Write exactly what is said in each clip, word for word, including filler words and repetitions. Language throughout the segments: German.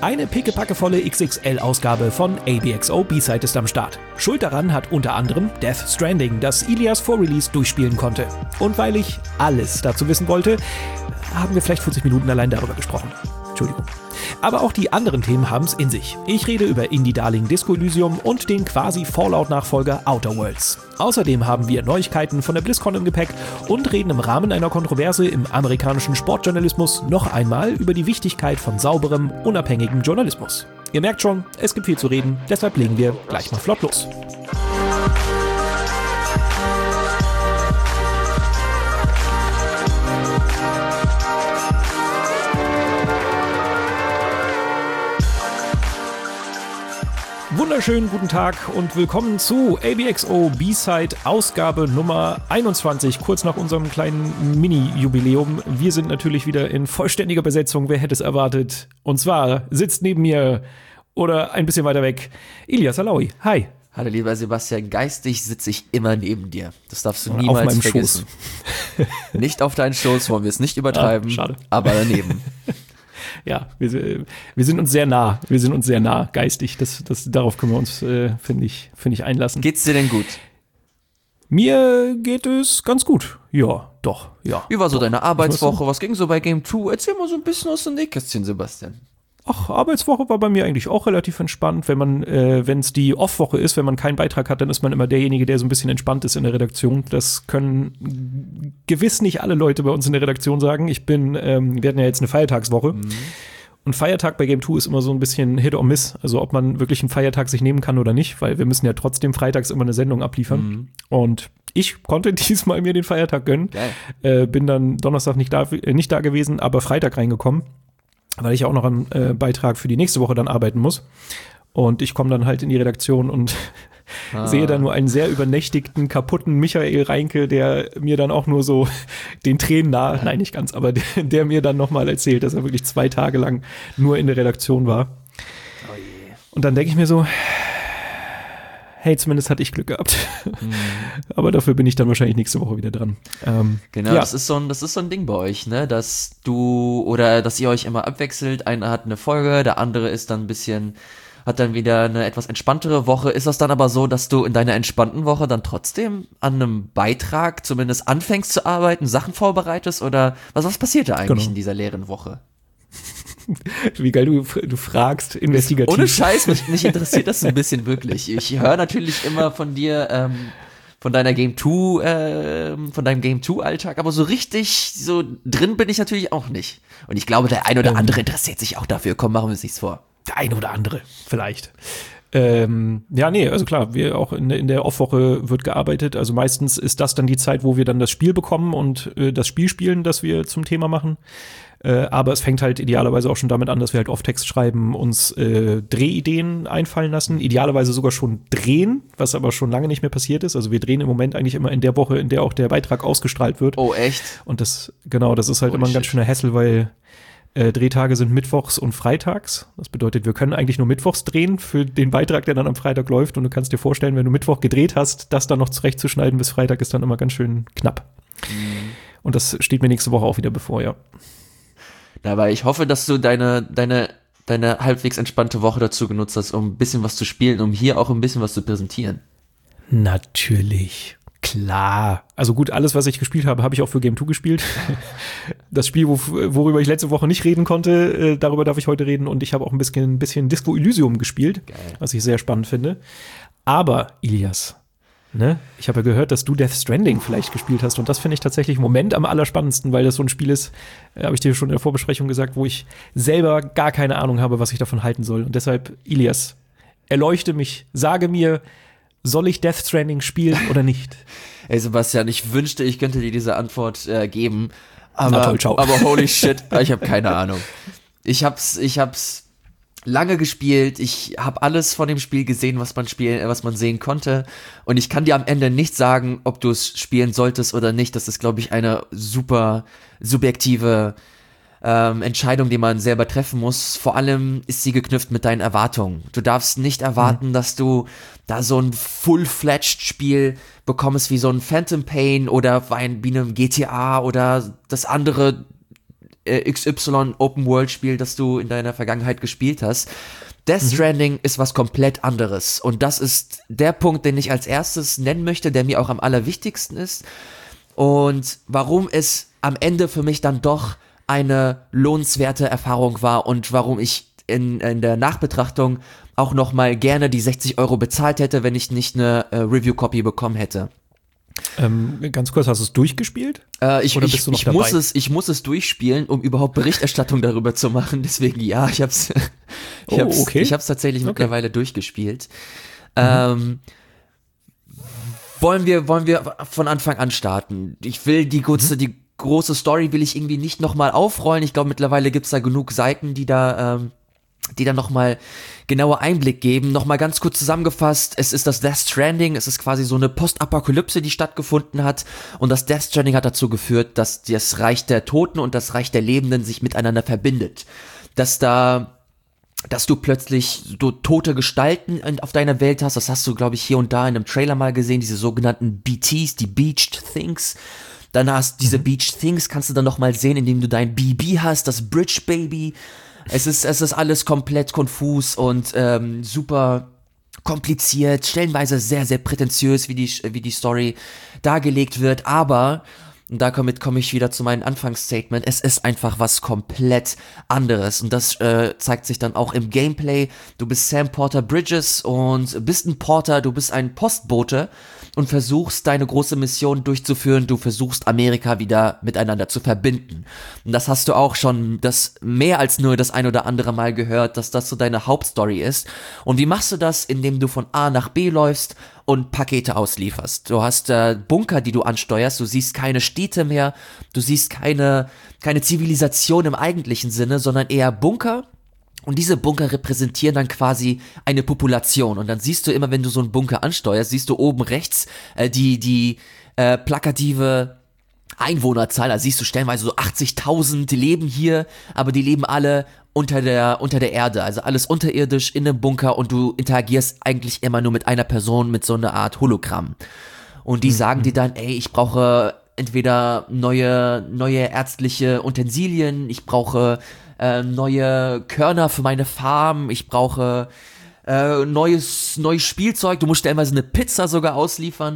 Eine pickepackevolle X X L-Ausgabe von A B X O B-Side ist am Start. Schuld daran hat unter anderem Death Stranding, das Ilias vor Release durchspielen konnte. Und weil ich alles dazu wissen wollte, haben wir vielleicht vierzig Minuten allein darüber gesprochen. Entschuldigung. Aber auch die anderen Themen haben es in sich. Ich rede über Indie-Darling Disco Elysium und den quasi Fallout-Nachfolger Outer Worlds. Außerdem haben wir Neuigkeiten von der BlizzCon im Gepäck und reden im Rahmen einer Kontroverse im amerikanischen Sportjournalismus noch einmal über die Wichtigkeit von sauberem, unabhängigem Journalismus. Ihr merkt schon, es gibt viel zu reden, deshalb legen wir gleich mal flott los. Wunderschönen guten Tag und willkommen zu A B X O B-Side Ausgabe Nummer einundzwanzig, kurz nach unserem kleinen Mini-Jubiläum. Wir sind natürlich wieder in vollständiger Besetzung, wer hätte es erwartet? Und zwar sitzt neben mir oder ein bisschen weiter weg Ilias Alaoui. Hi. Hallo lieber Sebastian, geistig sitze ich immer neben dir. Das darfst du niemals auf meinem vergessen. Schoß. Nicht auf deinen Schoß, wollen wir es nicht übertreiben, ah, schade. Aber daneben. Ja, wir, wir sind uns sehr nah. Wir sind uns sehr nah geistig. Das, das, darauf können wir uns, äh, finde ich, finde ich, einlassen. Geht's dir denn gut? Mir geht es ganz gut. Ja, doch, ja. Wie war so doch. deine Arbeitswoche? Was ging so bei Game zwei? Erzähl mal so ein bisschen aus dem Nähkästchen, Sebastian. Ach, Arbeitswoche war bei mir eigentlich auch relativ entspannt. Wenn man, äh, wenn es die Off-Woche ist, wenn man keinen Beitrag hat, dann ist man immer derjenige, der so ein bisschen entspannt ist in der Redaktion. Das können gewiss nicht alle Leute bei uns in der Redaktion sagen. Ich bin, ähm, wir hatten ja jetzt eine Feiertagswoche. Mhm. Und Feiertag bei Game zwei ist immer so ein bisschen Hit or Miss. Also ob man wirklich einen Feiertag sich nehmen kann oder nicht, weil wir müssen ja trotzdem freitags immer eine Sendung abliefern. Mhm. Und ich konnte diesmal mir den Feiertag gönnen. Äh, bin dann Donnerstag nicht da, äh, nicht da gewesen, aber Freitag reingekommen, weil ich ja auch noch einen äh, Beitrag für die nächste Woche dann arbeiten muss. Und ich komme dann halt in die Redaktion und ah. sehe da nur einen sehr übernächtigten, kaputten Michael Reinke, der mir dann auch nur so den Tränen nahe, nein, nicht ganz, aber der, der mir dann nochmal erzählt, dass er wirklich zwei Tage lang nur in der Redaktion war. Oh je. Und dann denke ich mir so, hey, zumindest hatte ich Glück gehabt. Mhm. Aber dafür bin ich dann wahrscheinlich nächste Woche wieder dran. Ähm, genau, ja. das ist so ein, das ist so ein Ding bei euch, ne, dass du oder dass ihr euch immer abwechselt. Einer hat eine Folge, der andere ist dann ein bisschen, hat dann wieder eine etwas entspanntere Woche. Ist das dann aber so, dass du in deiner entspannten Woche dann trotzdem an einem Beitrag zumindest anfängst zu arbeiten, Sachen vorbereitest oder was, was passiert da eigentlich genau. in dieser leeren Woche? Wie geil du, du fragst, investigativ. Ohne Scheiß, mich, mich interessiert das ein bisschen wirklich. Ich höre natürlich immer von dir, ähm, von deiner Game zwei, äh, von deinem Game zwei Alltag, aber so richtig, so drin bin ich natürlich auch nicht. Und ich glaube, der ein oder andere interessiert sich auch dafür. Komm, machen wir uns nichts vor. Der ein oder andere, vielleicht. Ähm, ja, nee, also klar, wir auch in, in der Off-Woche wird gearbeitet. Also meistens ist das dann die Zeit, wo wir dann das Spiel bekommen und äh, das Spiel spielen, das wir zum Thema machen. Äh, aber es fängt halt idealerweise auch schon damit an, dass wir halt Off-Text schreiben, uns äh, Drehideen einfallen lassen, idealerweise sogar schon drehen, was aber schon lange nicht mehr passiert ist. Also wir drehen im Moment eigentlich immer in der Woche, in der auch der Beitrag ausgestrahlt wird. Oh, echt? Und das, genau, das ist halt oh, immer ein shit. ganz schöner Hassel, weil äh, Drehtage sind mittwochs und freitags. Das bedeutet, wir können eigentlich nur mittwochs drehen für den Beitrag, der dann am Freitag läuft. Und du kannst dir vorstellen, wenn du Mittwoch gedreht hast, das dann noch zurechtzuschneiden bis Freitag ist dann immer ganz schön knapp. Mhm. Und das steht mir nächste Woche auch wieder bevor, ja. Aber ich hoffe, dass du deine, deine, deine halbwegs entspannte Woche dazu genutzt hast, um ein bisschen was zu spielen, um hier auch ein bisschen was zu präsentieren. Natürlich. Klar. Also gut, alles, was ich gespielt habe, habe ich auch für Game zwei gespielt. Das Spiel, wo, worüber ich letzte Woche nicht reden konnte, äh, darüber darf ich heute reden. Und ich habe auch ein bisschen, ein bisschen Disco Elysium gespielt, Geil. Was ich sehr spannend finde. Aber, Ilias, ne? Ich habe ja gehört, dass du Death Stranding vielleicht gespielt hast und das finde ich tatsächlich im Moment am allerspannendsten, weil das so ein Spiel ist, äh, habe ich dir schon in der Vorbesprechung gesagt, wo ich selber gar keine Ahnung habe, was ich davon halten soll. Und deshalb, Ilias, erleuchte mich, sage mir, soll ich Death Stranding spielen oder nicht? Ey Sebastian, ich wünschte, ich könnte dir diese Antwort äh, geben, aber, Na toll, ciao. aber holy shit, ich habe keine Ahnung. Ich hab's, ich hab's lange gespielt, ich habe alles von dem Spiel gesehen, was man spielen, was man sehen konnte und ich kann dir am Ende nicht sagen, ob du es spielen solltest oder nicht. Das ist, glaube ich, eine super subjektive ähm, Entscheidung, die man selber treffen muss. Vor allem ist sie geknüpft mit deinen Erwartungen. Du darfst nicht erwarten, mhm. dass du da so ein full-fledged Spiel bekommst wie so ein Phantom Pain oder ein, wie einem G T A oder das andere äh, X Y Open-World-Spiel, das du in deiner Vergangenheit gespielt hast. Death Stranding mhm. ist was komplett anderes. Und das ist der Punkt, den ich als erstes nennen möchte, der mir auch am allerwichtigsten ist. Und warum es am Ende für mich dann doch eine lohnenswerte Erfahrung war und warum ich in, in der Nachbetrachtung auch nochmal gerne die sechzig Euro bezahlt hätte, wenn ich nicht eine äh, Review-Copy bekommen hätte. Ähm, ganz kurz, hast du es durchgespielt? Äh, ich, ich, ich, muss es, ich muss es durchspielen, um überhaupt Berichterstattung darüber zu machen. Deswegen ja, ich hab's, ich oh, hab's, okay. ich hab's tatsächlich okay. mittlerweile durchgespielt. Mhm. Ähm, wollen wir, wollen wir von Anfang an starten? Ich will die kurze, mhm. die große Story will ich irgendwie nicht nochmal aufrollen. Ich glaube, mittlerweile gibt's da genug Seiten, die da, ähm, die dann nochmal genauer Einblick geben. Nochmal ganz kurz zusammengefasst, es ist das Death Stranding, es ist quasi so eine Postapokalypse, die stattgefunden hat, und das Death Stranding hat dazu geführt, dass das Reich der Toten und das Reich der Lebenden sich miteinander verbindet. Dass da, dass du plötzlich so tote Gestalten auf deiner Welt hast, das hast du, glaube ich, hier und da in einem Trailer mal gesehen, diese sogenannten B Ts, die Beached Things. Dann hast diese mhm. Beached Things, kannst du dann nochmal sehen, indem du dein B B hast, das Bridge Baby. Es ist, es ist alles komplett konfus und ähm, super kompliziert, stellenweise sehr, sehr prätentiös, wie die, wie die Story dargelegt wird, aber, und damit komme ich wieder zu meinem Anfangsstatement, es ist einfach was komplett anderes, und das äh, zeigt sich dann auch im Gameplay. Du bist Sam Porter Bridges und bist ein Porter, du bist ein Postbote und versuchst, deine große Mission durchzuführen. Du versuchst, Amerika wieder miteinander zu verbinden. Und das hast du auch schon das mehr als nur das ein oder andere Mal gehört, dass das so deine Hauptstory ist. Und wie machst du das? Indem du von A nach B läufst und Pakete auslieferst. Du hast äh, Bunker, die du ansteuerst. Du siehst keine Städte mehr. Du siehst keine, keine Zivilisation im eigentlichen Sinne, sondern eher Bunker. Und diese Bunker repräsentieren dann quasi eine Population. Und dann siehst du immer, wenn du so einen Bunker ansteuerst, siehst du oben rechts äh, die, die äh, plakative Einwohnerzahl. Da siehst du stellenweise so achtzigtausend, die leben hier, aber die leben alle unter der, unter der Erde. Also alles unterirdisch in einem Bunker, und du interagierst eigentlich immer nur mit einer Person, mit so einer Art Hologramm. Und die mhm. sagen dir dann, ey, ich brauche entweder neue, neue ärztliche Utensilien, ich brauche äh, neue Körner für meine Farm, ich brauche äh, neues, neues Spielzeug, du musst stellenweise eine Pizza sogar ausliefern.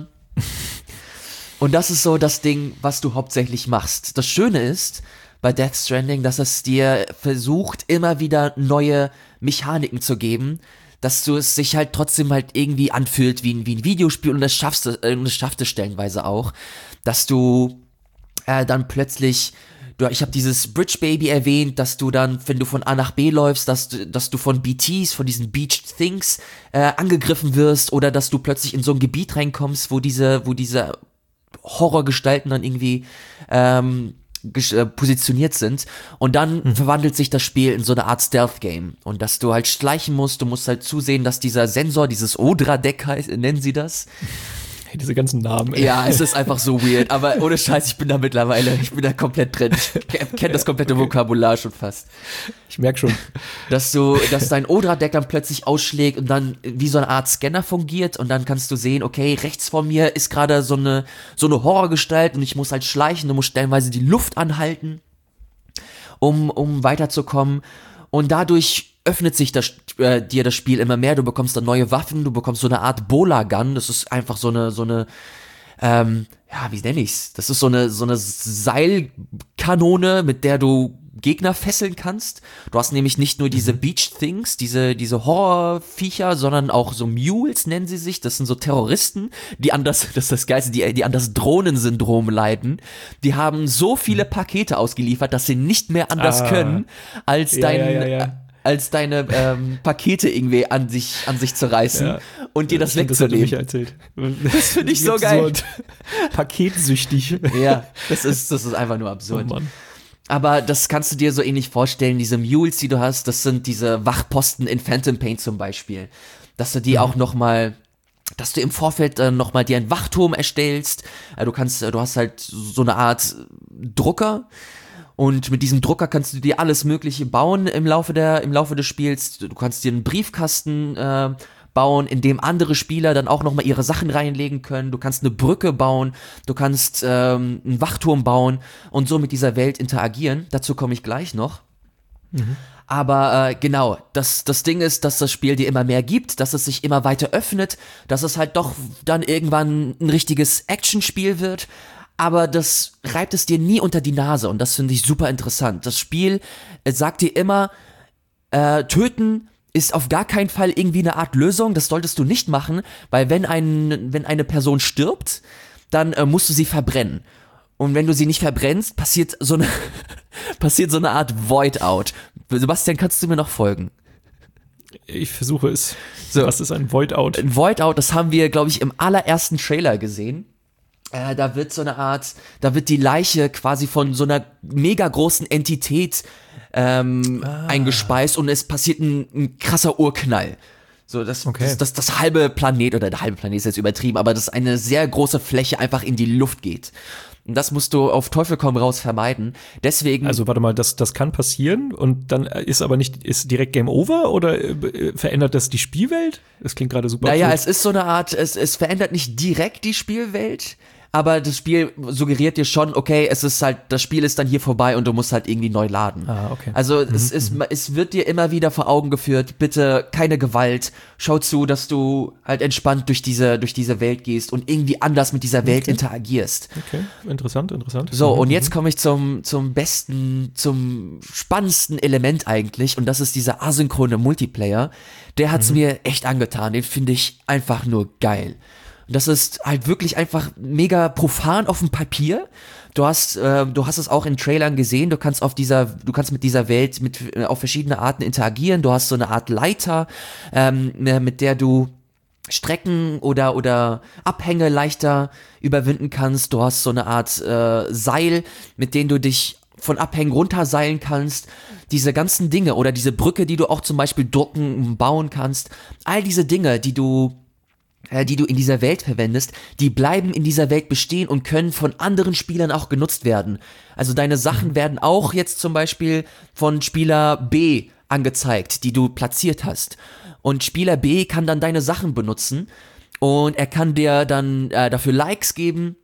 Und das ist so das Ding, was du hauptsächlich machst. Das Schöne ist bei Death Stranding, dass es dir versucht, immer wieder neue Mechaniken zu geben, dass du es sich halt trotzdem halt irgendwie anfühlt wie ein, wie ein Videospiel, und das schaffst du, äh, das schafft es stellenweise auch, dass du äh, dann plötzlich, du, ich habe dieses Bridge Baby erwähnt, dass du dann, wenn du von A nach B läufst, dass du, dass du von B Ts, von diesen Beached Things äh, angegriffen wirst, oder dass du plötzlich in so ein Gebiet reinkommst, wo diese, wo diese Horrorgestalten dann irgendwie ähm, positioniert sind, und dann mhm. verwandelt sich das Spiel in so eine Art Stealth-Game, und dass du halt schleichen musst, du musst halt zusehen, dass dieser Sensor, dieses Odra-Deck heißt, nennen sie das. Hey, diese ganzen Namen. Ey. Ja, es ist einfach so weird, aber ohne Scheiß, ich bin da mittlerweile, ich bin da komplett drin, ich kenne das komplette okay. Vokabular schon fast. Ich merke schon. Dass du, dass dein Odra-Deck dann plötzlich ausschlägt und dann wie so eine Art Scanner fungiert, und dann kannst du sehen, okay, rechts von mir ist gerade so eine, so eine Horrorgestalt, und ich muss halt schleichen, du musst stellenweise die Luft anhalten, um, um weiterzukommen, und dadurch öffnet sich das, äh, dir das Spiel immer mehr. Du bekommst dann neue Waffen, du bekommst so eine Art Bola-Gun, das ist einfach so eine, so eine, ähm, ja, wie nenne ich's? Das ist so eine, so eine Seilkanone, mit der du Gegner fesseln kannst. Du hast nämlich nicht nur diese Beach Things, diese, diese Horrorviecher, sondern auch so Mules nennen sie sich. Das sind so Terroristen, die an das, das ist das Geilste, die, die an das Drohnensyndrom leiden. Die haben so viele Pakete ausgeliefert, dass sie nicht mehr anders ah. können, als ja, dein, ja, ja, ja. als deine ähm, Pakete irgendwie an sich, an sich zu reißen ja. und dir das ja, wegzunehmen. Das hat er mich erzählt. Das finde ich so geil. So paketsüchtig. Ja, das ist, das ist einfach nur absurd. Oh Mann. Aber das kannst du dir so ähnlich vorstellen, diese Mules, die du hast, das sind diese Wachposten in Phantom Pain zum Beispiel. Dass du die mhm. auch nochmal, dass du im Vorfeld äh, nochmal dir einen Wachturm erstellst. Äh, du kannst, äh, du hast halt so eine Art Drucker. Und mit diesem Drucker kannst du dir alles Mögliche bauen im Laufe der, im Laufe des Spiels. Du kannst dir einen Briefkasten äh, bauen, in dem andere Spieler dann auch nochmal ihre Sachen reinlegen können. Du kannst eine Brücke bauen, du kannst ähm, einen Wachturm bauen und so mit dieser Welt interagieren. Dazu komme ich gleich noch. Mhm. Aber äh, genau, das, das Ding ist, dass das Spiel dir immer mehr gibt, dass es sich immer weiter öffnet, dass es halt doch dann irgendwann ein richtiges Actionspiel wird. Aber das reibt es dir nie unter die Nase und das finde ich super interessant. Das Spiel äh, sagt dir immer, äh, töten ist auf gar keinen Fall irgendwie eine Art Lösung, das solltest du nicht machen, weil wenn, ein, wenn eine Person stirbt, dann äh, musst du sie verbrennen. Und wenn du sie nicht verbrennst, passiert so eine, passiert so eine Art Void-Out. Sebastian, kannst du mir noch folgen? Ich versuche es. So. Was ist ein Void-Out? Ein Void-Out, das haben wir, glaube ich, im allerersten Trailer gesehen. Äh, da wird so eine Art, da wird die Leiche quasi von so einer mega großen Entität ähm, ah. eingespeist und es passiert ein, ein krasser Urknall. So, das, okay. das, das, das halbe Planet, oder der halbe Planet ist jetzt übertrieben, aber dass eine sehr große Fläche einfach in die Luft geht. Und das musst du auf Teufel komm raus vermeiden. Deswegen. Also warte mal, das, das kann passieren und dann ist aber nicht, ist direkt Game Over oder äh, verändert das die Spielwelt? Das klingt gerade super. Naja, es ist so eine Art, es, es verändert nicht direkt die Spielwelt, aber das Spiel suggeriert dir schon, okay, es ist halt, das Spiel ist dann hier vorbei und du musst halt irgendwie neu laden. Ah, okay. Also mhm, es, ist, es wird dir immer wieder vor Augen geführt, bitte keine Gewalt, schau zu, dass du halt entspannt durch diese, durch diese Welt gehst und irgendwie anders mit dieser Welt okay. interagierst. Okay, interessant, interessant. So, mhm, und jetzt komme ich zum, zum besten, zum spannendsten Element eigentlich und das ist dieser asynchrone Multiplayer. Der hat's mhm. mir echt angetan, den finde ich einfach nur geil. Das ist halt wirklich einfach mega profan auf dem Papier. Du hast, äh, du hast es auch in Trailern gesehen. Du kannst auf dieser, du kannst mit dieser Welt mit äh, auf verschiedene Arten interagieren. Du hast so eine Art Leiter, ähm, mit der du Strecken oder oder Abhänge leichter überwinden kannst. Du hast so eine Art äh, Seil, mit denen du dich von Abhängen runterseilen kannst. Diese ganzen Dinge oder diese Brücke, die du auch zum Beispiel drucken und bauen kannst. All diese Dinge, die du die du in dieser Welt verwendest, die bleiben in dieser Welt bestehen und können von anderen Spielern auch genutzt werden. Also deine Sachen werden auch jetzt zum Beispiel von Spieler B angezeigt, die du platziert hast. Und Spieler B kann dann deine Sachen benutzen und er kann dir dann äh, dafür Likes geben.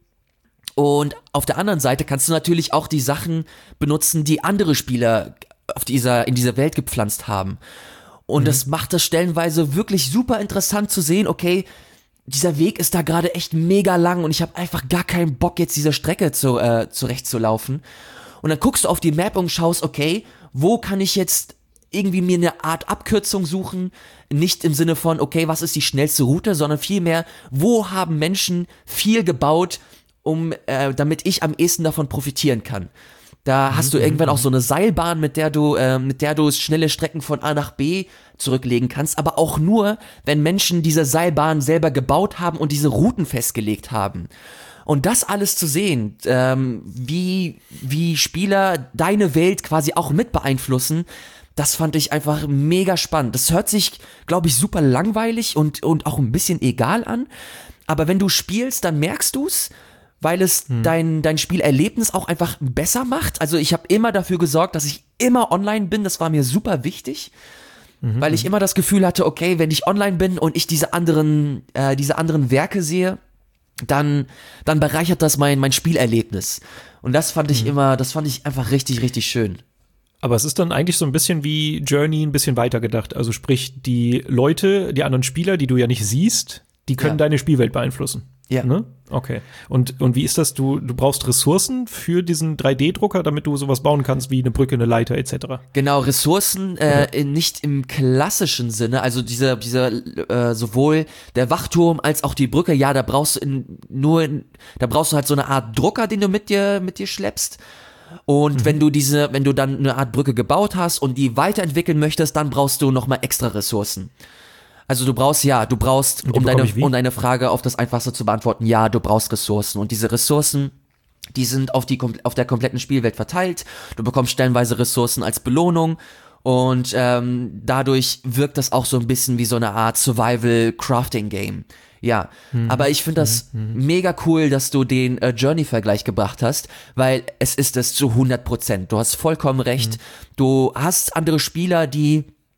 Und auf der anderen Seite kannst du natürlich auch die Sachen benutzen, die andere Spieler auf dieser, in dieser Welt gepflanzt haben. Und mhm. das macht das stellenweise wirklich super interessant zu sehen, okay, dieser Weg ist da gerade echt mega lang und ich habe einfach gar keinen Bock, jetzt diese Strecke zu, äh, zurechtzulaufen. Und dann guckst du auf die Map und schaust, okay, wo kann ich jetzt irgendwie mir eine Art Abkürzung suchen? Nicht im Sinne von, okay, was ist die schnellste Route, sondern vielmehr, wo haben Menschen viel gebaut, um, äh, damit ich am ehesten davon profitieren kann. Da hast du irgendwann auch so eine Seilbahn, mit der du, äh, mit der du schnelle Strecken von A nach B zurücklegen kannst, aber auch nur, wenn Menschen diese Seilbahn selber gebaut haben und diese Routen festgelegt haben. Und das alles zu sehen, ähm, wie, wie Spieler deine Welt quasi auch mit beeinflussen, das fand ich einfach mega spannend. Das hört sich, glaube ich, super langweilig und, und auch ein bisschen egal an, aber wenn du spielst, dann merkst du's, weil es hm. dein, dein Spielerlebnis auch einfach besser macht. Also ich habe immer dafür gesorgt, dass ich immer online bin. Das war mir super wichtig, mhm. weil ich immer das Gefühl hatte, okay, wenn ich online bin und ich diese anderen, äh, diese anderen Werke sehe, dann, dann bereichert das mein, mein Spielerlebnis. Und das fand ich mhm. immer, das fand ich einfach richtig, richtig schön. Aber es ist dann eigentlich so ein bisschen wie Journey ein bisschen weitergedacht. Also sprich, die Leute, die anderen Spieler, die du ja nicht siehst, die können ja. deine Spielwelt beeinflussen. Ja. Ne? Okay. Und, und wie ist das? Du, du brauchst Ressourcen für diesen drei D-Drucker, damit du sowas bauen kannst wie eine Brücke, eine Leiter et cetera. Genau, Ressourcen äh, okay. in, nicht im klassischen Sinne, also diese, diese äh, sowohl der Wachturm als auch die Brücke, ja, da brauchst du in, nur in, da brauchst du halt so eine Art Drucker, den du mit dir mit dir schleppst. Und mhm. wenn du diese, wenn du dann eine Art Brücke gebaut hast und die weiterentwickeln möchtest, dann brauchst du nochmal extra Ressourcen. Also du brauchst, ja, du brauchst, um deine, um deine Frage auf das Einfachste zu beantworten, ja, du brauchst Ressourcen. Und diese Ressourcen, die sind auf, die, auf der kompletten Spielwelt verteilt. Du bekommst stellenweise Ressourcen als Belohnung. Und ähm, dadurch wirkt das auch so ein bisschen wie so eine Art Survival-Crafting-Game. Ja, hm. aber ich finde das hm. mega cool, dass du den äh, Journey-Vergleich gebracht hast, weil es ist es zu hundert Prozent. Du hast vollkommen recht. Hm. Du hast andere Spieler, die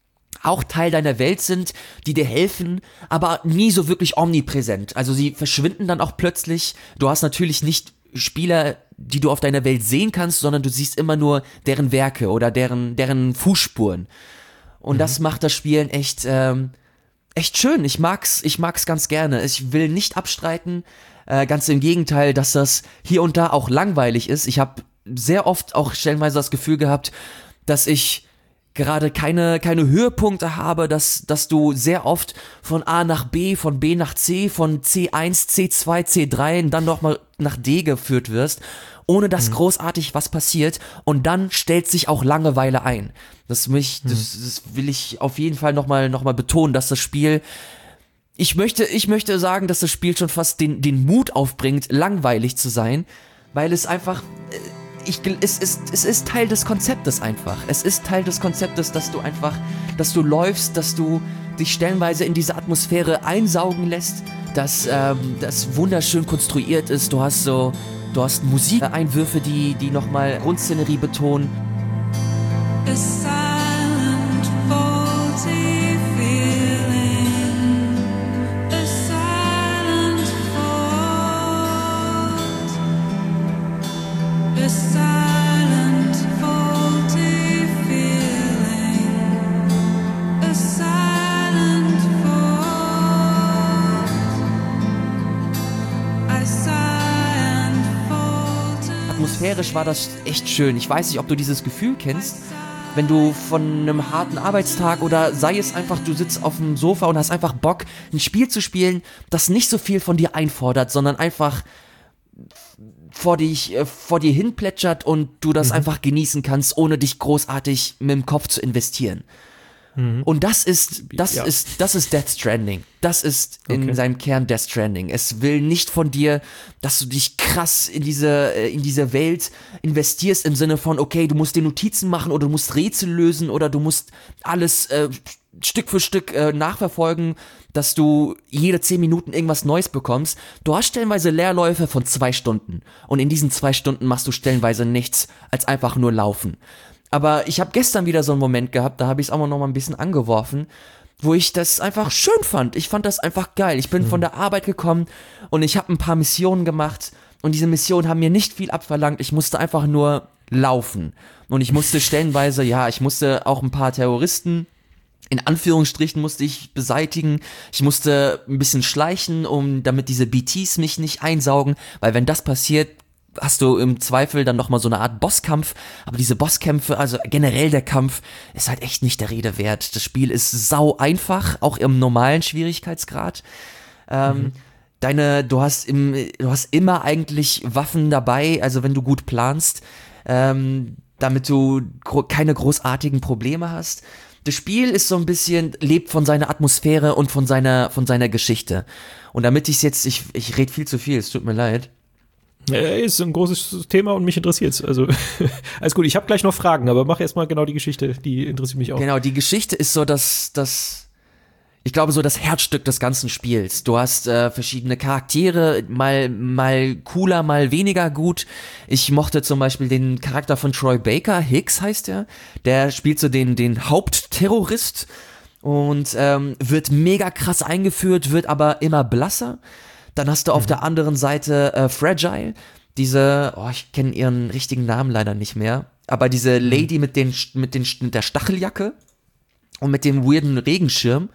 auch Teil deiner Welt sind, die dir helfen, aber nie so wirklich omnipräsent. Also sie verschwinden dann auch plötzlich. Du hast natürlich nicht Spieler, die du auf deiner Welt sehen kannst, sondern du siehst immer nur deren Werke oder deren, deren Fußspuren. Und mhm. das macht das Spielen echt, ähm, echt schön. Ich mag's, ich mag's ganz gerne. Ich will nicht abstreiten, äh, ganz im Gegenteil, dass das hier und da auch langweilig ist. Ich habe sehr oft auch stellenweise das Gefühl gehabt, dass ich gerade keine, keine Höhepunkte habe, dass, dass du sehr oft von A nach B, von B nach C, von C eins, C zwei, C drei und dann nochmal nach D geführt wirst, ohne dass mhm. großartig was passiert, und dann stellt sich auch Langeweile ein. Das, mich, mhm. das, das will ich auf jeden Fall nochmal noch mal betonen, dass das Spiel, ich möchte, ich möchte sagen, dass das Spiel schon fast den, den Mut aufbringt, langweilig zu sein, weil es einfach... Ich, es, ist, es ist Teil des Konzeptes einfach. Es ist Teil des Konzeptes, dass du einfach, dass du läufst, dass du dich stellenweise in diese Atmosphäre einsaugen lässt, dass ähm, das wunderschön konstruiert ist. Du hast so, du hast Musikeinwürfe, die, die nochmal Grundszenerie betonen. A silent, faulty feeling. A silent fault. A silent, faulty feeling. A silent fault. I sigh and fault. Atmosphärisch war das echt schön. Ich weiß nicht, ob du dieses Gefühl kennst, wenn du von einem harten Arbeitstag oder sei es einfach, du sitzt auf dem Sofa und hast einfach Bock, ein Spiel zu spielen, das nicht so viel von dir einfordert, sondern einfach vor, dich, äh, vor dir hinplätschert und du das mhm. einfach genießen kannst, ohne dich großartig mit dem Kopf zu investieren. Mhm. Und das ist, das ja. ist, das ist Death Stranding. Das ist in okay. seinem Kern Death Stranding. Es will nicht von dir, dass du dich krass in diese, in diese Welt investierst, im Sinne von, okay, du musst dir Notizen machen oder du musst Rätsel lösen oder du musst alles äh, Stück für Stück äh, nachverfolgen, dass du jede zehn Minuten irgendwas Neues bekommst. Du hast stellenweise Leerläufe von zwei Stunden. Und in diesen zwei Stunden machst du stellenweise nichts, als einfach nur laufen. Aber ich habe gestern wieder so einen Moment gehabt, da habe ich es auch noch mal ein bisschen angeworfen, wo ich das einfach schön fand. Ich fand das einfach geil. Ich bin mhm. von der Arbeit gekommen und ich habe ein paar Missionen gemacht und diese Missionen haben mir nicht viel abverlangt. Ich musste einfach nur laufen und ich musste stellenweise, ja, ich musste auch ein paar Terroristen, in Anführungsstrichen, musste ich beseitigen. Ich musste ein bisschen schleichen, um damit diese B Ts mich nicht einsaugen, weil wenn das passiert, hast du im Zweifel dann nochmal so eine Art Bosskampf, aber diese Bosskämpfe, also generell der Kampf, ist halt echt nicht der Rede wert. Das Spiel ist sau einfach, auch im normalen Schwierigkeitsgrad. Ähm, mhm. Deine, du hast im, du hast immer eigentlich Waffen dabei, also wenn du gut planst, ähm, damit du gro- keine großartigen Probleme hast. Das Spiel ist so ein bisschen, lebt von seiner Atmosphäre und von seiner, von seiner Geschichte. Und damit ich es jetzt, ich, ich rede viel zu viel, es tut mir leid. Ja, ist ein großes Thema und mich interessiert's. Also alles gut, ich habe gleich noch Fragen, aber mach erstmal genau die Geschichte, die interessiert mich auch. Genau, die Geschichte ist so das, das, ich glaube so das Herzstück des ganzen Spiels. Du hast äh, verschiedene Charaktere, mal, mal cooler, mal weniger gut. Ich mochte zum Beispiel den Charakter von Troy Baker, Hicks heißt er. Der spielt so den, den Hauptterrorist und ähm, wird mega krass eingeführt, wird aber immer blasser. Dann hast du auf mhm. der anderen Seite äh, Fragile, diese, oh, ich kenne ihren richtigen Namen leider nicht mehr, aber diese Lady mit, den, mit, den, mit der Stacheljacke und mit dem weirden Regenschirm.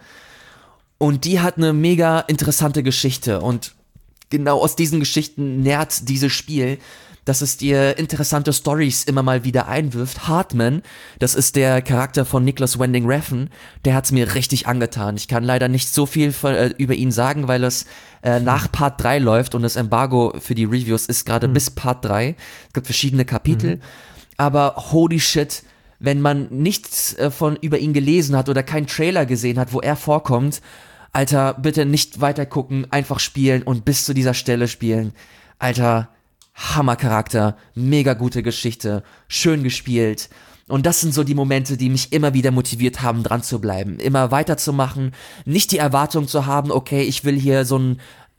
Und die hat eine mega interessante Geschichte. Und genau aus diesen Geschichten nährt dieses Spiel, dass es dir interessante Storys immer mal wieder einwirft. Hartman, das ist der Charakter von Nicholas Winding Refn, der hat's mir richtig angetan. Ich kann leider nicht so viel von, äh, über ihn sagen, weil es äh, nach Part drei läuft und das Embargo für die Reviews ist gerade mhm. bis Part drei. Es gibt verschiedene Kapitel. Mhm. Aber holy shit, wenn man nichts äh, von über ihn gelesen hat oder keinen Trailer gesehen hat, wo er vorkommt, Alter, bitte nicht weiter gucken, einfach spielen und bis zu dieser Stelle spielen. Alter, Hammercharakter, mega gute Geschichte, schön gespielt. Und das sind so die Momente, die mich immer wieder motiviert haben, dran zu bleiben, immer weiterzumachen, nicht die Erwartung zu haben, okay, ich will hier so ein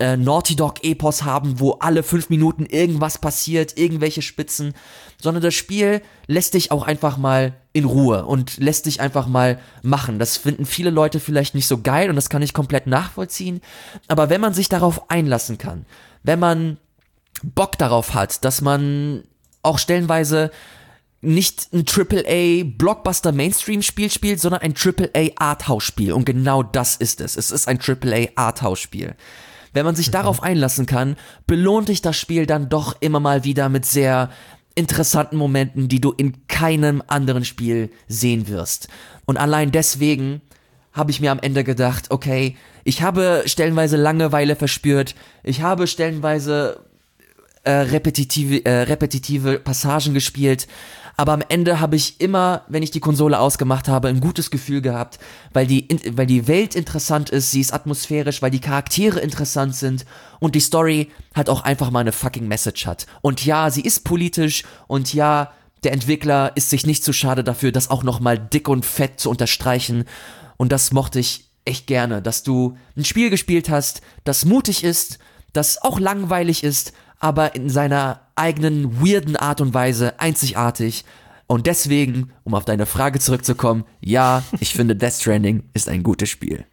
äh, Naughty Dog-Epos haben, wo alle fünf Minuten irgendwas passiert, irgendwelche Spitzen, sondern das Spiel lässt dich auch einfach mal in Ruhe und lässt dich einfach mal machen. Das finden viele Leute vielleicht nicht so geil und das kann ich komplett nachvollziehen, aber wenn man sich darauf einlassen kann, wenn man Bock darauf hat, dass man auch stellenweise nicht ein Triple A Blockbuster Mainstream Spiel spielt, sondern ein Triple A Arthouse Spiel. Und genau das ist es. Es ist ein Triple A Arthouse Spiel. Wenn man sich mhm. darauf einlassen kann, belohnt dich das Spiel dann doch immer mal wieder mit sehr interessanten Momenten, die du in keinem anderen Spiel sehen wirst. Und allein deswegen habe ich mir am Ende gedacht, okay, ich habe stellenweise Langeweile verspürt, ich habe stellenweise äh, repetitive, äh, repetitive Passagen gespielt, aber am Ende habe ich immer, wenn ich die Konsole ausgemacht habe, ein gutes Gefühl gehabt, weil die, weil die Welt interessant ist, sie ist atmosphärisch, weil die Charaktere interessant sind und die Story halt auch einfach mal eine fucking Message hat. Und ja, sie ist politisch und ja, der Entwickler ist sich nicht zu schade dafür, das auch nochmal dick und fett zu unterstreichen. Und das mochte ich echt gerne, dass du ein Spiel gespielt hast, das mutig ist, das auch langweilig ist, aber in seiner eigenen weirden Art und Weise einzigartig. Und deswegen, um auf deine Frage zurückzukommen, ja, ich finde Death Stranding ist ein gutes Spiel.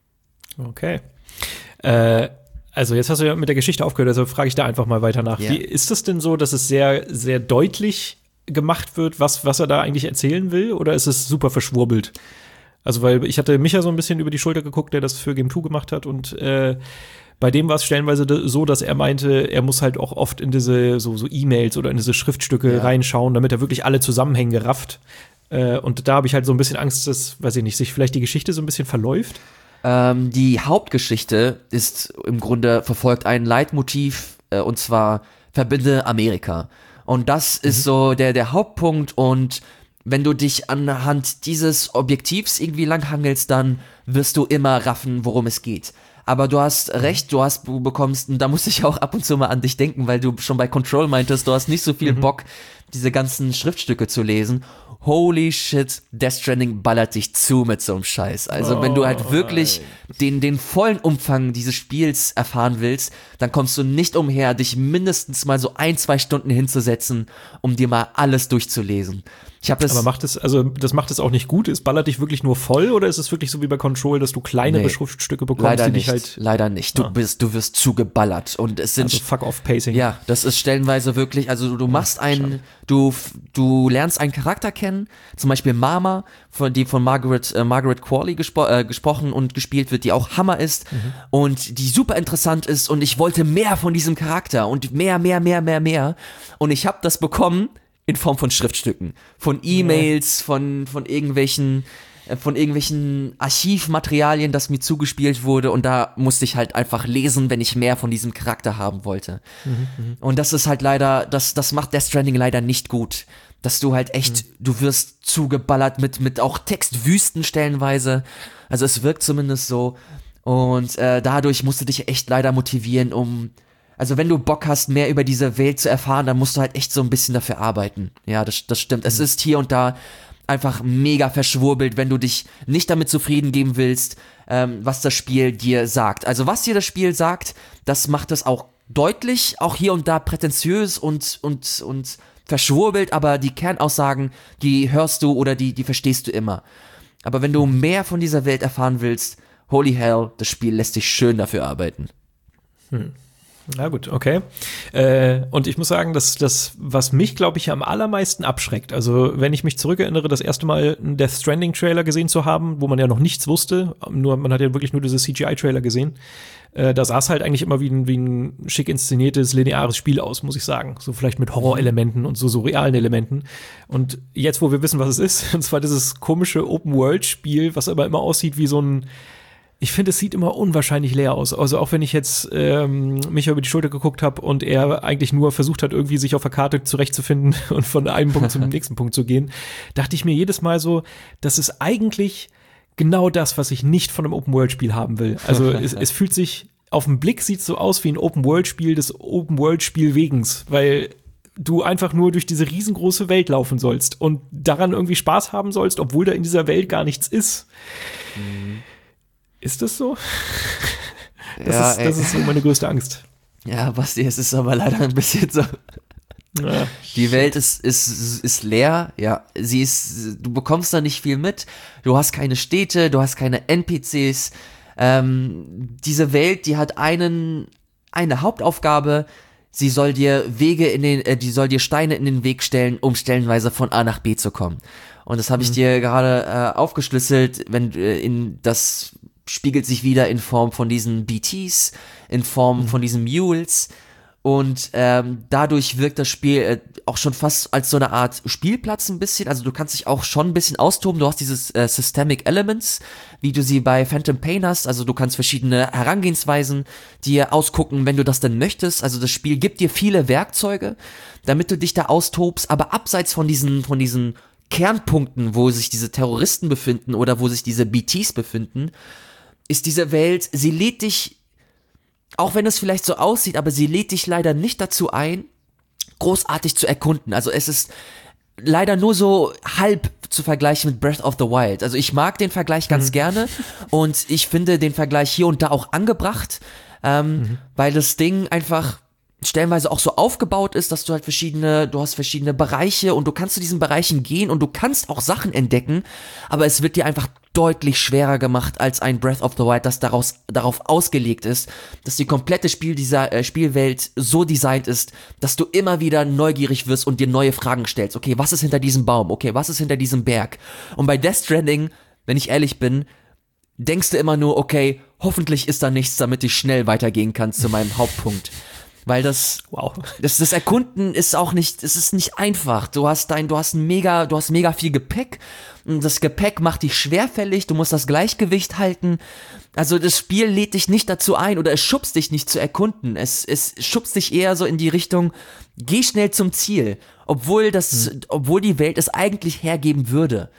Okay. Äh, also jetzt hast du ja mit der Geschichte aufgehört, also frage ich da einfach mal weiter nach. Ja. Wie ist das denn so, dass es sehr, sehr deutlich gemacht wird, was, was er da eigentlich erzählen will? Oder ist es super verschwurbelt? Also, weil ich hatte Micha so ein bisschen über die Schulter geguckt, der das für Game zwei gemacht hat und äh, bei dem war es stellenweise so, dass er meinte, er muss halt auch oft in diese so, so E-Mails oder in diese Schriftstücke ja. reinschauen, damit er wirklich alle Zusammenhänge rafft. Äh, und da habe ich halt so ein bisschen Angst, dass, weiß ich nicht, sich vielleicht die Geschichte so ein bisschen verläuft. Ähm, die Hauptgeschichte ist im Grunde, verfolgt ein Leitmotiv, äh, und zwar verbinde Amerika. Und das mhm. ist so der, der Hauptpunkt und wenn du dich anhand dieses Objektivs irgendwie langhangelst, dann wirst du immer raffen, worum es geht. Aber du hast recht, du hast, du bekommst, und da muss ich auch ab und zu mal an dich denken, weil du schon bei Control meintest, du hast nicht so viel mhm. Bock, diese ganzen Schriftstücke zu lesen. Holy shit, Death Stranding ballert dich zu mit so einem Scheiß. Also oh, wenn du halt wirklich den, den vollen Umfang dieses Spiels erfahren willst, dann kommst du nicht umher, dich mindestens mal so ein, zwei Stunden hinzusetzen, um dir mal alles durchzulesen. Ich hab das. Aber macht es, also das macht es auch nicht gut? Es ballert dich wirklich nur voll oder ist es wirklich so wie bei Control, dass du kleinere nee, Schriftstücke bekommst, leider die nicht, dich halt. Leider nicht. Du ah. bist, du wirst zugeballert und es sind. Also Fuck-off-Pacing. Ja, das ist stellenweise wirklich, also du machst ja, einen, du, du lernst einen Charakter kennen, zum Beispiel Mama, von, die von Margaret, äh, Margaret Qualley gespro- äh, gesprochen und gespielt wird, die auch Hammer ist mhm. und die super interessant ist und ich wollte mehr von diesem Charakter und mehr, mehr, mehr, mehr, mehr und ich habe das bekommen in Form von Schriftstücken, von E-Mails, von, von irgendwelchen, äh, von irgendwelchen Archivmaterialien, das mir zugespielt wurde und da musste ich halt einfach lesen, wenn ich mehr von diesem Charakter haben wollte. Mhm, und das ist halt leider, das, das macht Death Stranding leider nicht gut, dass du halt echt, mhm. du wirst zugeballert mit, mit auch Textwüsten stellenweise, also es wirkt zumindest so und äh, dadurch musst du dich echt leider motivieren, um Also wenn du Bock hast, mehr über diese Welt zu erfahren, dann musst du halt echt so ein bisschen dafür arbeiten. Ja, das, das stimmt. Mhm. Es ist hier und da einfach mega verschwurbelt, wenn du dich nicht damit zufrieden geben willst, ähm, was das Spiel dir sagt. Also was dir das Spiel sagt, das macht es auch deutlich, auch hier und da prätentiös und, und, und verschwurbelt, aber die Kernaussagen, die hörst du oder die, die verstehst du immer. Aber wenn du mehr von dieser Welt erfahren willst, holy hell, das Spiel lässt dich schön dafür arbeiten. Hm. Na gut, okay. Äh, und ich muss sagen, dass das, was mich, glaube ich, am allermeisten abschreckt, also wenn ich mich zurückerinnere, das erste Mal einen Death Stranding-Trailer gesehen zu haben, wo man ja noch nichts wusste, nur man hat ja wirklich nur diese C G I-Trailer gesehen, äh, da sah es halt eigentlich immer wie ein, wie ein schick inszeniertes, lineares Spiel aus, muss ich sagen. So vielleicht mit Horrorelementen und so, so realen Elementen. Und jetzt, wo wir wissen, was es ist, und zwar dieses komische Open-World-Spiel, was aber immer aussieht wie so ein Ich finde, es sieht immer unwahrscheinlich leer aus. Also auch wenn ich jetzt ähm, mich über die Schulter geguckt habe und er eigentlich nur versucht hat, irgendwie sich auf der Karte zurechtzufinden und von einem Punkt zum nächsten Punkt zu gehen, dachte ich mir jedes Mal so, das ist eigentlich genau das, was ich nicht von einem Open-World-Spiel haben will. Also es, es fühlt sich, auf den Blick sieht es so aus wie ein Open-World-Spiel des Open-World-Spiel-Wegens, weil du einfach nur durch diese riesengroße Welt laufen sollst und daran irgendwie Spaß haben sollst, obwohl da in dieser Welt gar nichts ist. Mhm. Ist das so? Das, ja, ist, das ist so meine größte Angst. Ja, Basti, es ist aber leider ein bisschen so. Ja. Die Welt ist, ist, ist leer, ja, sie ist, du bekommst da nicht viel mit, du hast keine Städte, du hast keine N P Cs, ähm, diese Welt, die hat einen, eine Hauptaufgabe, sie soll dir Wege in den, äh, die soll dir Steine in den Weg stellen, um stellenweise von A nach B zu kommen. Und das habe ich mhm. dir gerade äh, aufgeschlüsselt, wenn äh, in das spiegelt sich wieder in Form von diesen B Ts, in Form mhm. von diesen Mules. Und ähm, dadurch wirkt das Spiel äh, auch schon fast als so eine Art Spielplatz ein bisschen. Also du kannst dich auch schon ein bisschen austoben. Du hast dieses äh, Systemic Elements, wie du sie bei Phantom Pain hast. Also du kannst verschiedene Herangehensweisen dir ausgucken, wenn du das denn möchtest. Also das Spiel gibt dir viele Werkzeuge, damit du dich da austobst. Aber abseits von diesen, von diesen Kernpunkten, wo sich diese Terroristen befinden oder wo sich diese B Ts befinden, ist diese Welt, sie lädt dich, auch wenn es vielleicht so aussieht, aber sie lädt dich leider nicht dazu ein, großartig zu erkunden. Also es ist leider nur so halb zu vergleichen mit Breath of the Wild. Also ich mag den Vergleich ganz mhm. gerne und ich finde den Vergleich hier und da auch angebracht, ähm, mhm. weil das Ding einfach stellenweise auch so aufgebaut ist, dass du halt verschiedene, du hast verschiedene Bereiche und du kannst zu diesen Bereichen gehen und du kannst auch Sachen entdecken, aber es wird dir einfach deutlich schwerer gemacht als ein Breath of the Wild, das daraus, darauf ausgelegt ist, dass die komplette Spiel dieser, äh, Spielwelt so designt ist, dass du immer wieder neugierig wirst und dir neue Fragen stellst. Okay, was ist hinter diesem Baum? Okay, was ist hinter diesem Berg? Und bei Death Stranding, wenn ich ehrlich bin, denkst du immer nur, okay, hoffentlich ist da nichts, damit ich schnell weitergehen kann zu meinem Hauptpunkt. Weil das, wow. das, das Erkunden ist auch nicht, es ist nicht einfach. Du hast dein, du hast ein mega, du hast mega viel Gepäck. Und das Gepäck macht dich schwerfällig. Du musst das Gleichgewicht halten. Also das Spiel lädt dich nicht dazu ein oder es schubst dich nicht zu erkunden. Es, es schubst dich eher so in die Richtung, geh schnell zum Ziel. Obwohl das, hm. obwohl die Welt es eigentlich hergeben würde.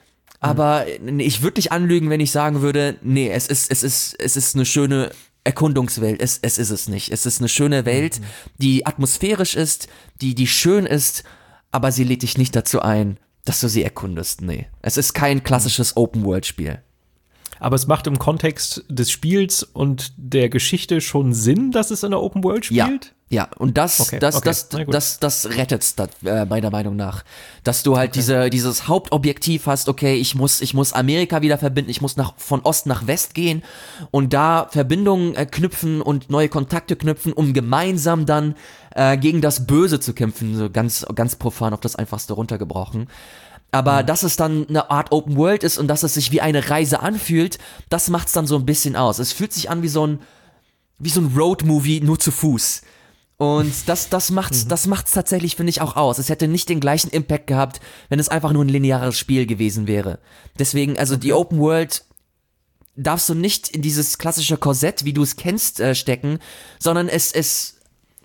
Aber hm. ich würde dich anlügen, wenn ich sagen würde, nee, es ist, es ist, es ist eine schöne Erkundungswelt, es, es ist es nicht. Es ist eine schöne Welt, mhm. die atmosphärisch ist, die, die schön ist, aber sie lädt dich nicht dazu ein, dass du sie erkundest. Nee. Es ist kein klassisches Open-World-Spiel. Aber es macht im Kontext des Spiels und der Geschichte schon Sinn, dass es in der Open World spielt? Ja, ja. Und das, okay, das, okay. das, das, das, das rettet's das, äh, meiner Meinung nach. Dass du halt okay. diese, dieses Hauptobjektiv hast, okay, ich muss, ich muss Amerika wieder verbinden, ich muss nach, von Ost nach West gehen und da Verbindungen äh, knüpfen und neue Kontakte knüpfen, um gemeinsam dann äh, gegen das Böse zu kämpfen. So ganz, ganz profan auf das Einfachste runtergebrochen. Aber mhm. dass es dann eine Art Open World ist und dass es sich wie eine Reise anfühlt, das macht's dann so ein bisschen aus. Es fühlt sich an wie so ein, wie so ein Road-Movie, nur zu Fuß. Und das, das macht's, mhm. das macht's tatsächlich, finde ich, auch aus. Es hätte nicht den gleichen Impact gehabt, wenn es einfach nur ein lineares Spiel gewesen wäre. Deswegen, also die Open World darfst du nicht in dieses klassische Korsett, wie du es kennst, äh, stecken, sondern es, es,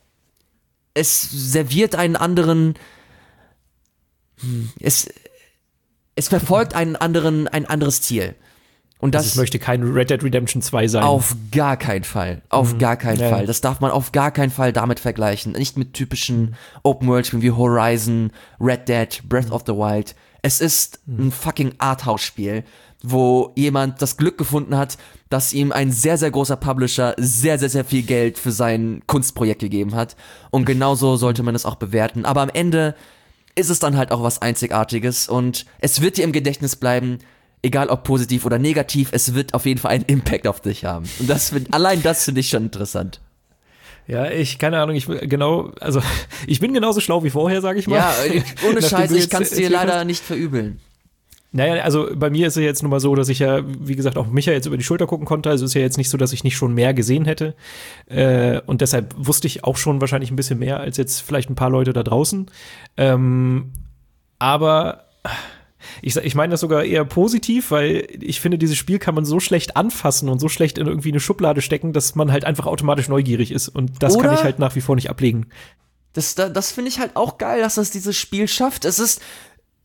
es serviert einen anderen, es, es verfolgt einen anderen, ein anderes Ziel. Und das, also es möchte kein Red Dead Redemption zwei sein. Auf gar keinen Fall. Auf mhm. gar keinen ja. Fall. Das darf man auf gar keinen Fall damit vergleichen. Nicht mit typischen Open-World-Spielen wie Horizon, Red Dead, Breath mhm. of the Wild. Es ist mhm. ein fucking Arthouse-Spiel, wo jemand das Glück gefunden hat, dass ihm ein sehr, sehr großer Publisher sehr, sehr, sehr viel Geld für sein Kunstprojekt gegeben hat. Und genauso sollte man es auch bewerten. Aber am Ende ist es dann halt auch was Einzigartiges und es wird dir im Gedächtnis bleiben, egal ob positiv oder negativ, es wird auf jeden Fall einen Impact auf dich haben. Und das find, allein das finde ich schon interessant. Ja, ich, keine Ahnung, ich genau, also ich bin genauso schlau wie vorher, sage ich mal. Ja, ohne Scheiße, ich kann es dir leider nicht verübeln. Naja, also bei mir ist es jetzt nun mal so, dass ich ja, wie gesagt, auch Micha jetzt über die Schulter gucken konnte. Also ist ja jetzt nicht so, dass ich nicht schon mehr gesehen hätte. Äh, und deshalb wusste ich auch schon wahrscheinlich ein bisschen mehr als jetzt vielleicht ein paar Leute da draußen. Ähm, aber ich, ich meine das sogar eher positiv, weil ich finde, dieses Spiel kann man so schlecht anfassen und so schlecht in irgendwie eine Schublade stecken, dass man halt einfach automatisch neugierig ist. Und das Oder? kann ich halt nach wie vor nicht ablegen. Das, das, das finde ich halt auch geil, dass das dieses Spiel schafft. Es ist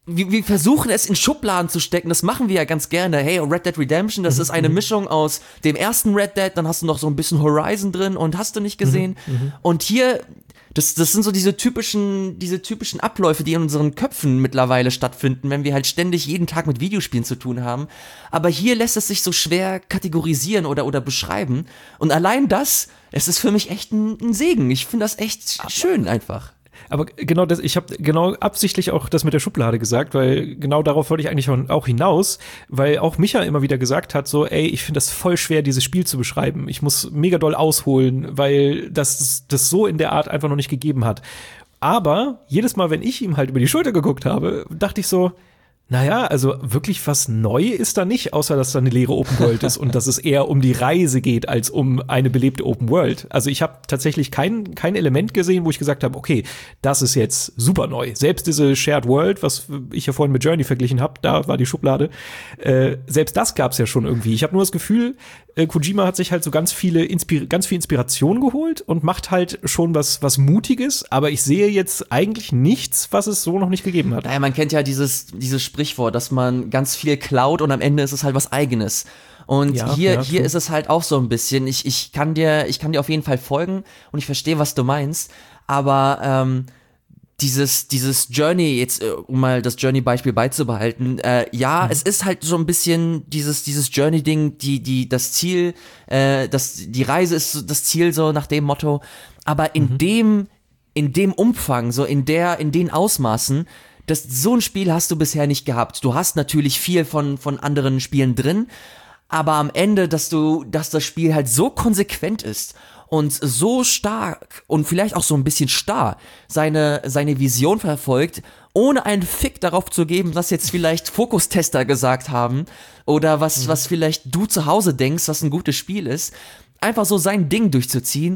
wir, wir versuchen es in Schubladen zu stecken, das machen wir ja ganz gerne. Hey, Red Dead Redemption, das mhm. ist eine Mischung aus dem ersten Red Dead, dann hast du noch so ein bisschen Horizon drin und hast du nicht gesehen. Mhm. Und hier, das, das sind so diese typischen, diese typischen Abläufe, die in unseren Köpfen mittlerweile stattfinden, wenn wir halt ständig jeden Tag mit Videospielen zu tun haben. Aber hier lässt es sich so schwer kategorisieren oder, oder beschreiben. Und allein das, es ist für mich echt ein, ein Segen. Ich finde das echt schön einfach. Aber genau das, ich habe genau absichtlich auch das mit der Schublade gesagt, weil genau darauf wollte ich eigentlich auch hinaus, weil auch Micha immer wieder gesagt hat, so, ey, ich finde das voll schwer, dieses Spiel zu beschreiben. Ich muss mega doll ausholen, weil das das so in der Art einfach noch nicht gegeben hat. Aber jedes Mal, wenn ich ihm halt über die Schulter geguckt habe, dachte ich so, naja, also wirklich was neu ist da nicht, außer dass da eine leere Open World ist und dass es eher um die Reise geht, als um eine belebte Open World. Also ich habe tatsächlich kein, kein Element gesehen, wo ich gesagt habe, okay, das ist jetzt super neu. Selbst diese Shared World, was ich ja vorhin mit Journey verglichen habe, da war die Schublade, äh, selbst das gab's ja schon irgendwie. Ich habe nur das Gefühl, äh, Kojima hat sich halt so ganz viele Inspir- ganz viel Inspiration geholt und macht halt schon was, was Mutiges, aber ich sehe jetzt eigentlich nichts, was es so noch nicht gegeben hat. Naja, man kennt ja dieses, dieses Sprichwort, dass man ganz viel klaut und am Ende ist es halt was Eigenes. Und ja, hier, ja, hier ist es halt auch so ein bisschen, ich, ich kann dir, ich kann dir auf jeden Fall folgen und ich verstehe, was du meinst, aber ähm, dieses, dieses Journey, jetzt, um mal das Journey-Beispiel beizubehalten, äh, ja, mhm. es ist halt so ein bisschen dieses, dieses Journey-Ding, die, die, das Ziel, äh, das, die Reise ist das Ziel, so nach dem Motto, aber in mhm. dem, in dem Umfang, so in der, in den Ausmaßen, das, so ein Spiel hast du bisher nicht gehabt. Du hast natürlich viel von, von anderen Spielen drin, aber am Ende, dass du, dass das Spiel halt so konsequent ist und so stark und vielleicht auch so ein bisschen starr seine, seine Vision verfolgt, ohne einen Fick darauf zu geben, was jetzt vielleicht Fokustester gesagt haben oder was, mhm. was vielleicht du zu Hause denkst, was ein gutes Spiel ist. Einfach so sein Ding durchzuziehen.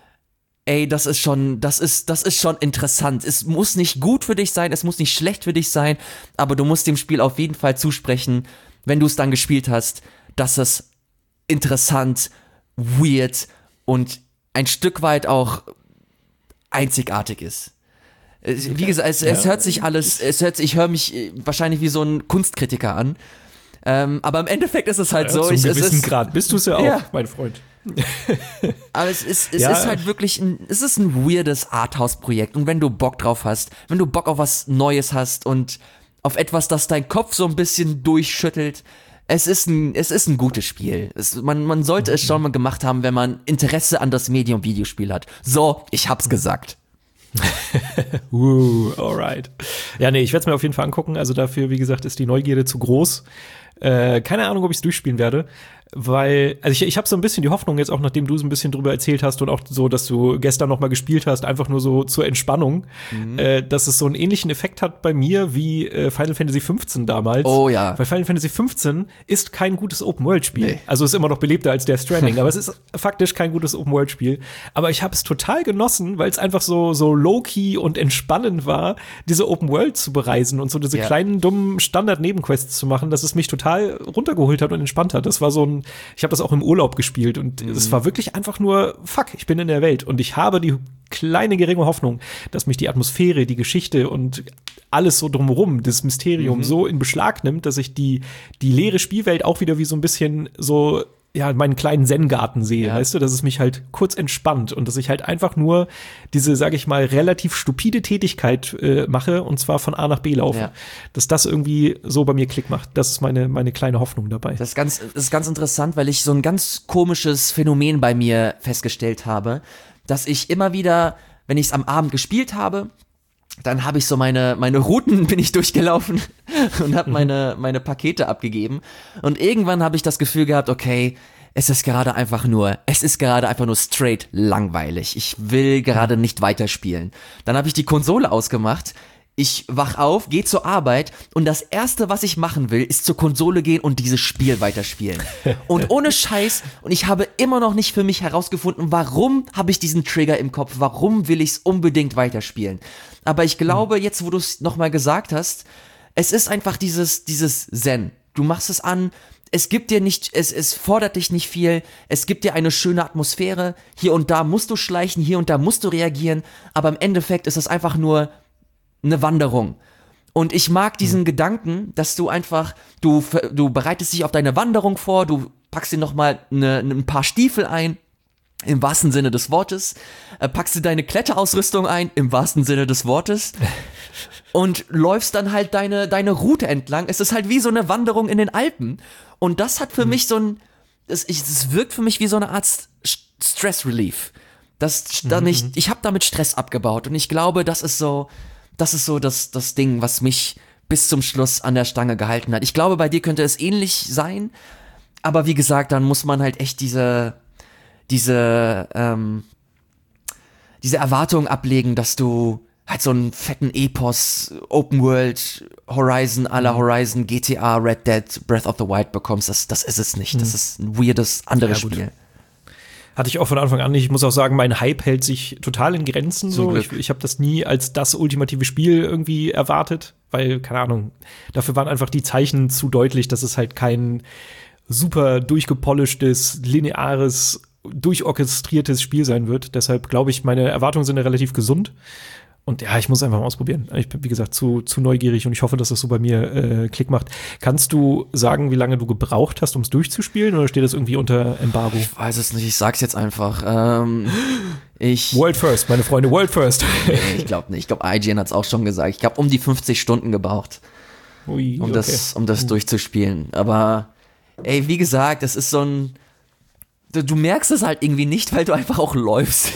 Ey, das ist schon, das ist, das ist schon interessant. Es muss nicht gut für dich sein, es muss nicht schlecht für dich sein, aber du musst dem Spiel auf jeden Fall zusprechen, wenn du es dann gespielt hast, dass es interessant, weird und ein Stück weit auch einzigartig ist. Wie gesagt, es, es hört sich alles, es hört sich, ich höre mich wahrscheinlich wie so ein Kunstkritiker an, ähm, aber im Endeffekt ist es halt ja, so. Zum ich, gewissen es ist, Grad bist du es ja auch, ja. mein Freund. Aber es ist, es ja. ist halt wirklich ein, es ist ein weirdes Arthouse-Projekt und wenn du Bock drauf hast, wenn du Bock auf was Neues hast und auf etwas, das dein Kopf so ein bisschen durchschüttelt, es ist ein, es ist ein gutes Spiel. Es, man, man sollte es schon mal gemacht haben, wenn man Interesse an das Medium Videospiel hat. So, ich hab's gesagt. uh, alright. Ja, nee, ich werde es mir auf jeden Fall angucken. Also dafür, wie gesagt, ist die Neugierde zu groß. Äh, keine Ahnung, ob ich es durchspielen werde. Weil, also ich, ich habe so ein bisschen die Hoffnung jetzt auch, nachdem du so ein bisschen drüber erzählt hast und auch so, dass du gestern noch mal gespielt hast, einfach nur so zur Entspannung, mhm. äh, dass es so einen ähnlichen Effekt hat bei mir wie äh, Final Fantasy fünfzehn damals. Oh ja. Weil Final Fantasy fünfzehn ist kein gutes Open-World-Spiel. Nee. Also ist immer noch belebter als Death Stranding, aber es ist faktisch kein gutes Open-World-Spiel. Aber ich habe es total genossen, weil es einfach so, so low-key und entspannend war, diese Open-World zu bereisen und so diese ja. kleinen, dummen Standard-Nebenquests zu machen, dass es mich total runtergeholt hat und entspannt hat. Das war so ein Ich habe das auch im Urlaub gespielt und mhm. es war wirklich einfach nur, fuck, ich bin in der Welt und ich habe die kleine, geringe Hoffnung, dass mich die Atmosphäre, die Geschichte und alles so drumherum, das Mysterium mhm. so in Beschlag nimmt, dass ich die, die leere Spielwelt auch wieder wie so ein bisschen so ja, meinen kleinen Zen-Garten sehe, ja. weißt du, dass es mich halt kurz entspannt und dass ich halt einfach nur diese, sag ich mal, relativ stupide Tätigkeit äh, mache und zwar von A nach B laufe. Ja. Dass das irgendwie so bei mir Klick macht. Das ist meine, meine kleine Hoffnung dabei. Das ist ganz, das ist ganz interessant, weil ich so ein ganz komisches Phänomen bei mir festgestellt habe, dass ich immer wieder, wenn ich es am Abend gespielt habe, dann habe ich so meine, meine Routen bin ich durchgelaufen und habe meine, meine Pakete abgegeben. Und irgendwann habe ich das Gefühl gehabt, okay, es ist gerade einfach nur, es ist gerade einfach nur straight langweilig. Ich will gerade nicht weiterspielen. Dann habe ich die Konsole ausgemacht. Ich wach auf, gehe zur Arbeit und das Erste, was ich machen will, ist zur Konsole gehen und dieses Spiel weiterspielen. Und ohne Scheiß, und ich habe immer noch nicht für mich herausgefunden, warum habe ich diesen Trigger im Kopf, warum will ich es unbedingt weiterspielen. Aber ich glaube, jetzt, wo du es nochmal gesagt hast, es ist einfach dieses, dieses Zen. Du machst es an, es gibt dir nicht, es, es fordert dich nicht viel, es gibt dir eine schöne Atmosphäre, hier und da musst du schleichen, hier und da musst du reagieren, aber im Endeffekt ist es einfach nur eine Wanderung. Und ich mag diesen mhm. Gedanken, dass du einfach, du, du bereitest dich auf deine Wanderung vor, du packst dir nochmal ne, ne, ein paar Stiefel ein, im wahrsten Sinne des Wortes, äh, packst dir deine Kletterausrüstung ein, im wahrsten Sinne des Wortes, und läufst dann halt deine, deine Route entlang. Es ist halt wie so eine Wanderung in den Alpen. Und das hat für mhm. mich so ein, es, ich, es wirkt für mich wie so eine Art Stress Relief. Das, mhm. dann ich ich habe damit Stress abgebaut, und ich glaube, das ist so, das ist so das, das Ding, was mich bis zum Schluss an der Stange gehalten hat. Ich glaube, bei dir könnte es ähnlich sein, aber wie gesagt, dann muss man halt echt diese, diese, ähm, diese Erwartung ablegen, dass du halt so einen fetten Epos, Open World, Horizon, à la Horizon, G T A, Red Dead, Breath of the Wild bekommst. Das, das ist es nicht. Das ist ein weirdes anderes ja, Spiel. Hatte ich auch von Anfang an nicht. Ich muss auch sagen, mein Hype hält sich total in Grenzen. So. Ich, ich habe das nie als das ultimative Spiel irgendwie erwartet, weil, keine Ahnung, dafür waren einfach die Zeichen zu deutlich, dass es halt kein super durchgepolischtes, lineares, durchorchestriertes Spiel sein wird. Deshalb glaube ich, meine Erwartungen sind ja relativ gesund. Und ja, ich muss einfach mal ausprobieren. Ich bin, wie gesagt, zu, zu neugierig, und ich hoffe, dass das so bei mir äh, Klick macht. Kannst du sagen, wie lange du gebraucht hast, um es durchzuspielen, oder steht das irgendwie unter Embargo? Ich weiß es nicht, ich sag's jetzt einfach. Ähm, ich World first, meine Freunde, World first. Nee, ich glaube nicht. Ich glaube, I G N hat's auch schon gesagt. Ich habe um die fünfzig Stunden gebraucht, Ui, um, okay. das, um das uh. durchzuspielen. Aber ey, wie gesagt, das ist so ein, du, du merkst es halt irgendwie nicht, weil du einfach auch läufst.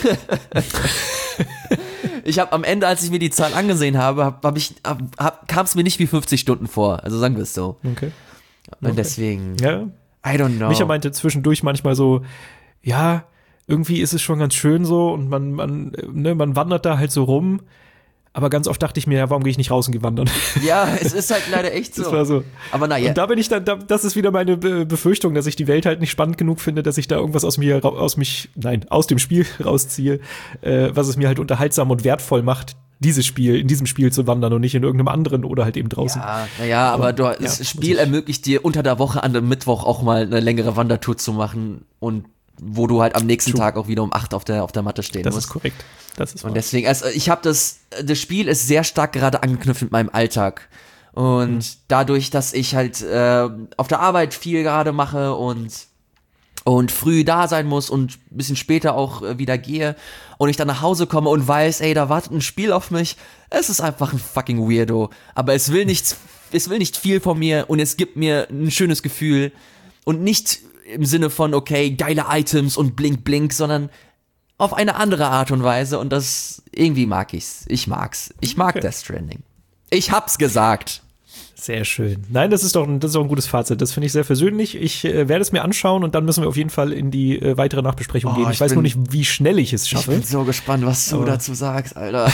Ich habe am Ende, als ich mir die Zahl angesehen habe, hab, hab ich, hab, hab, kam es mir nicht wie fünfzig Stunden vor. Also sagen wir es so. Okay. Und okay. deswegen, ja. I don't know. Micha meinte zwischendurch manchmal so, ja, irgendwie ist es schon ganz schön so, und man, man, ne, man wandert da halt so rum. Aber ganz oft dachte ich mir, ja, warum gehe ich nicht raus und gehe wandern? Ja, es ist halt leider echt so. Das war so. Aber naja. Und da bin ich dann, da, das ist wieder meine Be- Befürchtung, dass ich die Welt halt nicht spannend genug finde, dass ich da irgendwas aus mir, aus mich, nein, aus dem Spiel rausziehe, äh, was es mir halt unterhaltsam und wertvoll macht, dieses Spiel, in diesem Spiel zu wandern und nicht in irgendeinem anderen oder halt eben draußen. Ja, naja, aber, aber du, ja, das Spiel ermöglicht dir unter der Woche an dem Mittwoch auch mal eine längere Wandertour zu machen, und wo du halt am nächsten True. Tag auch wieder um acht auf der, auf der Matte stehen das musst. Das ist korrekt. Das ist und deswegen, also ich habe das, das Spiel ist sehr stark gerade angeknüpft mit meinem Alltag. Und mhm. dadurch, dass ich halt äh, auf der Arbeit viel gerade mache und und früh da sein muss und ein bisschen später auch äh, wieder gehe und ich dann nach Hause komme und weiß, ey, da wartet ein Spiel auf mich. Es ist einfach ein fucking Weirdo. Aber es will nichts, es will nicht viel von mir, und es gibt mir ein schönes Gefühl. Und nicht im Sinne von, okay, geile Items und blink blink, sondern auf eine andere Art und Weise, und das, irgendwie mag ich's. Ich mag's. Ich mag okay. Death Stranding. Ich hab's gesagt. Sehr schön. Nein, das ist doch ein, das ist doch ein gutes Fazit. Das finde ich sehr versöhnlich. Ich äh, werde es mir anschauen, und dann müssen wir auf jeden Fall in die äh, weitere Nachbesprechung oh, gehen. Ich, ich weiß bin, nur nicht, wie schnell ich es schaffe. Ich bin so gespannt, was du Aber dazu sagst, Alter.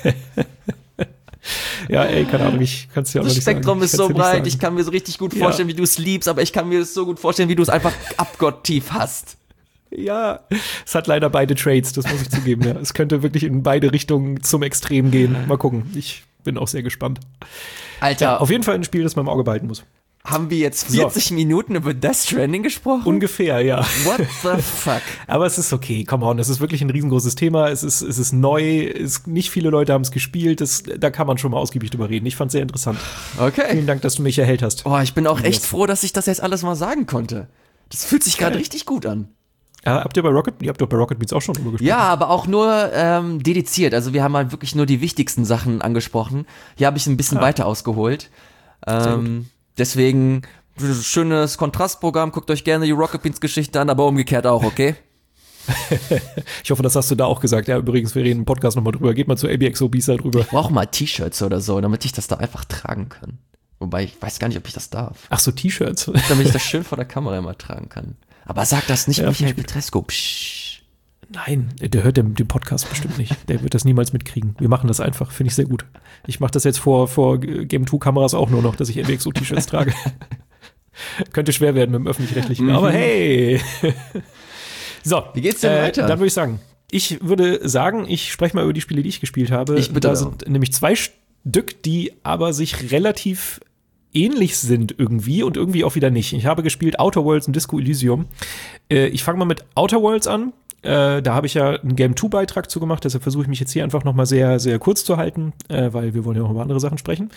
Ja, ey, keine Ahnung, ich kann es dir auch das nicht sagen. Das Spektrum ist so breit, ich kann mir so richtig gut vorstellen, ja. wie du es liebst, aber ich kann mir es so gut vorstellen, wie du es einfach abgotttief hast. Ja, es hat leider beide Trades, das muss ich zugeben. Ja. Es könnte wirklich in beide Richtungen zum Extrem gehen. Mal gucken, ich bin auch sehr gespannt. Alter. Ja, auf jeden Fall ein Spiel, das man im Auge behalten muss. Haben wir jetzt vierzig so. Minuten über Death Stranding gesprochen? Ungefähr, ja. What the fuck? Aber es ist okay, come on, es ist wirklich ein riesengroßes Thema, es ist, es ist neu, es, nicht viele Leute haben es gespielt, das, da kann man schon mal ausgiebig drüber reden. Ich fand es sehr interessant. Okay. Vielen Dank, dass du mich erhellt hast. Oh, ich bin auch echt froh, dass ich das jetzt alles mal sagen konnte. Das fühlt sich gerade richtig gut an. Ja, habt ihr bei Rocket, ihr habt doch bei Rocket Beats auch schon drüber gesprochen. Ja, aber auch nur ähm, dediziert. Also wir haben halt wirklich nur die wichtigsten Sachen angesprochen. Hier habe ich ein bisschen ah. weiter ausgeholt. Ähm, deswegen schönes Kontrastprogramm. Guckt euch gerne die Rocket Beans Geschichte an, aber umgekehrt auch, okay? Ich hoffe, das hast du da auch gesagt. Ja, übrigens, wir reden im Podcast nochmal drüber. Geht mal zu A B X O Bisa drüber. Ich brauche mal T-Shirts oder so, damit ich das da einfach tragen kann. Wobei, ich weiß gar nicht, ob ich das darf. Ach so, T-Shirts. Damit ich das schön vor der Kamera immer tragen kann. Aber sag das nicht, ja, Michael Petrescu. Psch. Nein, der hört den, den Podcast bestimmt nicht. Der wird das niemals mitkriegen. Wir machen das einfach, finde ich sehr gut. Ich mache das jetzt vor, vor Game zwei Kameras auch nur noch, dass ich A B X O-T-Shirts trage. Könnte schwer werden mit dem Öffentlich-Rechtlichen, mhm. aber hey! So, wie geht's denn äh, weiter? Dann würde ich sagen, ich würde sagen, ich spreche mal über die Spiele, die ich gespielt habe. Ich bitte da auch. sind nämlich zwei Stück, die aber sich relativ ähnlich sind irgendwie und irgendwie auch wieder nicht. Ich habe gespielt Outer Worlds und Disco Elysium. Äh, ich fange mal mit Outer Worlds an. äh, da habe ich ja einen Game zwei Beitrag zu gemacht, deshalb versuche ich mich jetzt hier einfach nochmal sehr, sehr kurz zu halten, äh, weil wir wollen ja auch über andere Sachen sprechen.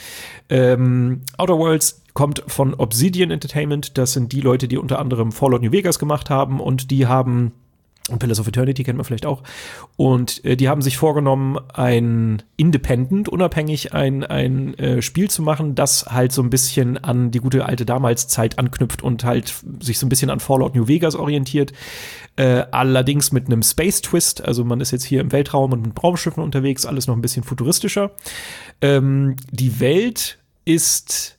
Ähm, Outer Worlds kommt von Obsidian Entertainment, das sind die Leute, die unter anderem Fallout New Vegas gemacht haben und die haben und Pillars of Eternity kennt man vielleicht auch. Und äh, die haben sich vorgenommen, ein Independent, unabhängig ein, ein äh, Spiel zu machen, das halt so ein bisschen an die gute alte Damals-Zeit anknüpft und halt sich so ein bisschen an Fallout New Vegas orientiert. Äh, allerdings mit einem Space-Twist. Also man ist jetzt hier im Weltraum und mit Raumschiffen unterwegs, alles noch ein bisschen futuristischer. Ähm, die Welt ist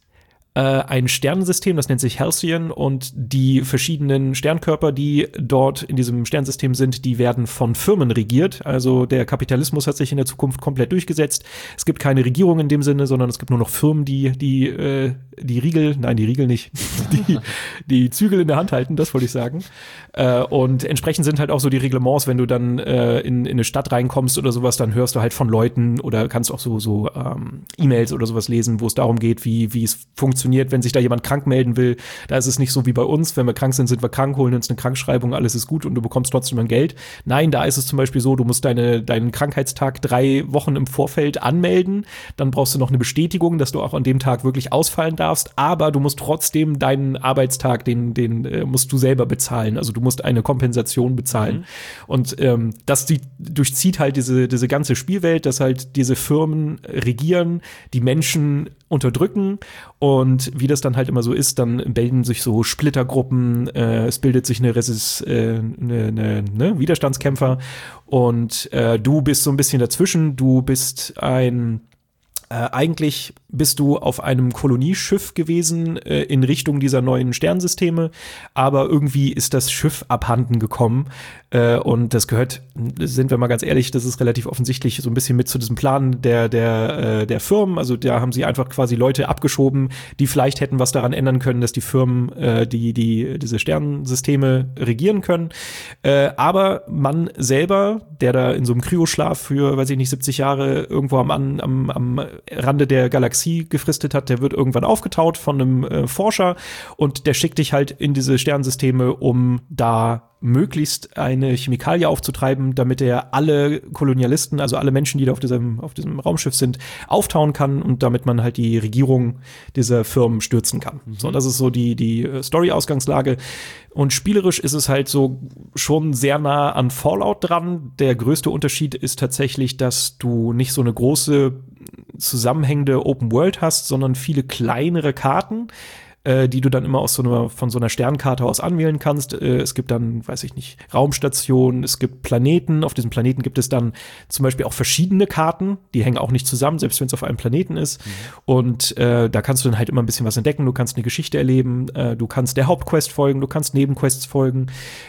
ein Sternensystem, das nennt sich Halcyon, und die verschiedenen Sternkörper, die dort in diesem Sternsystem sind, die werden von Firmen regiert. Also der Kapitalismus hat sich in der Zukunft komplett durchgesetzt. Es gibt keine Regierung in dem Sinne, sondern es gibt nur noch Firmen, die die äh, die Riegel, nein, die Riegel nicht, die die Zügel in der Hand halten, das wollte ich sagen. Äh, und entsprechend sind halt auch so die Reglements, wenn du dann äh, in, in eine Stadt reinkommst oder sowas, dann hörst du halt von Leuten oder kannst auch so so ähm, E-Mails oder sowas lesen, wo es darum geht, wie wie es funktioniert, wenn sich da jemand krank melden will. Da ist es nicht so wie bei uns, wenn wir krank sind, sind wir krank, holen uns eine Krankschreibung, alles ist gut und du bekommst trotzdem ein Geld. Nein, da ist es zum Beispiel so, du musst deine, deinen Krankheitstag drei Wochen im Vorfeld anmelden, dann brauchst du noch eine Bestätigung, dass du auch an dem Tag wirklich ausfallen darfst, aber du musst trotzdem deinen Arbeitstag, den, den äh, musst du selber bezahlen, also du musst eine Kompensation bezahlen. Mhm. Und ähm, das die, durchzieht halt diese, diese ganze Spielwelt, dass halt diese Firmen regieren, die Menschen unterdrücken. Und wie das dann halt immer so ist, dann bilden sich so Splittergruppen, äh, es bildet sich eine, Resist, äh, eine, eine ne, Widerstandskämpfer und äh, du bist so ein bisschen dazwischen, du bist ein Äh, eigentlich bist du auf einem Kolonieschiff gewesen äh, in Richtung dieser neuen Sternsysteme, aber irgendwie ist das Schiff abhanden gekommen äh, und das gehört, sind wir mal ganz ehrlich, das ist relativ offensichtlich so ein bisschen mit zu diesem Plan der der äh, der Firmen. Also da haben sie einfach quasi Leute abgeschoben, die vielleicht hätten was daran ändern können, dass die Firmen äh, die die diese Sternensysteme regieren können. Äh, aber man selber, der da in so einem Kryoschlaf für, weiß ich nicht, siebzig Jahre irgendwo am am am Rande der Galaxie gefristet hat, der wird irgendwann aufgetaut von einem äh, Forscher und der schickt dich halt in diese Sternsysteme, um da möglichst eine Chemikalie aufzutreiben, damit er alle Kolonialisten, also alle Menschen, die da auf diesem, auf diesem Raumschiff sind, auftauen kann und damit man halt die Regierung dieser Firmen stürzen kann. Mhm. So, das ist so die, die Story-Ausgangslage. Und spielerisch ist es halt so schon sehr nah an Fallout dran. Der größte Unterschied ist tatsächlich, dass du nicht so eine große zusammenhängende Open World hast, sondern viele kleinere Karten, äh, die du dann immer aus so einer, von so einer Sternkarte aus anwählen kannst. Äh, es gibt dann, weiß ich nicht, Raumstationen, es gibt Planeten. Auf diesem Planeten gibt es dann zum Beispiel auch verschiedene Karten, die hängen auch nicht zusammen, selbst wenn es auf einem Planeten ist. Mhm. Und äh, da kannst du dann halt immer ein bisschen was entdecken. Du kannst eine Geschichte erleben, äh, du kannst der Hauptquest folgen, du kannst Nebenquests folgen,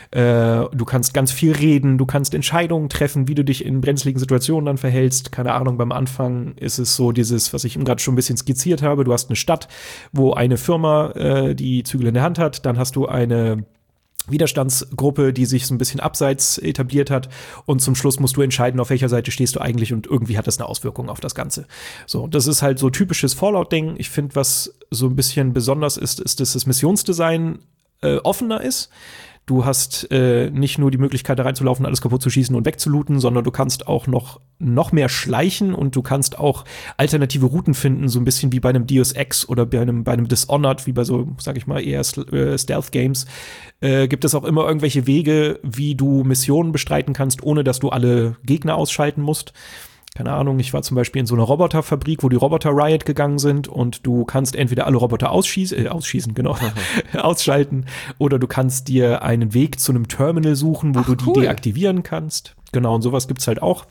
äh, du kannst ganz viel reden, du kannst Entscheidungen treffen, wie du dich in brenzligen Situationen dann verhältst. Keine Ahnung, beim Anfang ist es so dieses, was ich eben gerade schon ein bisschen skizziert habe. Du hast eine Stadt, wo eine Firma die Zügel in der Hand hat, dann hast du eine Widerstandsgruppe, die sich so ein bisschen abseits etabliert hat und zum Schluss musst du entscheiden, auf welcher Seite stehst du eigentlich und irgendwie hat das eine Auswirkung auf das Ganze. So, das ist halt so typisches Fallout-Ding. Ich finde, was so ein bisschen besonders ist, ist, dass das Missionsdesign äh, offener ist. Du hast äh, nicht nur die Möglichkeit, da reinzulaufen, alles kaputt zu schießen und wegzulooten, sondern du kannst auch noch, noch mehr schleichen und du kannst auch alternative Routen finden, so ein bisschen wie bei einem Deus Ex oder bei einem, bei einem Dishonored, wie bei so, sag ich mal, eher äh, Stealth-Games. Äh, gibt es auch immer irgendwelche Wege, wie du Missionen bestreiten kannst, ohne dass du alle Gegner ausschalten musst. Keine Ahnung, ich war zum Beispiel in so einer Roboterfabrik, wo die Roboter Riot gegangen sind und du kannst entweder alle Roboter ausschießen, äh, ausschießen, genau, ausschalten, oder du kannst dir einen Weg zu einem Terminal suchen, wo Ach, du die cool. deaktivieren kannst. Genau, und sowas gibt's halt auch.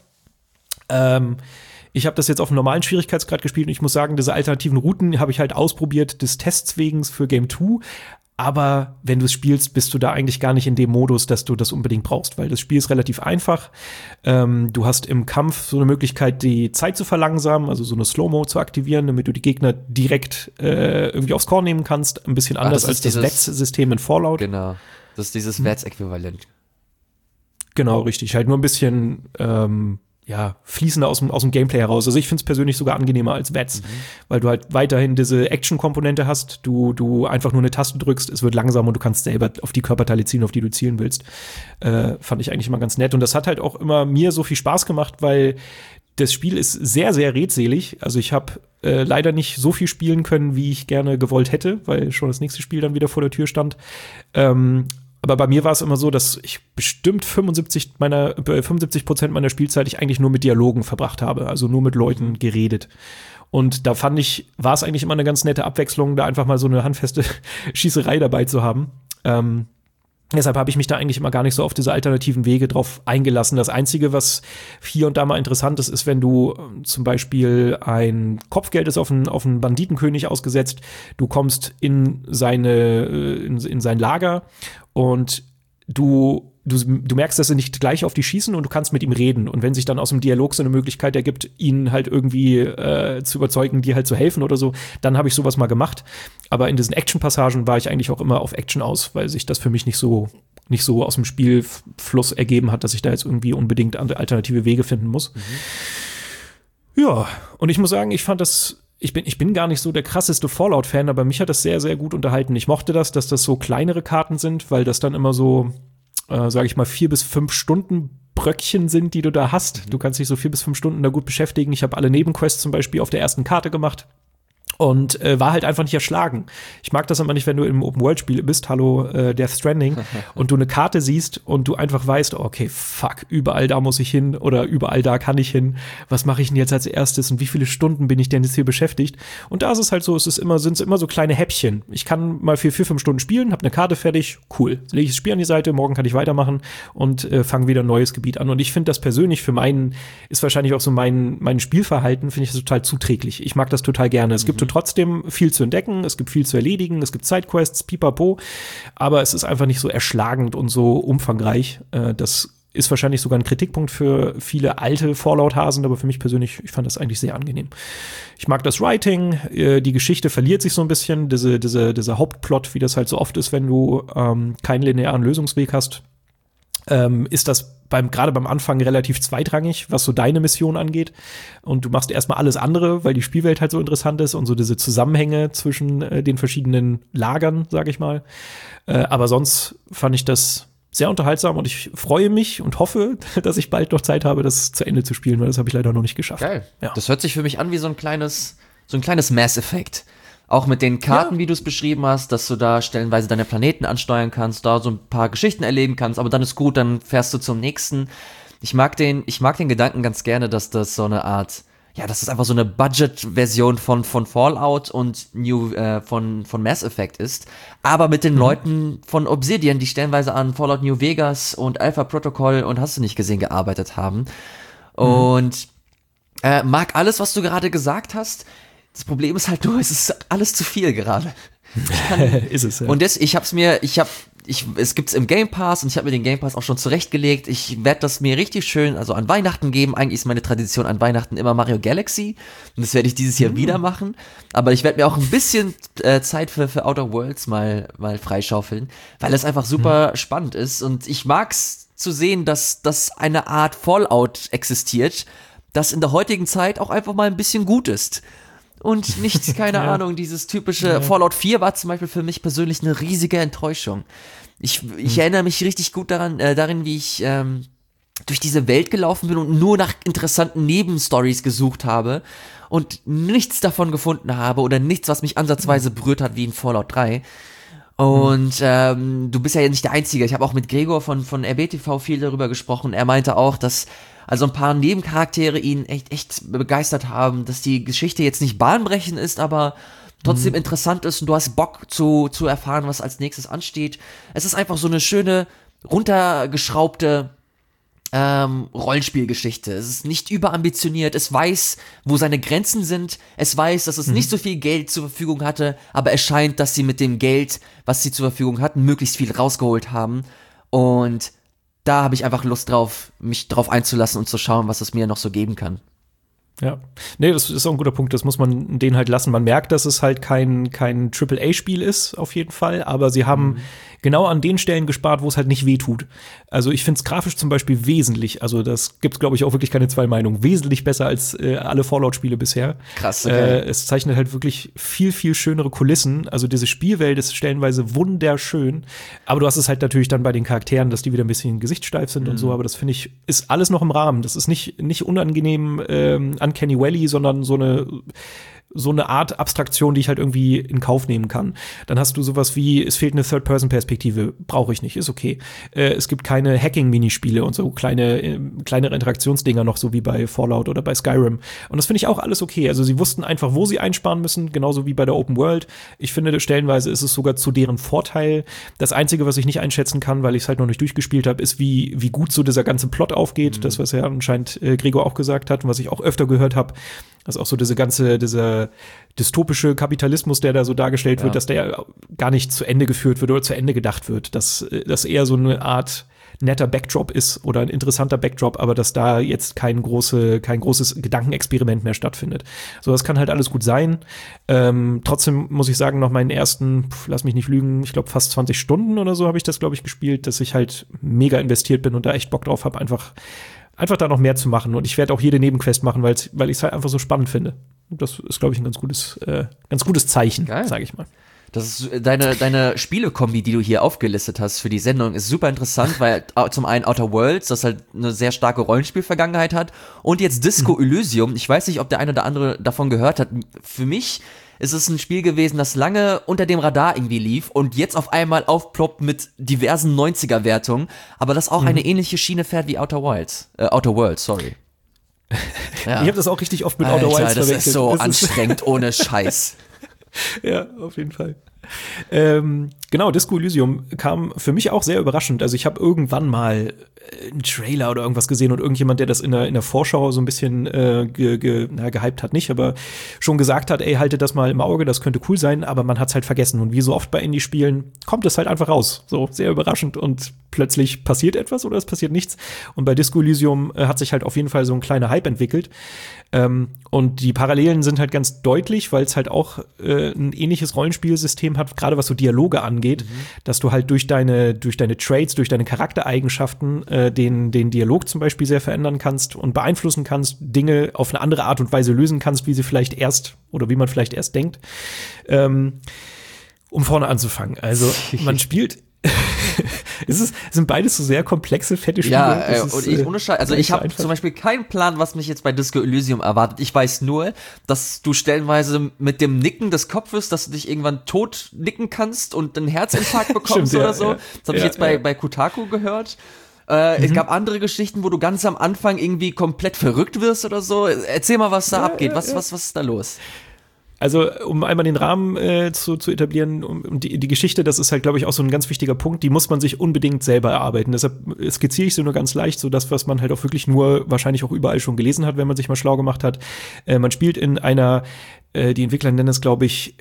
Ähm, ich habe das jetzt auf einem normalen Schwierigkeitsgrad gespielt und ich muss sagen, diese alternativen Routen habe ich halt ausprobiert des Tests wegen für Game zwei. Aber wenn du es spielst, bist du da eigentlich gar nicht in dem Modus, dass du das unbedingt brauchst, weil das Spiel ist relativ einfach. Ähm, du hast im Kampf so eine Möglichkeit, die Zeit zu verlangsamen, also so eine Slow-Mo zu aktivieren, damit du die Gegner direkt äh, irgendwie aufs Korn nehmen kannst. Ein bisschen anders Ach, das als dieses, das W E T-System in Fallout. Genau, das ist dieses hm. W E T-Äquivalent. Genau, richtig. Halt nur ein bisschen ähm, ja, fließender aus dem, aus dem Gameplay heraus. Also ich finde es persönlich sogar angenehmer als V A T S, mhm. weil du halt weiterhin diese Action-Komponente hast, du, du einfach nur eine Taste drückst, es wird langsam und du kannst selber auf die Körperteile zielen, auf die du zielen willst. Äh, fand ich eigentlich immer ganz nett. Und das hat halt auch immer mir so viel Spaß gemacht, weil das Spiel ist sehr, sehr redselig. Also ich habe äh, leider nicht so viel spielen können, wie ich gerne gewollt hätte, weil schon das nächste Spiel dann wieder vor der Tür stand. Ähm, Aber bei mir war es immer so, dass ich bestimmt fünfundsiebzig meiner, äh, fünfundsiebzig Prozent meiner Spielzeit ich eigentlich nur mit Dialogen verbracht habe, also nur mit Leuten geredet. Und da fand ich, war es eigentlich immer eine ganz nette Abwechslung, da einfach mal so eine handfeste Schießerei dabei zu haben. Ähm, Deshalb habe ich mich da eigentlich immer gar nicht so auf diese alternativen Wege drauf eingelassen. Das Einzige, was hier und da mal interessant ist, ist, wenn du äh, zum Beispiel ein Kopfgeld ist auf einen, auf einen Banditenkönig ausgesetzt, du kommst in seine, in, in sein Lager und du Du, du merkst, dass sie nicht gleich auf dich schießen und du kannst mit ihm reden. Und wenn sich dann aus dem Dialog so eine Möglichkeit ergibt, ihn halt irgendwie äh, zu überzeugen, dir halt zu helfen oder so, dann habe ich sowas mal gemacht. Aber in diesen Action-Passagen war ich eigentlich auch immer auf Action aus, weil sich das für mich nicht so, nicht so aus dem Spielfluss ergeben hat, dass ich da jetzt irgendwie unbedingt alternative Wege finden muss. Mhm. Ja, und ich muss sagen, ich fand das Ich bin, ich bin gar nicht so der krasseste Fallout-Fan, aber mich hat das sehr, sehr gut unterhalten. Ich mochte das, dass das so kleinere Karten sind, weil das dann immer so Äh, sage ich mal, vier bis fünf Stunden Bröckchen sind, die du da hast. Du kannst dich so vier bis fünf Stunden da gut beschäftigen. Ich habe alle Nebenquests zum Beispiel auf der ersten Karte gemacht und äh, war halt einfach nicht erschlagen. Ich mag das immer nicht, wenn du im Open-World-Spiel bist, hallo äh, Death Stranding, und du eine Karte siehst und du einfach weißt, okay, fuck, überall da muss ich hin oder überall da kann ich hin. Was mache ich denn jetzt als erstes und wie viele Stunden bin ich denn jetzt hier beschäftigt? Und da ist es halt so, es ist immer, sind es immer so kleine Häppchen. Ich kann mal für vier, fünf Stunden spielen, habe eine Karte fertig, cool. Lege ich das Spiel an die Seite, morgen kann ich weitermachen und äh, fange wieder ein neues Gebiet an. Und ich finde das persönlich für meinen, ist wahrscheinlich auch so mein, mein Spielverhalten, finde ich das total zuträglich. Ich mag das total gerne. Es mhm. gibt trotzdem viel zu entdecken, es gibt viel zu erledigen, es gibt Sidequests, pipapo, aber es ist einfach nicht so erschlagend und so umfangreich. Äh, das ist wahrscheinlich sogar ein Kritikpunkt für viele alte Fallout-Hasen, aber für mich persönlich, ich fand das eigentlich sehr angenehm. Ich mag das Writing, äh, die Geschichte verliert sich so ein bisschen, diese, diese, dieser Hauptplot, wie das halt so oft ist, wenn du ähm, keinen linearen Lösungsweg hast, ähm, ist das beim, gerade beim Anfang relativ zweitrangig, was so deine Mission angeht. Und du machst erstmal alles andere, weil die Spielwelt halt so interessant ist und so diese Zusammenhänge zwischen äh, den verschiedenen Lagern, sag ich mal. Äh, aber sonst fand ich das sehr unterhaltsam und ich freue mich und hoffe, dass ich bald noch Zeit habe, das zu Ende zu spielen, weil das habe ich leider noch nicht geschafft. Geil. Ja. Das hört sich für mich an wie so ein kleines, so ein kleines Mass Effect. Auch mit den Karten, ja. wie du es beschrieben hast, dass du da stellenweise deine Planeten ansteuern kannst, da so ein paar Geschichten erleben kannst, aber dann ist gut, dann fährst du zum nächsten. Ich mag den, ich mag den Gedanken ganz gerne, dass das so eine Art, ja, dass das einfach so eine Budget-Version von, von Fallout und New, äh, von, von Mass Effect ist, aber mit den mhm. Leuten von Obsidian, die stellenweise an Fallout New Vegas und Alpha Protocol und hast du nicht gesehen, gearbeitet haben. Mhm. Und äh, mag alles, was du gerade gesagt hast. Das Problem ist halt nur, es ist alles zu viel gerade. Ist es, ja. Und das, ich hab's mir, ich hab, ich, es gibt's im Game Pass und ich habe mir den Game Pass auch schon zurechtgelegt. Ich werde das mir richtig schön, also an Weihnachten geben. Eigentlich ist meine Tradition an Weihnachten immer Mario Galaxy und das werde ich dieses Jahr mhm. wieder machen. Aber ich werde mir auch ein bisschen äh, Zeit für, für Outer Worlds mal, mal freischaufeln, weil es einfach super mhm. spannend ist und ich mag's zu sehen, dass, dass eine Art Fallout existiert, das in der heutigen Zeit auch einfach mal ein bisschen gut ist. Und nicht, keine ja. Ahnung, dieses typische ja. Fallout vier war zum Beispiel für mich persönlich eine riesige Enttäuschung. Ich, ich hm. erinnere mich richtig gut daran, äh, darin, wie ich ähm, durch diese Welt gelaufen bin und nur nach interessanten Nebenstories gesucht habe und nichts davon gefunden habe oder nichts, was mich ansatzweise berührt hat wie in Fallout drei. Und ähm, du bist ja nicht der Einzige. Ich habe auch mit Gregor von, von R B T V viel darüber gesprochen. Er meinte auch, dass also ein paar Nebencharaktere ihn echt, echt begeistert haben, dass die Geschichte jetzt nicht bahnbrechend ist, aber trotzdem mhm. interessant ist und du hast Bock zu, zu erfahren, was als nächstes ansteht. Es ist einfach so eine schöne, runtergeschraubte ähm, Rollenspielgeschichte. Es ist nicht überambitioniert, es weiß, wo seine Grenzen sind, es weiß, dass es mhm. nicht so viel Geld zur Verfügung hatte, aber es scheint, dass sie mit dem Geld, was sie zur Verfügung hatten, möglichst viel rausgeholt haben und da habe ich einfach Lust drauf, mich drauf einzulassen und zu schauen, was es mir noch so geben kann. Ja, nee, das ist auch ein guter Punkt, das muss man denen halt lassen. Man merkt, dass es halt kein, kein Triple A Spiel ist, auf jeden Fall, aber sie haben mhm. genau an den Stellen gespart, wo es halt nicht weh tut. Also ich finde es grafisch zum Beispiel wesentlich, also das gibt's, glaube ich, auch wirklich keine zwei Meinungen, wesentlich besser als äh, alle Fallout-Spiele bisher. Krass, okay. Äh, es zeichnet halt wirklich viel, viel schönere Kulissen. Also diese Spielwelt ist stellenweise wunderschön, aber du hast es halt natürlich dann bei den Charakteren, dass die wieder ein bisschen gesichtssteif sind mhm. und so, aber das finde ich, ist alles noch im Rahmen. Das ist nicht, nicht unangenehm ähm, Uncanny Valley, sondern so eine so eine Art Abstraktion, die ich halt irgendwie in Kauf nehmen kann. Dann hast du sowas wie, es fehlt eine Third-Person-Perspektive, brauche ich nicht, ist okay. Äh, es gibt keine Hacking-Minispiele und so kleine, äh, kleinere Interaktionsdinger noch, so wie bei Fallout oder bei Skyrim. Und das finde ich auch alles okay. Also sie wussten einfach, wo sie einsparen müssen, genauso wie bei der Open World. Ich finde, stellenweise ist es sogar zu deren Vorteil. Das Einzige, was ich nicht einschätzen kann, weil ich es halt noch nicht durchgespielt habe, ist, wie, wie gut so dieser ganze Plot aufgeht. Mhm. Das, was ja anscheinend äh, Gregor auch gesagt hat und was ich auch öfter gehört habe. Das ist auch so diese ganze, dieser dystopische Kapitalismus, der da so dargestellt ja. wird, dass der gar nicht zu Ende geführt wird oder zu Ende gedacht wird. Dass das eher so eine Art netter Backdrop ist oder ein interessanter Backdrop, aber dass da jetzt kein, große, kein großes Gedankenexperiment mehr stattfindet. So, das kann halt alles gut sein. Ähm, trotzdem muss ich sagen, noch meinen ersten, pf, lass mich nicht lügen, ich glaube fast zwanzig Stunden oder so habe ich das, glaube ich, gespielt, dass ich halt mega investiert bin und da echt Bock drauf habe, einfach Einfach da noch mehr zu machen. Und ich werde auch jede Nebenquest machen, weil's, weil ich es halt einfach so spannend finde. Und das ist, glaube ich, ein ganz gutes, äh, ganz gutes Zeichen, sage ich mal. Das ist deine, deine Spielekombi, die du hier aufgelistet hast für die Sendung, ist super interessant, weil zum einen Outer Worlds, das halt eine sehr starke Rollenspielvergangenheit hat, und jetzt Disco mhm. Elysium. Ich weiß nicht, ob der eine oder andere davon gehört hat. Für mich ist es ein Spiel gewesen, das lange unter dem Radar irgendwie lief und jetzt auf einmal aufploppt mit diversen neunziger-Wertungen, aber das auch mhm. eine ähnliche Schiene fährt wie Outer Wilds. Äh, Outer Worlds, sorry. Ja. Ich habe das auch richtig oft mit Alter, Outer Wilds das verwechselt. ist so das anstrengend, ohne Scheiß. Ja, auf jeden Fall. Ähm, genau, Disco Elysium kam für mich auch sehr überraschend. Also ich habe irgendwann mal einen Trailer oder irgendwas gesehen und irgendjemand, der das in der, in der Vorschau so ein bisschen äh, ge, ge, na, gehypt hat, nicht, aber schon gesagt hat, ey, haltet das mal im Auge, das könnte cool sein, aber man hat's halt vergessen. Und wie so oft bei Indie-Spielen kommt es halt einfach raus. So, sehr überraschend und plötzlich passiert etwas oder es passiert nichts. Und bei Disco Elysium äh, hat sich halt auf jeden Fall so ein kleiner Hype entwickelt. Ähm, und die Parallelen sind halt ganz deutlich, weil es halt auch äh, ein ähnliches Rollenspielsystem hat, gerade was so Dialoge angeht, mhm. dass du halt durch deine, durch deine Traits, durch deine Charaktereigenschaften äh, den, den Dialog zum Beispiel sehr verändern kannst und beeinflussen kannst, Dinge auf eine andere Art und Weise lösen kannst, wie sie vielleicht erst oder wie man vielleicht erst denkt. Ähm, um vorne anzufangen. Also man spielt es ist, sind beides so sehr komplexe, fette Spiele. Ja, äh, ist, und ich, ohne Scheiß, also ich habe zum Beispiel keinen Plan, was mich jetzt bei Disco Elysium erwartet. Ich weiß nur, dass du stellenweise mit dem Nicken des Kopfes, dass du dich irgendwann tot nicken kannst und einen Herzinfarkt bekommst Stimmt, oder ja, so. Das habe ja, ich jetzt bei, ja. bei Kotaku gehört. Äh, mhm. Es gab andere Geschichten, wo du ganz am Anfang irgendwie komplett verrückt wirst oder so. Erzähl mal, was da ja, abgeht. Ja, was, ja. was, was ist da los? Also, um einmal den Rahmen äh, zu, zu etablieren, um, um die, die Geschichte, das ist halt, glaube ich, auch so ein ganz wichtiger Punkt, die muss man sich unbedingt selber erarbeiten. Deshalb skizziere ich sie nur ganz leicht, so das, was man halt auch wirklich nur wahrscheinlich auch überall schon gelesen hat, wenn man sich mal schlau gemacht hat. Äh, man spielt in einer, äh, die Entwickler nennen es, glaube ich,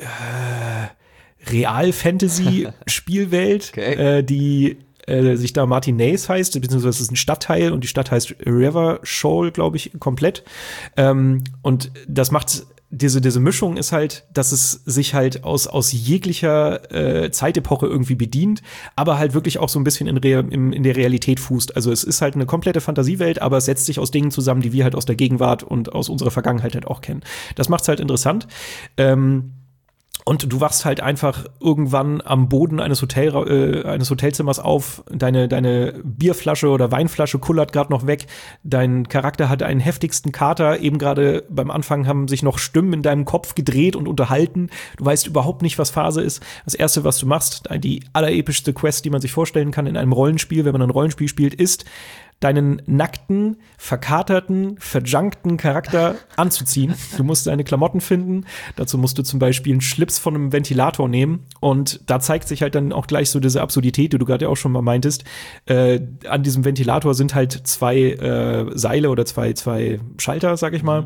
äh, Real-Fantasy-Spielwelt, okay. äh, die äh, sich da Martinez heißt, beziehungsweise es ist ein Stadtteil und die Stadt heißt River Shoal, glaube ich, komplett. Ähm, und das macht Diese, diese Mischung ist halt, dass es sich halt aus, aus jeglicher äh, Zeitepoche irgendwie bedient, aber halt wirklich auch so ein bisschen in, Re- in, in der Realität fußt. Also es ist halt eine komplette Fantasiewelt, aber es setzt sich aus Dingen zusammen, die wir halt aus der Gegenwart und aus unserer Vergangenheit halt auch kennen. Das macht's halt interessant. Ähm Und du wachst halt einfach irgendwann am Boden eines, Hotel, äh, eines Hotelzimmers auf, deine, deine Bierflasche oder Weinflasche kullert gerade noch weg, dein Charakter hat einen heftigsten Kater, eben gerade beim Anfang haben sich noch Stimmen in deinem Kopf gedreht und unterhalten, du weißt überhaupt nicht, was Phase ist. Das Erste, was du machst, die allerepischste Quest, die man sich vorstellen kann in einem Rollenspiel, wenn man ein Rollenspiel spielt, ist, deinen nackten, verkaterten, verjunkten Charakter anzuziehen. Du musst deine Klamotten finden. Dazu musst du zum Beispiel einen Schlips von einem Ventilator nehmen. Und da zeigt sich halt dann auch gleich so diese Absurdität, die du gerade auch schon mal meintest. Äh, an diesem Ventilator sind halt zwei äh, Seile oder zwei, zwei Schalter, sag ich mal.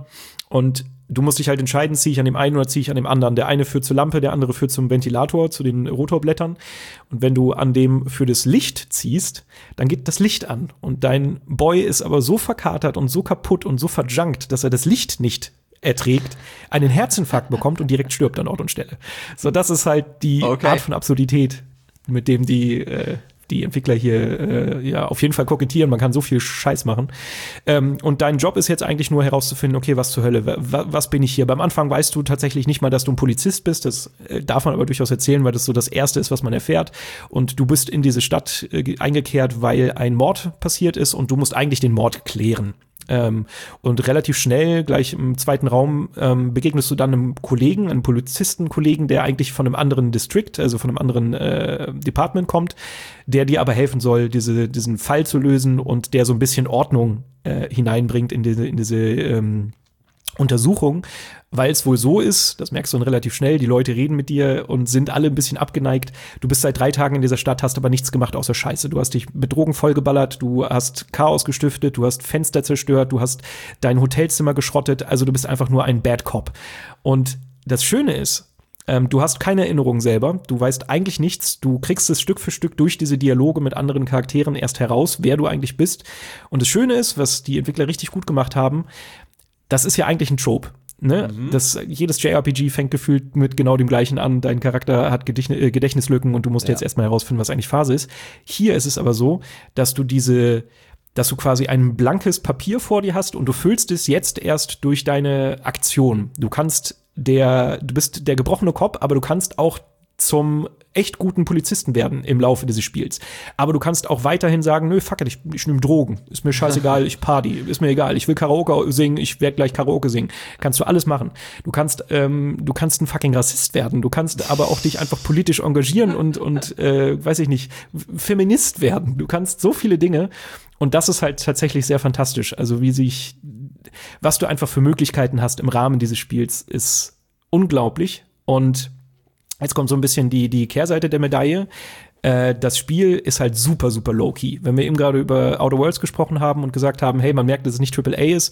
Und du musst dich halt entscheiden, ziehe ich an dem einen oder ziehe ich an dem anderen. Der eine führt zur Lampe, der andere führt zum Ventilator, zu den Rotorblättern. Und wenn du an dem für das Licht ziehst, dann geht das Licht an. Und dein Boy ist aber so verkatert und so kaputt und so verjunkt, dass er das Licht nicht erträgt, einen Herzinfarkt bekommt und direkt stirbt an Ort und Stelle. So, das ist halt die okay. Art von Absurdität, mit dem die äh, die Entwickler hier äh, ja auf jeden Fall kokettieren. Man kann so viel Scheiß machen. Ähm, und dein Job ist jetzt eigentlich nur herauszufinden, okay, was zur Hölle, w- was bin ich hier? Beim Anfang weißt du tatsächlich nicht mal, dass du ein Polizist bist. Das äh, darf man aber durchaus erzählen, weil das so das Erste ist, was man erfährt. Und du bist in diese Stadt äh, eingekehrt, weil ein Mord passiert ist und du musst eigentlich den Mord klären. Ähm, und relativ schnell, gleich im zweiten Raum, ähm, begegnest du dann einem Kollegen, einem Polizistenkollegen, der eigentlich von einem anderen District, also von einem anderen äh, Department kommt, der dir aber helfen soll, diese, diesen Fall zu lösen und der so ein bisschen Ordnung äh, hineinbringt in diese, in diese ähm, Untersuchung, weil es wohl so ist, das merkst du dann relativ schnell, die Leute reden mit dir und sind alle ein bisschen abgeneigt. Du bist seit drei Tagen in dieser Stadt, hast aber nichts gemacht außer Scheiße. Du hast dich mit Drogen vollgeballert, du hast Chaos gestiftet, du hast Fenster zerstört, du hast dein Hotelzimmer geschrottet, also du bist einfach nur ein Bad Cop. Und das Schöne ist, ähm, du hast keine Erinnerung selber, du weißt eigentlich nichts, du kriegst es Stück für Stück durch diese Dialoge mit anderen Charakteren erst heraus, wer du eigentlich bist. Und das Schöne ist, was die Entwickler richtig gut gemacht haben, das ist ja eigentlich ein Trope. Ne? Mhm. Das, jedes J R P G fängt gefühlt mit genau dem gleichen an. Dein Charakter hat Gedächtnis, äh, Gedächtnislücken und du musst ja. jetzt erstmal herausfinden, was eigentlich Phase ist. Hier ist es aber so, dass du diese, dass du quasi ein blankes Papier vor dir hast und du füllst es jetzt erst durch deine Aktion. Du kannst der, du bist der gebrochene Cop, aber du kannst auch zum echt guten Polizisten werden im Laufe dieses Spiels. Aber du kannst auch weiterhin sagen, nö, fuck it, ich, ich nehme Drogen. Ist mir scheißegal, ich Party. Ist mir egal, ich will Karaoke singen, ich werde gleich Karaoke singen. Kannst du alles machen. Du kannst ähm, du kannst ein fucking Rassist werden. Du kannst aber auch dich einfach politisch engagieren und, und äh, weiß ich nicht, Feminist werden. Du kannst so viele Dinge. Und das ist halt tatsächlich sehr fantastisch. Also wie sich, was du einfach für Möglichkeiten hast im Rahmen dieses Spiels, ist unglaublich. Und jetzt kommt so ein bisschen die, die Kehrseite der Medaille. Äh, das Spiel ist halt super, super low-key. Wenn wir eben gerade über Outer Worlds gesprochen haben und gesagt haben, hey, man merkt, dass es nicht Triple A ist,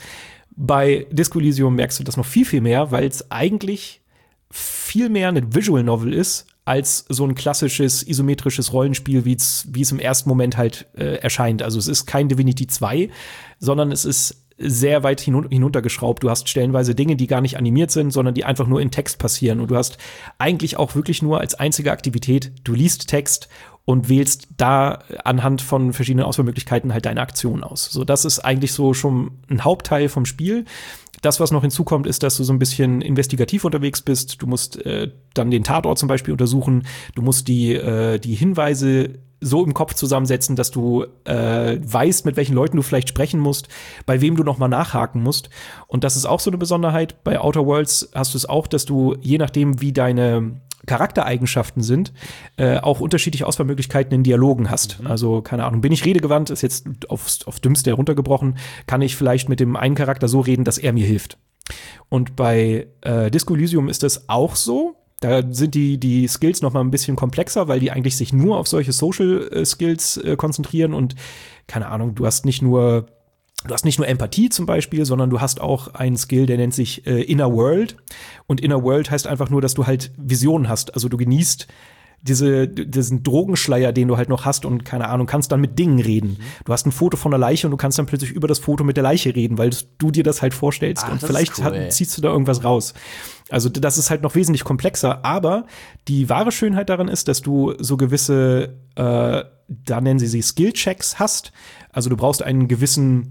bei Disco Elysium merkst du das noch viel, viel mehr, weil es eigentlich viel mehr eine Visual Novel ist, als so ein klassisches isometrisches Rollenspiel, wie es wie es im ersten Moment halt äh, erscheint. Also es ist kein Divinity zwei, sondern es ist sehr weit hinun- hinuntergeschraubt. Du hast stellenweise Dinge, die gar nicht animiert sind, sondern die einfach nur in Text passieren. Und du hast eigentlich auch wirklich nur als einzige Aktivität, du liest Text und wählst da anhand von verschiedenen Auswahlmöglichkeiten halt deine Aktion aus. So, das ist eigentlich so schon ein Hauptteil vom Spiel. Das, was noch hinzukommt, ist, dass du so ein bisschen investigativ unterwegs bist. Du musst äh, dann den Tatort zum Beispiel untersuchen. Du musst die, äh, die Hinweise so im Kopf zusammensetzen, dass du äh, weißt, mit welchen Leuten du vielleicht sprechen musst, bei wem du noch mal nachhaken musst. Und das ist auch so eine Besonderheit. Bei Outer Worlds hast du es auch, dass du, je nachdem, wie deine Charaktereigenschaften sind, äh, auch unterschiedliche Auswahlmöglichkeiten in Dialogen hast. Mhm. Also, keine Ahnung, bin ich redegewandt, ist jetzt aufs, aufs Dümmste heruntergebrochen, kann ich vielleicht mit dem einen Charakter so reden, dass er mir hilft. Und bei äh, Disco Elysium ist das auch so. Da sind die, die Skills noch mal ein bisschen komplexer, weil die eigentlich sich nur auf solche Social äh, Skills äh, konzentrieren und, keine Ahnung, du hast nicht nur Du hast nicht nur Empathie zum Beispiel, sondern du hast auch einen Skill, der nennt sich äh, Inner World. Und Inner World heißt einfach nur, dass du halt Visionen hast. Also du genießt diese, diesen Drogenschleier, den du halt noch hast und, keine Ahnung, kannst dann mit Dingen reden. Mhm. Du hast ein Foto von der Leiche und du kannst dann plötzlich über das Foto mit der Leiche reden, weil du dir das halt vorstellst. Ach, und vielleicht cool, hat, ziehst du da irgendwas raus. Also das ist halt noch wesentlich komplexer. Aber die wahre Schönheit daran ist, dass du so gewisse, äh, da nennen sie sie Skill-Checks hast. Also du brauchst einen gewissen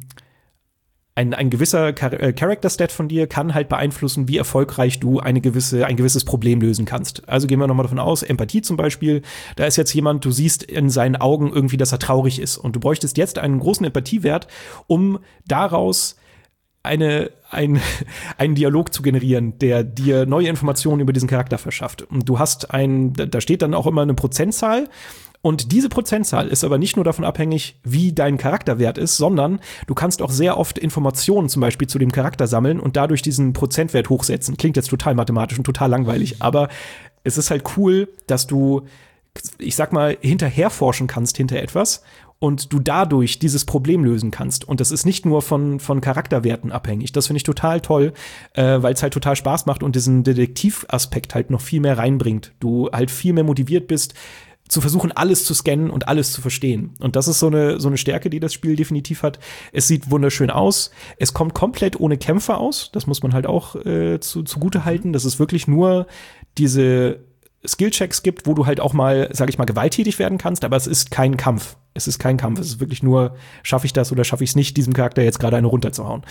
Ein, ein gewisser Char- äh, Character-Stat von dir kann halt beeinflussen, wie erfolgreich du eine gewisse, ein gewisses Problem lösen kannst. Also gehen wir noch mal davon aus, Empathie zum Beispiel, da ist jetzt jemand, du siehst in seinen Augen irgendwie, dass er traurig ist. Und du bräuchtest jetzt einen großen Empathiewert, um daraus eine, ein, einen Dialog zu generieren, der dir neue Informationen über diesen Charakter verschafft. Und du hast ein, da steht dann auch immer eine Prozentzahl. Und diese Prozentzahl ist aber nicht nur davon abhängig, wie dein Charakterwert ist, sondern du kannst auch sehr oft Informationen zum Beispiel zu dem Charakter sammeln und dadurch diesen Prozentwert hochsetzen. Klingt jetzt total mathematisch und total langweilig, aber es ist halt cool, dass du ich sag mal, hinterherforschen kannst hinter etwas und du dadurch dieses Problem lösen kannst. Und das ist nicht nur von, von Charakterwerten abhängig. Das finde ich total toll, äh, weil es halt total Spaß macht und diesen Detektivaspekt halt noch viel mehr reinbringt. Du halt viel mehr motiviert bist, zu versuchen, alles zu scannen und alles zu verstehen. Und das ist so eine, so eine Stärke, die das Spiel definitiv hat. Es sieht wunderschön aus. Es kommt komplett ohne Kämpfer aus. Das muss man halt auch äh, zu, zugute halten. Das ist wirklich nur diese Skillchecks gibt, wo du halt auch mal, sag ich mal, gewalttätig werden kannst, aber es ist kein Kampf. Es ist kein Kampf. Es ist wirklich nur, schaffe ich das oder schaffe ich es nicht, diesem Charakter jetzt gerade eine runterzuhauen.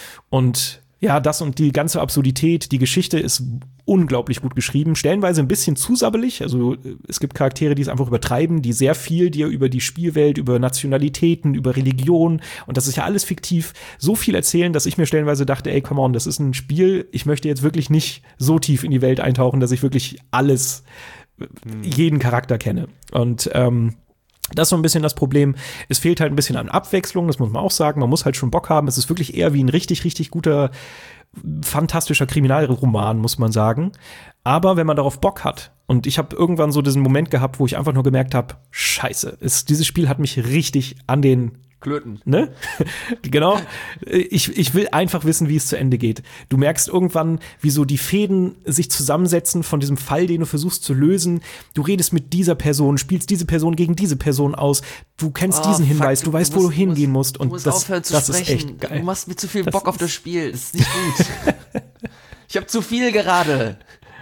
Und ja, das und die ganze Absurdität, die Geschichte ist unglaublich gut geschrieben, stellenweise ein bisschen zu sabbelig, also es gibt Charaktere, die es einfach übertreiben, die sehr viel dir über die Spielwelt, über Nationalitäten, über Religion, und das ist ja alles fiktiv, so viel erzählen, dass ich mir stellenweise dachte, ey, come on, das ist ein Spiel, ich möchte jetzt wirklich nicht so tief in die Welt eintauchen, dass ich wirklich alles, hm. jeden Charakter kenne. Und ähm, das ist so ein bisschen das Problem. Es fehlt halt ein bisschen an Abwechslung, das muss man auch sagen. Man muss halt schon Bock haben. Es ist wirklich eher wie ein richtig, richtig guter, fantastischer Kriminalroman, muss man sagen. Aber wenn man darauf Bock hat, und ich habe irgendwann so diesen Moment gehabt, wo ich einfach nur gemerkt habe, scheiße, es, dieses Spiel hat mich richtig an den Klöten. Ne? Genau. Ich, ich will einfach wissen, wie es zu Ende geht. Du merkst irgendwann, wie so die Fäden sich zusammensetzen von diesem Fall, den du versuchst zu lösen. Du redest mit dieser Person, spielst diese Person gegen diese Person aus. Du kennst oh, diesen Hinweis, fuck, du weißt, du musst, wo du hingehen musst. Und du musst das, aufhören zu das sprechen. ist echt geil. Du machst mir zu viel das Bock auf das Spiel. Das ist nicht gut. Ich habe zu viel gerade.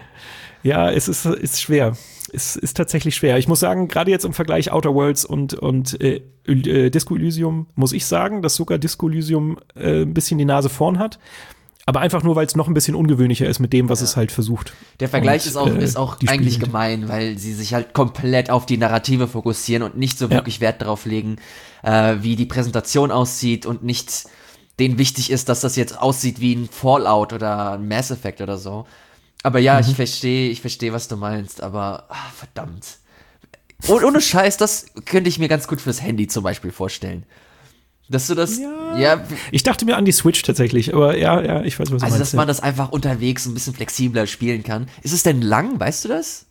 Ja, es ist, ist schwer. Es ist tatsächlich schwer. Ich muss sagen, gerade jetzt im Vergleich Outer Worlds und, und äh, äh, Disco Elysium, muss ich sagen, dass sogar Disco Elysium äh, ein bisschen die Nase vorn hat. Aber einfach nur, weil es noch ein bisschen ungewöhnlicher ist mit dem, was ja. es halt versucht. Der Vergleich und, ist auch, äh, ist auch eigentlich gemein, weil sie sich halt komplett auf die Narrative fokussieren und nicht so wirklich ja. Wert darauf legen, äh, wie die Präsentation aussieht und nicht denen wichtig ist, dass das jetzt aussieht wie ein Fallout oder ein Mass Effect oder so. Aber ja, mhm. ich verstehe, ich verstehe, was du meinst, aber ach, verdammt. Und ohne Scheiß, das könnte ich mir ganz gut fürs Handy zum Beispiel vorstellen. Dass du das, ja. ja. Ich dachte mir an die Switch tatsächlich, aber ja, ja, ich weiß, was du also, meinst. Also, dass man das einfach unterwegs ein bisschen flexibler spielen kann. Ist es denn lang, weißt du das?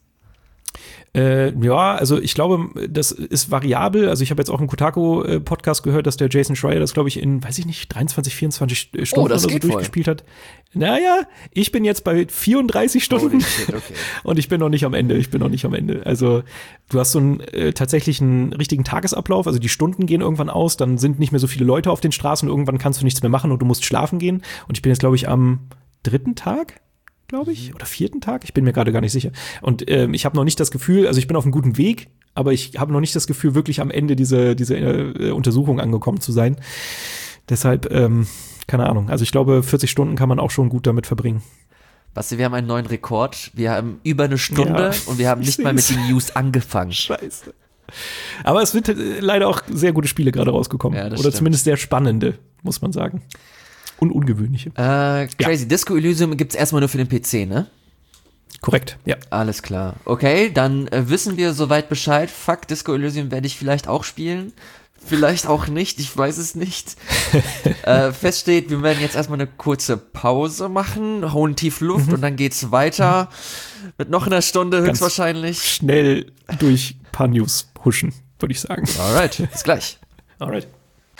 Äh, ja, also ich glaube, das ist variabel. Also ich habe jetzt auch einen Kotaku-Podcast gehört, dass der Jason Schreier das, glaube ich, in, weiß ich nicht, dreiundzwanzig, vierundzwanzig Stunden oh, oder so durchgespielt voll. hat. Naja, ich bin jetzt bei vierunddreißig Stunden shit, okay. und ich bin noch nicht am Ende. Ich bin noch nicht am Ende. Also du hast so einen äh, tatsächlich einen richtigen Tagesablauf. Also die Stunden gehen irgendwann aus, dann sind nicht mehr so viele Leute auf den Straßen. Irgendwann kannst du nichts mehr machen und du musst schlafen gehen. Und ich bin jetzt, glaube ich, am dritten Tag. glaube ich, oder vierten Tag, ich bin mir gerade gar nicht sicher. Und ähm, ich habe noch nicht das Gefühl, also ich bin auf einem guten Weg, aber ich habe noch nicht das Gefühl, wirklich am Ende dieser diese, äh, Untersuchung angekommen zu sein. Deshalb, ähm, keine Ahnung, also ich glaube, vierzig Stunden kann man auch schon gut damit verbringen. Basti, wir haben einen neuen Rekord. Wir haben über eine Stunde ja, und wir haben nicht mal mit den News angefangen. Scheiße. Aber es wird äh, leider auch sehr gute Spiele gerade rausgekommen. Ja, oder stimmt. Zumindest sehr spannende, muss man sagen. Und ungewöhnliche. Äh, crazy. Ja. Disco Elysium gibt's erstmal nur für den P C, ne? Korrekt, ja. Alles klar. Okay, dann äh, wissen wir soweit Bescheid. Fuck, Disco Elysium werde ich vielleicht auch spielen. Vielleicht auch nicht, ich weiß es nicht. äh, fest steht, wir werden jetzt erstmal eine kurze Pause machen, holen tief Luft mhm. und dann geht's weiter mhm. mit noch einer Stunde Ganz höchstwahrscheinlich. Schnell durch ein paar News huschen, würde ich sagen. Alright, bis gleich. Alright.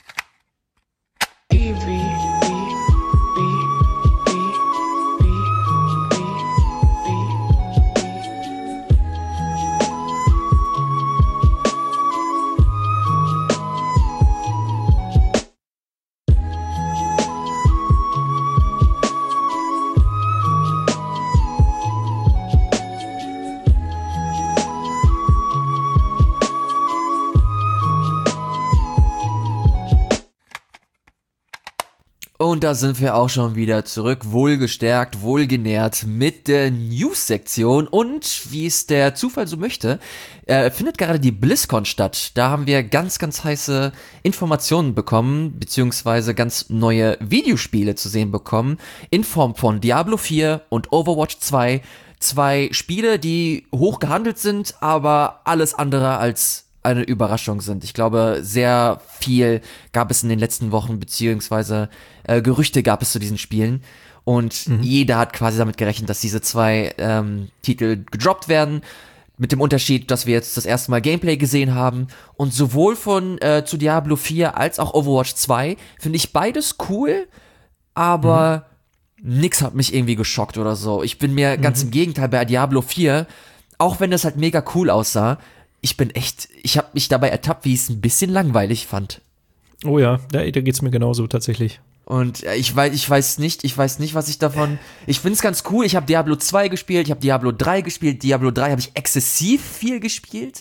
Und da sind wir auch schon wieder zurück, wohlgestärkt, wohlgenährt mit der News-Sektion und wie es der Zufall so möchte, äh, findet gerade die BlizzCon statt. Da haben wir ganz, ganz heiße Informationen bekommen, beziehungsweise ganz neue Videospiele zu sehen bekommen, in Form von Diablo vier und Overwatch zwei. Zwei Spiele, die hoch gehandelt sind, aber alles andere als eine Überraschung sind. Ich glaube, sehr viel gab es in den letzten Wochen, beziehungsweise äh, Gerüchte gab es zu diesen Spielen. Und mhm. jeder hat quasi damit gerechnet, dass diese zwei ähm, Titel gedroppt werden. Mit dem Unterschied, dass wir jetzt das erste Mal Gameplay gesehen haben. Und sowohl von äh, zu Diablo vier als auch Overwatch zwei finde ich beides cool, aber mhm. nix hat mich irgendwie geschockt oder so. Ich bin mir mhm. ganz im Gegenteil bei Diablo vier, auch wenn das halt mega cool aussah, ich bin echt, ich habe mich dabei ertappt, wie ich es ein bisschen langweilig fand. Oh ja, da, da geht's mir genauso tatsächlich. Und ich weiß, ich weiß nicht, ich weiß nicht, was ich davon. Ich find's ganz cool. Ich habe Diablo zwei gespielt, ich habe Diablo drei gespielt. Diablo drei habe ich exzessiv viel gespielt.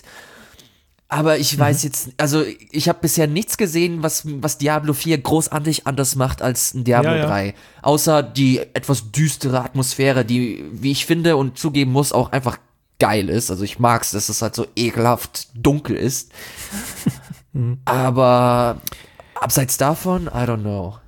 Aber ich mhm. weiß jetzt, also ich habe bisher nichts gesehen, was, was Diablo vier großartig anders macht als ein Diablo ja, ja. drei. Außer die etwas düstere Atmosphäre, die, wie ich finde und zugeben muss, auch einfach geil ist. Also ich mag's, dass es halt so ekelhaft dunkel ist. mhm. Aber abseits davon, I don't know.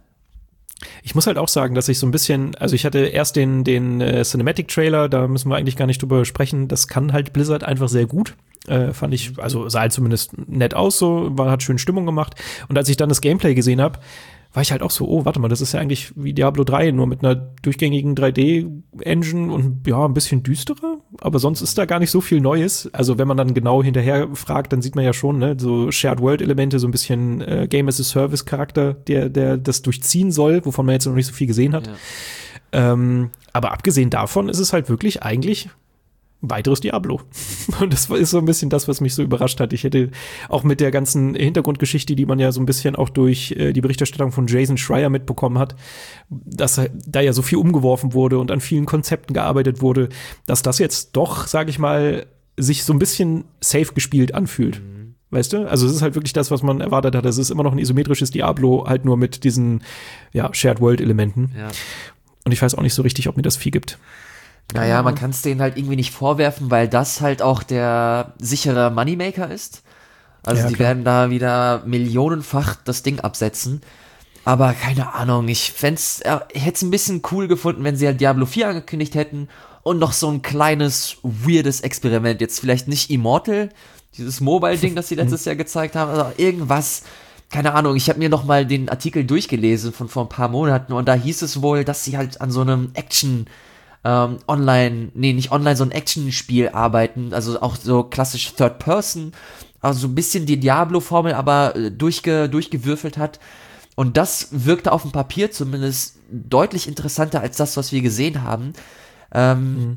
Ich muss halt auch sagen, dass ich so ein bisschen, also ich hatte erst den, den äh, Cinematic-Trailer, da müssen wir eigentlich gar nicht drüber sprechen, das kann halt Blizzard einfach sehr gut. Äh, fand ich, also sah halt zumindest nett aus, so, war, hat schön Stimmung gemacht. Und als ich dann das Gameplay gesehen habe, war ich halt auch so, oh, warte mal, das ist ja eigentlich wie Diablo drei, nur mit einer durchgängigen drei D-Engine und ja, ein bisschen düsterer, aber sonst ist da gar nicht so viel Neues. Also wenn man dann genau hinterher fragt, dann sieht man ja schon, ne, so Shared-World-Elemente, so ein bisschen äh, Game-as-a-Service-Charakter, der, der das durchziehen soll, wovon man jetzt noch nicht so viel gesehen hat. Ja. Ähm, aber abgesehen davon ist es halt wirklich eigentlich weiteres Diablo. Und das ist so ein bisschen das, was mich so überrascht hat. Ich hätte auch mit der ganzen Hintergrundgeschichte, die man ja so ein bisschen auch durch äh, die Berichterstattung von Jason Schreier mitbekommen hat, dass da ja so viel umgeworfen wurde und an vielen Konzepten gearbeitet wurde, dass das jetzt doch, sag ich mal, sich so ein bisschen safe gespielt anfühlt. Mhm. Weißt du? Also es ist halt wirklich das, was man erwartet hat. Es ist immer noch ein isometrisches Diablo, halt nur mit diesen ja, Shared-World-Elementen. Ja. Und ich weiß auch nicht so richtig, ob mir das viel gibt. Naja, man kann es denen halt irgendwie nicht vorwerfen, weil das halt auch der sichere Moneymaker ist. Also ja, die klar. werden da wieder millionenfach das Ding absetzen. Aber keine Ahnung, ich fänd's, äh, ich hätte es ein bisschen cool gefunden, wenn sie halt Diablo vier angekündigt hätten und noch so ein kleines, weirdes Experiment. Jetzt vielleicht nicht Immortal, dieses Mobile-Ding, das sie letztes Jahr gezeigt haben, also irgendwas. Keine Ahnung, ich habe mir noch mal den Artikel durchgelesen von vor ein paar Monaten und da hieß es wohl, dass sie halt an so einem Action- Ähm, online, nee, nicht online, so ein Action-Spiel arbeiten, also auch so klassisch Third Person, also so ein bisschen die Diablo-Formel, aber äh, durchge, durchgewürfelt hat. Und das wirkte auf dem Papier zumindest deutlich interessanter als das, was wir gesehen haben. Ähm, mhm.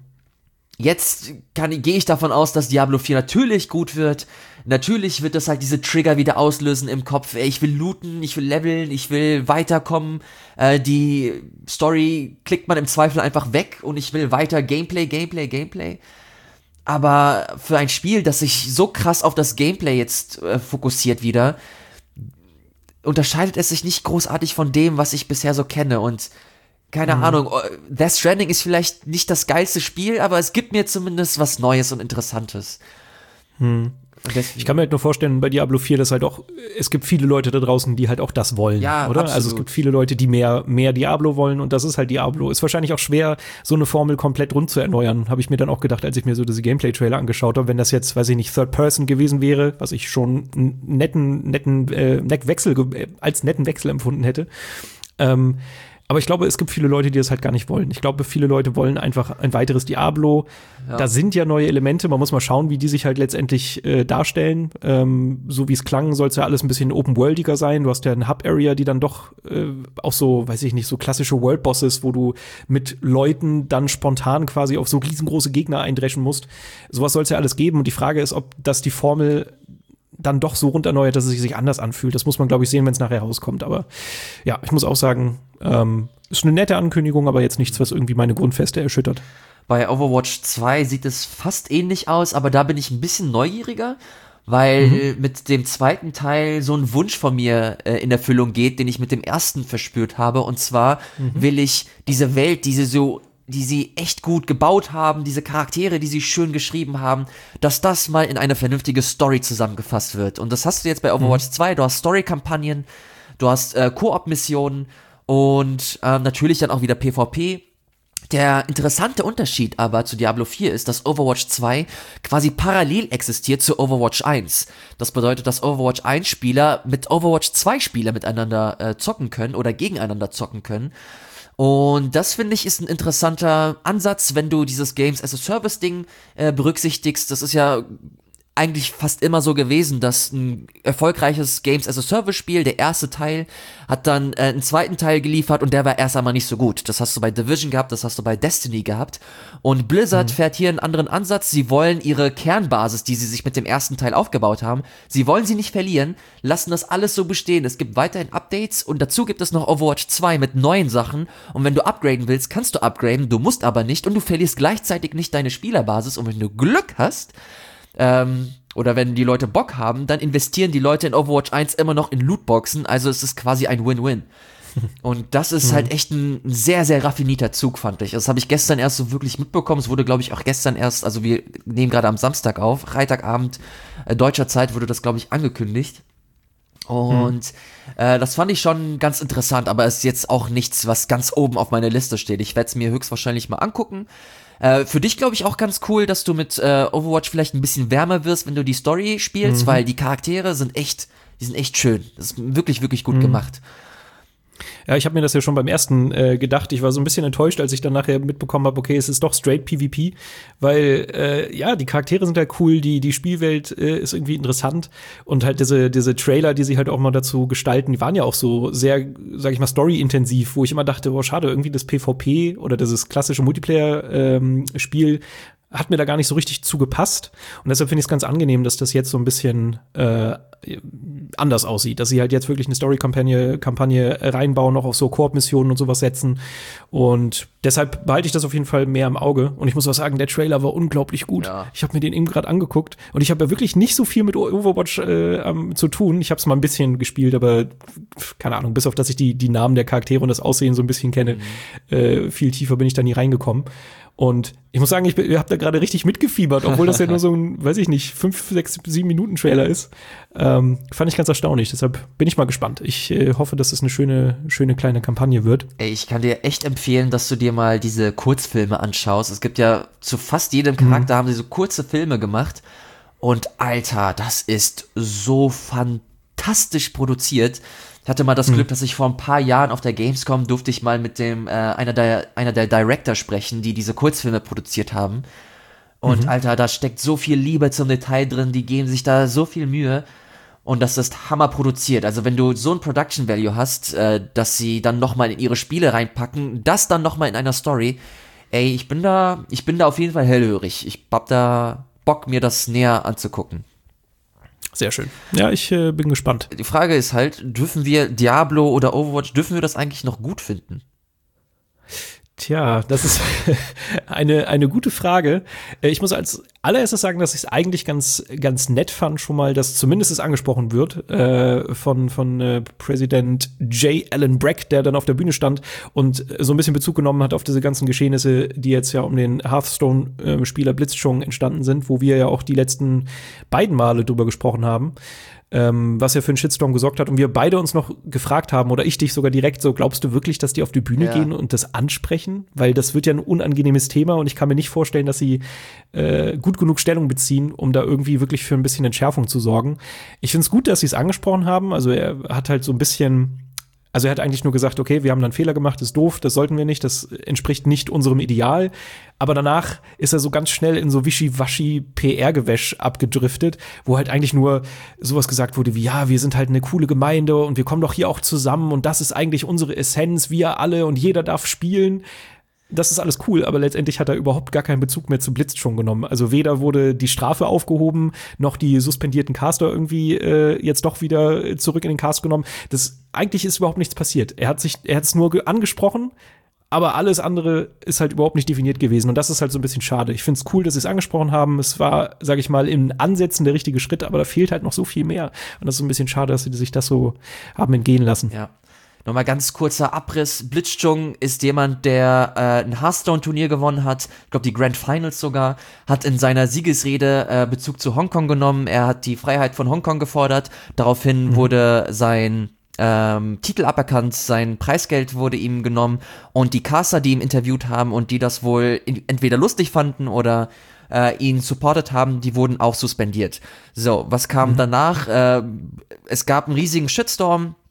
Jetzt gehe ich davon aus, dass Diablo vier natürlich gut wird. Natürlich wird das halt diese Trigger wieder auslösen im Kopf. Ey, ich will looten, ich will leveln, ich will weiterkommen. Äh, die Story klickt man im Zweifel einfach weg und ich will weiter Gameplay, Gameplay, Gameplay. Aber für ein Spiel, das sich so krass auf das Gameplay jetzt äh, fokussiert wieder, unterscheidet es sich nicht großartig von dem, was ich bisher so kenne. Und keine mhm. Ahnung, Death Stranding ist vielleicht nicht das geilste Spiel, aber es gibt mir zumindest was Neues und Interessantes. Hm. Ich kann mir halt nur vorstellen, bei Diablo vier, dass halt auch, es gibt viele Leute da draußen, die halt auch das wollen, ja, oder? Absolut. Also es gibt viele Leute, die mehr, mehr Diablo wollen und das ist halt Diablo. Ist wahrscheinlich auch schwer, so eine Formel komplett rund zu erneuern, habe ich mir dann auch gedacht, als ich mir so diese Gameplay-Trailer angeschaut habe. Wenn das jetzt, weiß ich nicht, Third Person gewesen wäre, was ich schon einen netten, netten, äh, Wechsel, äh, als netten Wechsel empfunden hätte, ähm, aber ich glaube, es gibt viele Leute, die das halt gar nicht wollen. Ich glaube, viele Leute wollen einfach ein weiteres Diablo. Ja. Da sind ja neue Elemente. Man muss mal schauen, wie die sich halt letztendlich äh, darstellen. Ähm, so wie es klang, soll es ja alles ein bisschen open-worldiger sein. Du hast ja eine Hub-Area, die dann doch äh, auch so, weiß ich nicht, so klassische World-Bosses, wo du mit Leuten dann spontan quasi auf so riesengroße Gegner eindreschen musst. Sowas soll es ja alles geben. Und die Frage ist, ob das die Formel dann doch so runderneuert, dass es sich anders anfühlt. Das muss man, glaube ich, sehen, wenn es nachher rauskommt. Aber ja, ich muss auch sagen, ähm, ist eine nette Ankündigung, aber jetzt nichts, was irgendwie meine Grundfeste erschüttert. Bei Overwatch zwei sieht es fast ähnlich aus, aber da bin ich ein bisschen neugieriger, weil mhm. mit dem zweiten Teil so ein Wunsch von mir äh, in Erfüllung geht, den ich mit dem ersten verspürt habe. Und zwar mhm. will ich diese Welt, diese so die sie echt gut gebaut haben, diese Charaktere, die sie schön geschrieben haben, dass das mal in eine vernünftige Story zusammengefasst wird. Und das hast du jetzt bei Overwatch mhm. zwei, du hast Story-Kampagnen, du hast äh, Koop-Missionen und äh, natürlich dann auch wieder PvP. Der interessante Unterschied aber zu Diablo vier ist, dass Overwatch zwei quasi parallel existiert zu Overwatch eins. Das bedeutet, dass Overwatch eins Spieler mit Overwatch zwei Spieler miteinander äh, zocken können oder gegeneinander zocken können. Und das, finde ich, ist ein interessanter Ansatz, wenn du dieses Games-as-a-Service-Ding äh, berücksichtigst. Das ist ja eigentlich fast immer so gewesen, dass ein erfolgreiches Games-as-a-Service-Spiel, der erste Teil, hat dann äh, einen zweiten Teil geliefert und der war erst einmal nicht so gut. Das hast du bei Division gehabt, das hast du bei Destiny gehabt. Und Blizzard mhm. fährt hier einen anderen Ansatz. Sie wollen ihre Kernbasis, die sie sich mit dem ersten Teil aufgebaut haben, sie wollen sie nicht verlieren, lassen das alles so bestehen. Es gibt weiterhin Updates und dazu gibt es noch Overwatch zwei mit neuen Sachen. Und wenn du upgraden willst, kannst du upgraden, du musst aber nicht und du verlierst gleichzeitig nicht deine Spielerbasis. Und wenn du Glück hast, Ähm, oder wenn die Leute Bock haben, dann investieren die Leute in Overwatch eins immer noch in Lootboxen, also es ist quasi ein Win-Win. Und das ist mhm. halt echt ein sehr, sehr raffinierter Zug, fand ich. Das habe ich gestern erst so wirklich mitbekommen. Es wurde, glaube ich, auch gestern erst, also wir nehmen gerade am Samstag auf, Freitagabend äh, deutscher Zeit wurde das, glaube ich, angekündigt. Und mhm. äh, das fand ich schon ganz interessant, aber ist jetzt auch nichts, was ganz oben auf meiner Liste steht. Ich werde es mir höchstwahrscheinlich mal angucken. Äh, für dich, glaube ich, auch ganz cool, dass du mit äh, Overwatch vielleicht ein bisschen wärmer wirst, wenn du die Story spielst, mhm. weil die Charaktere sind echt, die sind echt schön. Das ist wirklich, wirklich gut mhm. gemacht. Ja, ich habe mir das ja schon beim ersten äh, gedacht. Ich war so ein bisschen enttäuscht, als ich dann nachher mitbekommen habe, okay, es ist doch straight PvP, weil äh, ja, die Charaktere sind halt cool, die die Spielwelt äh, ist irgendwie interessant und halt diese diese Trailer, die sie halt auch mal dazu gestalten, die waren ja auch so sehr, sag ich mal, story-intensiv, wo ich immer dachte, oh, schade, irgendwie das PvP oder dieses klassische Multiplayer-Spiel ähm, hat mir da gar nicht so richtig zugepasst. Und deshalb finde ich es ganz angenehm, dass das jetzt so ein bisschen äh, anders aussieht. Dass sie halt jetzt wirklich eine Story-Kampagne Kampagne reinbauen, auch auf so Koop-Missionen und sowas setzen. Und deshalb behalte ich das auf jeden Fall mehr im Auge. Und ich muss auch sagen, der Trailer war unglaublich gut. Ja. Ich habe mir den eben gerade angeguckt. Und ich habe ja wirklich nicht so viel mit Overwatch äh, um, zu tun. Ich habe es mal ein bisschen gespielt, aber keine Ahnung, bis auf, dass ich die, die Namen der Charaktere und das Aussehen so ein bisschen kenne, mhm. äh, viel tiefer bin ich da nie reingekommen. Und ich muss sagen, ich, ich habe da gerade richtig mitgefiebert, obwohl das ja nur so ein, weiß ich nicht, fünf, sechs, sieben Minuten Trailer ist. Ähm, fand ich ganz erstaunlich. Deshalb bin ich mal gespannt. Ich äh, hoffe, dass es eine schöne, schöne kleine Kampagne wird. Ey, ich kann dir echt empfehlen, dass du dir mal diese Kurzfilme anschaust. Es gibt ja zu fast jedem Charakter mhm. haben sie so kurze Filme gemacht. Und Alter, das ist so fantastisch produziert. Ich hatte mal das Glück, dass ich vor ein paar Jahren auf der Gamescom durfte ich mal mit dem äh, einer der einer der Director sprechen, die diese Kurzfilme produziert haben. Und mhm. Alter, da steckt so viel Liebe zum Detail drin, die geben sich da so viel Mühe und das ist Hammer produziert. Also wenn du so ein Production Value hast, äh, dass sie dann noch mal in ihre Spiele reinpacken, das dann noch mal in einer Story, ey, ich bin da, ich bin da auf jeden Fall hellhörig. Ich hab da Bock, mir das näher anzugucken. Sehr schön. Ja, ich äh, bin gespannt. Die Frage ist halt, dürfen wir Diablo oder Overwatch, dürfen wir das eigentlich noch gut finden? Tja, das ist eine, eine gute Frage. Ich muss als allererstes sagen, dass ich es eigentlich ganz, ganz nett fand, schon mal, dass zumindest es angesprochen wird äh, von, von äh, Präsident J. Allen Brack, der dann auf der Bühne stand und so ein bisschen Bezug genommen hat auf diese ganzen Geschehnisse, die jetzt ja um den Hearthstone-Spieler äh, Blitzchung entstanden sind, wo wir ja auch die letzten beiden Male drüber gesprochen haben. Ähm, was ja für einen Shitstorm gesorgt hat und wir beide uns noch gefragt haben, oder ich dich sogar direkt so, glaubst du wirklich, dass die auf die Bühne ja. gehen und das ansprechen? Weil das wird ja ein unangenehmes Thema und ich kann mir nicht vorstellen, dass sie äh, gut genug Stellung beziehen, um da irgendwie wirklich für ein bisschen Entschärfung zu sorgen. Ich finde es gut, dass sie es angesprochen haben, also er hat halt so ein bisschen Also er hat eigentlich nur gesagt, okay, wir haben da einen Fehler gemacht, das ist doof, das sollten wir nicht, das entspricht nicht unserem Ideal. Aber danach ist er so ganz schnell in so Wischiwaschi-P R-Gewäsch abgedriftet, wo halt eigentlich nur sowas gesagt wurde wie, ja, wir sind halt eine coole Gemeinde und wir kommen doch hier auch zusammen und das ist eigentlich unsere Essenz, wir alle und jeder darf spielen. Das ist alles cool, aber letztendlich hat er überhaupt gar keinen Bezug mehr zu Blitzchung genommen. Also weder wurde die Strafe aufgehoben, noch die suspendierten Caster irgendwie äh, jetzt doch wieder zurück in den Cast genommen. Das, eigentlich ist überhaupt nichts passiert. Er hat sich, er hat es nur ge- angesprochen, aber alles andere ist halt überhaupt nicht definiert gewesen. Und das ist halt so ein bisschen schade. Ich finde es cool, dass sie es angesprochen haben. Es war, sage ich mal, in Ansätzen der richtige Schritt, aber da fehlt halt noch so viel mehr. Und das ist so ein bisschen schade, dass sie sich das so haben entgehen lassen. Ja. Nochmal ganz kurzer Abriss. Blitzchung ist jemand, der äh, ein Hearthstone-Turnier gewonnen hat. Ich glaube, die Grand Finals sogar. Hat in seiner Siegesrede äh, Bezug zu Hongkong genommen. Er hat die Freiheit von Hongkong gefordert. Daraufhin mhm. wurde sein ähm, Titel aberkannt, sein Preisgeld wurde ihm genommen. Und die Caster, die ihn interviewt haben und die das wohl in, entweder lustig fanden oder äh, ihn supportet haben, die wurden auch suspendiert. So, was kam mhm. danach? Äh, es gab einen riesigen Shitstorm.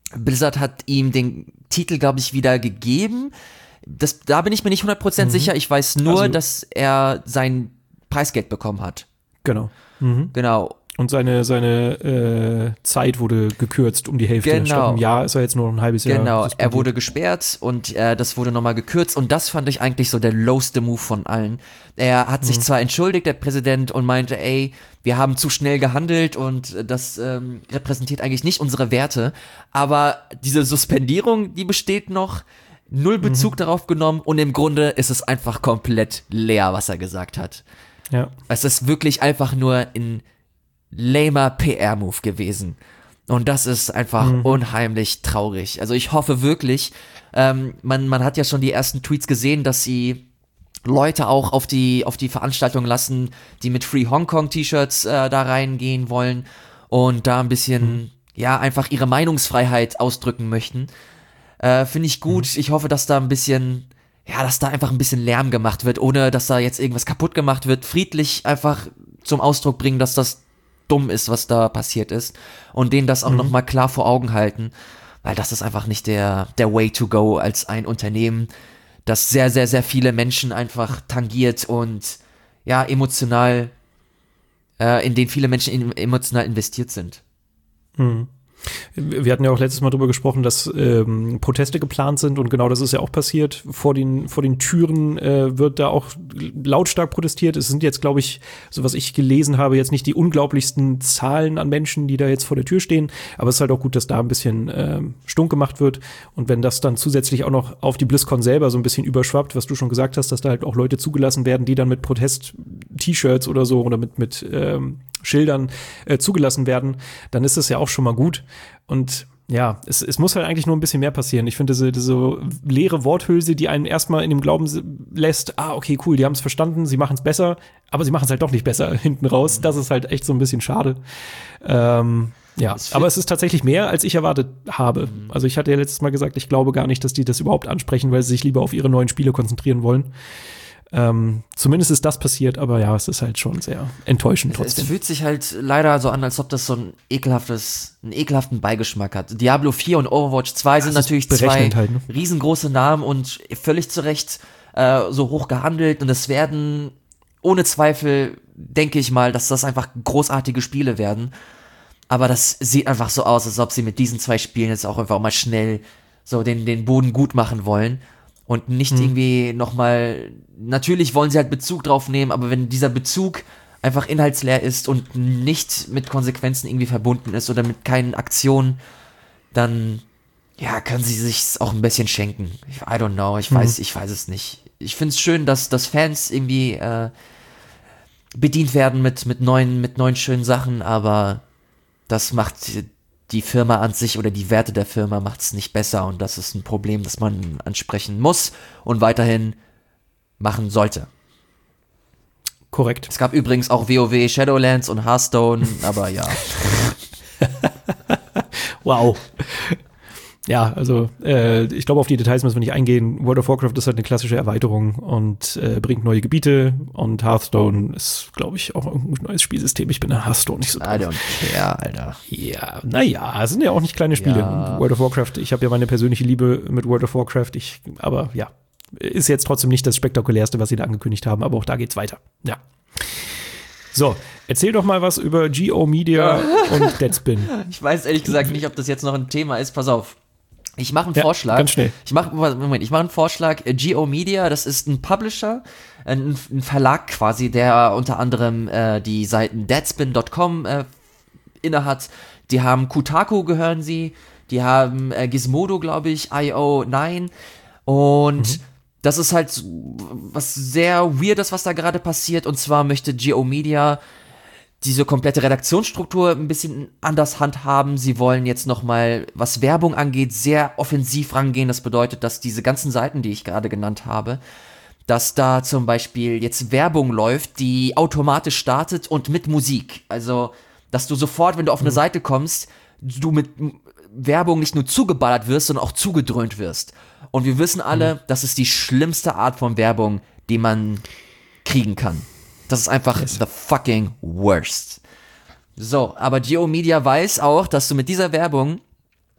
Blizzard hat ihm den Titel, glaube ich, wieder gegeben. Das, da bin ich mir nicht hundert Prozent mhm. sicher. Ich weiß nur, also, dass er sein Preisgeld bekommen hat. Genau. Mhm. Genau. Und seine, seine äh, Zeit wurde gekürzt um die Hälfte. Genau. Statt einem Jahr ist er jetzt nur noch ein halbes Jahr. Genau, er wurde gesperrt und äh, das wurde nochmal gekürzt. Und das fand ich eigentlich so der lowste Move von allen. Er hat sich mhm. zwar entschuldigt, der Präsident, und meinte, ey, wir haben zu schnell gehandelt und das ähm, repräsentiert eigentlich nicht unsere Werte. Aber diese Suspendierung, die besteht noch, null Bezug mhm. darauf genommen, und im Grunde ist es einfach komplett leer, was er gesagt hat. Ja. Es ist wirklich einfach nur ein lamer P R-Move gewesen. Und das ist einfach mhm. unheimlich traurig. Also ich hoffe wirklich, ähm, man, man hat ja schon die ersten Tweets gesehen, dass sie Leute auch auf die, auf die Veranstaltung lassen, die mit Free Hong Kong T-Shirts äh, da reingehen wollen und da ein bisschen, mhm. ja, einfach ihre Meinungsfreiheit ausdrücken möchten. Äh, finde ich gut. Mhm. Ich hoffe, dass da ein bisschen, ja, dass da einfach ein bisschen Lärm gemacht wird, ohne dass da jetzt irgendwas kaputt gemacht wird. Friedlich einfach zum Ausdruck bringen, dass das dumm ist, was da passiert ist, und denen das auch mhm. nochmal klar vor Augen halten, weil das ist einfach nicht der, der Way to go als ein Unternehmen, das sehr, sehr, sehr viele Menschen einfach tangiert und ja, emotional, äh, in den viele Menschen in, emotional investiert sind. Mhm. Wir hatten ja auch letztes Mal darüber gesprochen, dass ähm, Proteste geplant sind, und genau das ist ja auch passiert. Vor den, vor den Türen äh, wird da auch lautstark protestiert. Es sind jetzt, glaube ich, so was ich gelesen habe, jetzt nicht die unglaublichsten Zahlen an Menschen, die da jetzt vor der Tür stehen, aber es ist halt auch gut, dass da ein bisschen äh, stunk gemacht wird, und wenn das dann zusätzlich auch noch auf die BlizzCon selber so ein bisschen überschwappt, was du schon gesagt hast, dass da halt auch Leute zugelassen werden, die dann mit Protest-T-Shirts oder so oder mit, mit ähm, Schildern äh, zugelassen werden, dann ist das ja auch schon mal gut. Und ja, es, es muss halt eigentlich nur ein bisschen mehr passieren. Ich finde, diese, diese leere Worthülse, die einen erstmal in dem Glauben lässt, ah, okay, cool, die haben es verstanden, sie machen es besser, aber sie machen es halt doch nicht besser hinten raus. Das ist halt echt so ein bisschen schade. Ähm, ja, aber es ist tatsächlich mehr, als ich erwartet habe. Mhm. Also ich hatte ja letztes Mal gesagt, ich glaube gar nicht, dass die das überhaupt ansprechen, weil sie sich lieber auf ihre neuen Spiele konzentrieren wollen. Ähm, zumindest ist das passiert, aber ja, es ist halt schon sehr enttäuschend trotzdem. Es fühlt sich halt leider so an, als ob das so ein ekelhaftes, einen ekelhaften Beigeschmack hat. Diablo vier und Overwatch zwei sind natürlich zwei halt, ne? riesengroße Namen und völlig zu Recht äh, so hoch gehandelt, und es werden ohne Zweifel, denke ich mal, dass das einfach großartige Spiele werden. Aber das sieht einfach so aus, als ob sie mit diesen zwei Spielen jetzt auch einfach mal schnell so den, den Boden gut machen wollen. Und nicht hm. irgendwie nochmal, natürlich wollen sie halt Bezug drauf nehmen, aber wenn dieser Bezug einfach inhaltsleer ist und nicht mit Konsequenzen irgendwie verbunden ist oder mit keinen Aktionen, dann, ja, können sie sich's auch ein bisschen schenken. I don't know, ich weiß, hm. ich weiß es nicht. Ich find's schön, dass, dass Fans irgendwie äh, bedient werden mit, mit neuen, mit neuen schönen Sachen, aber das macht die Firma an sich oder die Werte der Firma macht es nicht besser, und das ist ein Problem, das man ansprechen muss und weiterhin machen sollte. Korrekt. Es gab übrigens auch WoW, Shadowlands und Hearthstone, aber ja. Wow. Ja, also äh, ich glaube, auf die Details müssen wir nicht eingehen. World of Warcraft ist halt eine klassische Erweiterung und äh, bringt neue Gebiete, und Hearthstone ist, glaube ich, auch ein neues Spielsystem. Ich bin in Hearthstone nicht so drauf. I don't care, Alter. Ja, naja, es sind ja auch nicht kleine Spiele. Ja. World of Warcraft, ich habe ja meine persönliche Liebe mit World of Warcraft, ich, aber ja, ist jetzt trotzdem nicht das Spektakulärste, was sie da angekündigt haben, aber auch da geht's weiter. Ja. So, erzähl doch mal was über G O Media und Deadspin. Ich weiß ehrlich gesagt nicht, ob das jetzt noch ein Thema ist. Pass auf. Ich mache einen ja, Vorschlag. Ganz schnell. Ich mache Moment, ich mache einen Vorschlag. G O Media, das ist ein Publisher, ein, ein Verlag quasi, der unter anderem äh, die Seiten deadspin Punkt com äh, innehat. Die haben Kotaku, gehören sie. Die haben äh, Gizmodo, glaube ich, I O neun. Und mhm. das ist halt was sehr Weirdes, was da gerade passiert. Und zwar möchte G O Media diese komplette Redaktionsstruktur ein bisschen anders handhaben. Sie wollen jetzt nochmal, was Werbung angeht, sehr offensiv rangehen. Das bedeutet, dass diese ganzen Seiten, die ich gerade genannt habe, dass da zum Beispiel jetzt Werbung läuft, die automatisch startet und mit Musik. Also, dass du sofort, wenn du auf eine mhm. Seite kommst, du mit Werbung nicht nur zugeballert wirst, sondern auch zugedröhnt wirst. Und wir wissen alle, mhm. das ist die schlimmste Art von Werbung, die man kriegen kann. Das ist einfach yes. the fucking worst. So, aber G O Media weiß auch, dass du mit dieser Werbung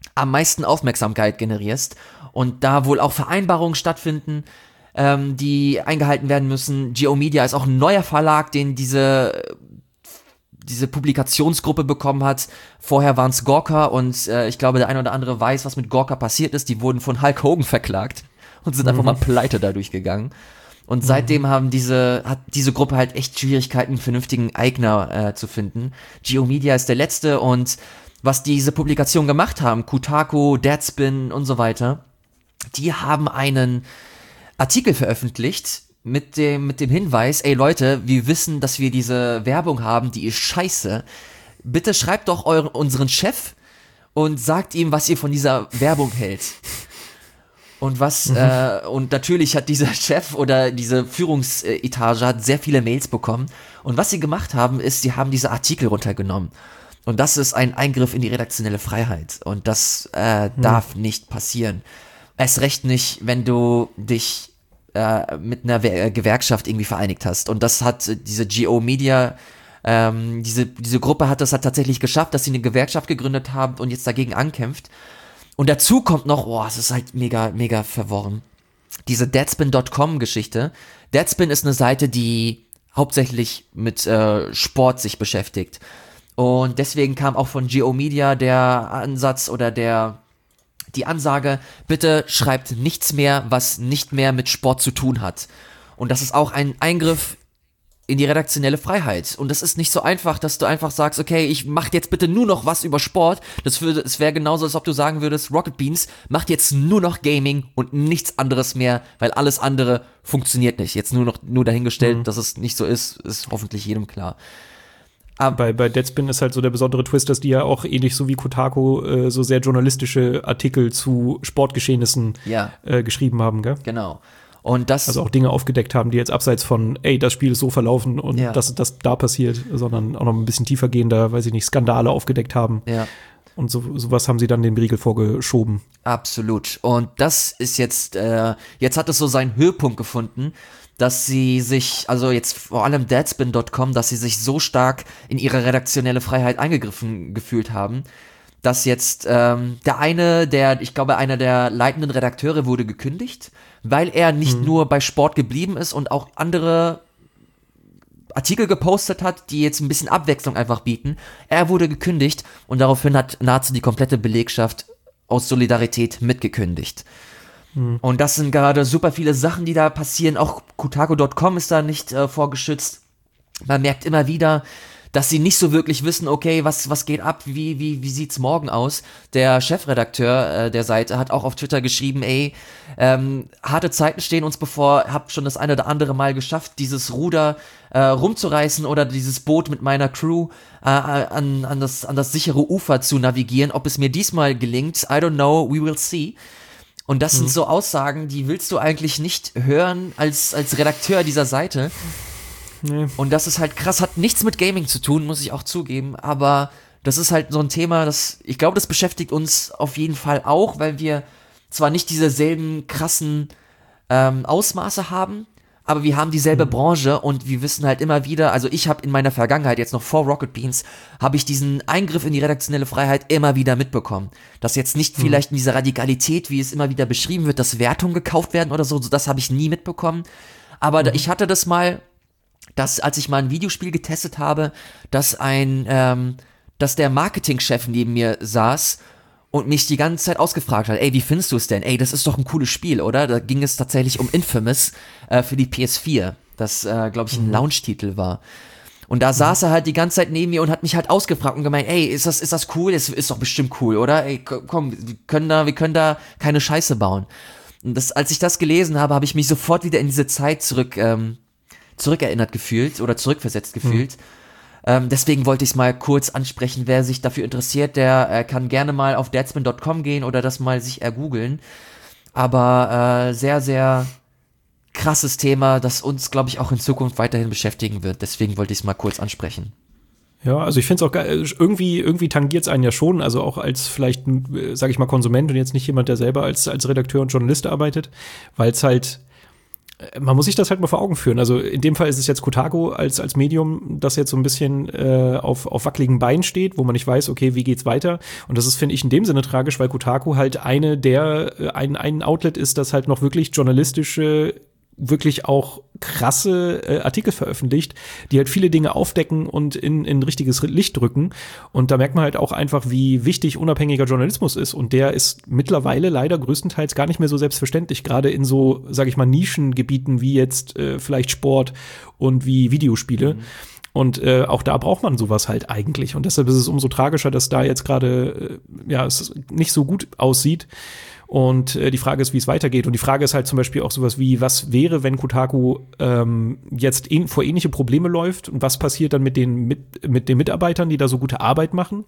am meisten Aufmerksamkeit generierst und da wohl auch Vereinbarungen stattfinden, ähm, die eingehalten werden müssen. G O Media ist auch ein neuer Verlag, den diese diese Publikationsgruppe bekommen hat. Vorher waren es Gawker und äh, ich glaube, der eine oder andere weiß, was mit Gawker passiert ist. Die wurden von Hulk Hogan verklagt und sind mhm. einfach mal pleite dadurch gegangen. Und seitdem mhm. haben diese, hat diese Gruppe halt echt Schwierigkeiten, einen vernünftigen Eigner äh, zu finden. G O Media ist der letzte und was diese Publikation gemacht haben, Kotaku, Deadspin und so weiter, die haben einen Artikel veröffentlicht, mit dem, mit dem Hinweis, ey Leute, wir wissen, dass wir diese Werbung haben, die ist scheiße. Bitte schreibt doch euren, unseren Chef und sagt ihm, was ihr von dieser Werbung hält. Und was, mhm. äh, und natürlich hat dieser Chef oder diese Führungsetage hat sehr viele Mails bekommen. Und was sie gemacht haben, ist, sie haben diese Artikel runtergenommen. Und das ist ein Eingriff in die redaktionelle Freiheit. Und das äh, mhm. darf nicht passieren. Erst recht nicht, wenn du dich mit einer Gewerkschaft irgendwie vereinigt hast. Und das hat diese G O Media, ähm, diese, diese Gruppe hat das hat tatsächlich geschafft, dass sie eine Gewerkschaft gegründet haben und jetzt dagegen ankämpft. Und dazu kommt noch, oh, es ist halt mega, mega verworren, diese Deadspin Punkt com Geschichte. Deadspin ist eine Seite, die hauptsächlich mit äh, Sport sich beschäftigt. Und deswegen kam auch von G O Media der Ansatz oder der die Ansage, bitte schreibt nichts mehr, was nicht mehr mit Sport zu tun hat. Und das ist auch ein Eingriff in die redaktionelle Freiheit. Und das ist nicht so einfach, dass du einfach sagst, okay, ich mach jetzt bitte nur noch was über Sport. Das würde, es wäre genauso, als ob du sagen würdest, Rocket Beans macht jetzt nur noch Gaming und nichts anderes mehr, weil alles andere funktioniert nicht. Jetzt nur noch, nur dahingestellt, mhm. dass es nicht so ist, ist hoffentlich jedem klar. Bei, bei Deadspin ist halt so der besondere Twist, dass die ja auch ähnlich so wie Kotaku äh, so sehr journalistische Artikel zu Sportgeschehnissen ja. äh, geschrieben haben, gell? Genau. Und das also auch Dinge aufgedeckt haben, die jetzt abseits von, ey, das Spiel ist so verlaufen und ja. das das da passiert, sondern auch noch ein bisschen tiefer gehender, weiß ich nicht, Skandale aufgedeckt haben. Ja. Und so, sowas haben sie dann den Riegel vorgeschoben. Absolut. Und das ist jetzt, äh, jetzt hat es so seinen Höhepunkt gefunden, dass sie sich, also jetzt vor allem Deadspin Punkt com, dass sie sich so stark in ihre redaktionelle Freiheit eingegriffen gefühlt haben, dass jetzt ähm, der eine, der, ich glaube, einer der leitenden Redakteure wurde gekündigt, weil er nicht mhm. nur bei Sport geblieben ist und auch andere Artikel gepostet hat, die jetzt ein bisschen Abwechslung einfach bieten. Er wurde gekündigt und daraufhin hat nahezu die komplette Belegschaft aus Solidarität mitgekündigt. Hm. Und das sind gerade super viele Sachen, die da passieren. Auch Kotaku Punkt com ist da nicht äh, vorgeschützt. Man merkt immer wieder, dass sie nicht so wirklich wissen, okay, was was geht ab, wie wie wie sieht's morgen aus? Der Chefredakteur äh, der Seite hat auch auf Twitter geschrieben, ey, ähm, harte Zeiten stehen uns bevor, hab schon das eine oder andere Mal geschafft, dieses Ruder äh, rumzureißen oder dieses Boot mit meiner Crew äh, an an das an das sichere Ufer zu navigieren. Ob es mir diesmal gelingt, I don't know, we will see. Und das mhm. sind so Aussagen, die willst du eigentlich nicht hören als als Redakteur dieser Seite. Nee. Und das ist halt krass, hat nichts mit Gaming zu tun, muss ich auch zugeben, aber das ist halt so ein Thema, das, ich glaube, das beschäftigt uns auf jeden Fall auch, weil wir zwar nicht dieselben krassen ähm, Ausmaße haben, aber wir haben dieselbe mhm. Branche und wir wissen halt immer wieder, also ich habe in meiner Vergangenheit, jetzt noch vor Rocket Beans, habe ich diesen Eingriff in die redaktionelle Freiheit immer wieder mitbekommen. Dass jetzt nicht mhm. vielleicht in dieser Radikalität, wie es immer wieder beschrieben wird, dass Wertungen gekauft werden oder so, das habe ich nie mitbekommen, aber mhm. ich hatte das mal, dass, als ich mal ein Videospiel getestet habe, dass ein, ähm, dass der Marketingchef neben mir saß und mich die ganze Zeit ausgefragt hat, ey, wie findest du es denn? Ey, das ist doch ein cooles Spiel, oder? Da ging es tatsächlich um Infamous äh, für die P S vier, das, äh, glaube ich, ein mhm. Launch-Titel war. Und da mhm. saß er halt die ganze Zeit neben mir und hat mich halt ausgefragt und gemeint, ey, ist das, ist das cool? Das ist doch bestimmt cool, oder? Ey, komm, wir können da, wir können da keine Scheiße bauen. Und das, als ich das gelesen habe, habe ich mich sofort wieder in diese Zeit zurück, ähm, zurückerinnert gefühlt oder zurückversetzt gefühlt. Mhm. Ähm, deswegen wollte ich es mal kurz ansprechen. Wer sich dafür interessiert, der äh, kann gerne mal auf Deadspin Punkt com gehen oder das mal sich ergoogeln. Aber äh, sehr, sehr krasses Thema, das uns, glaube ich, auch in Zukunft weiterhin beschäftigen wird. Deswegen wollte ich es mal kurz ansprechen. Ja, also ich finde es auch geil, irgendwie, irgendwie tangiert es einen ja schon, also auch als vielleicht, sage ich mal, Konsument und jetzt nicht jemand, der selber als, als Redakteur und Journalist arbeitet, weil es halt Man muss sich das halt mal vor Augen führen. Also in dem Fall ist es jetzt Kotaku als, als Medium, das jetzt so ein bisschen äh, auf, auf wackeligen Beinen steht, wo man nicht weiß, okay, wie geht's weiter? Und das ist, finde ich, in dem Sinne tragisch, weil Kotaku halt eine der, äh, ein, ein Outlet ist, das halt noch wirklich journalistische, wirklich auch krasse äh, Artikel veröffentlicht, die halt viele Dinge aufdecken und in, in richtiges Licht drücken. Und da merkt man halt auch einfach, wie wichtig unabhängiger Journalismus ist. Und der ist mittlerweile leider größtenteils gar nicht mehr so selbstverständlich, gerade in so, sag ich mal, Nischengebieten wie jetzt äh, vielleicht Sport und wie Videospiele. Mhm. Und äh, auch da braucht man sowas halt eigentlich. Und deshalb ist es umso tragischer, dass da jetzt gerade äh, ja es nicht so gut aussieht. Und äh, die Frage ist, wie es weitergeht. Und die Frage ist halt zum Beispiel auch sowas wie, was wäre, wenn Kotaku ähm, jetzt in, vor ähnliche Probleme läuft? Und was passiert dann mit den, mit, mit den Mitarbeitern, die da so gute Arbeit machen?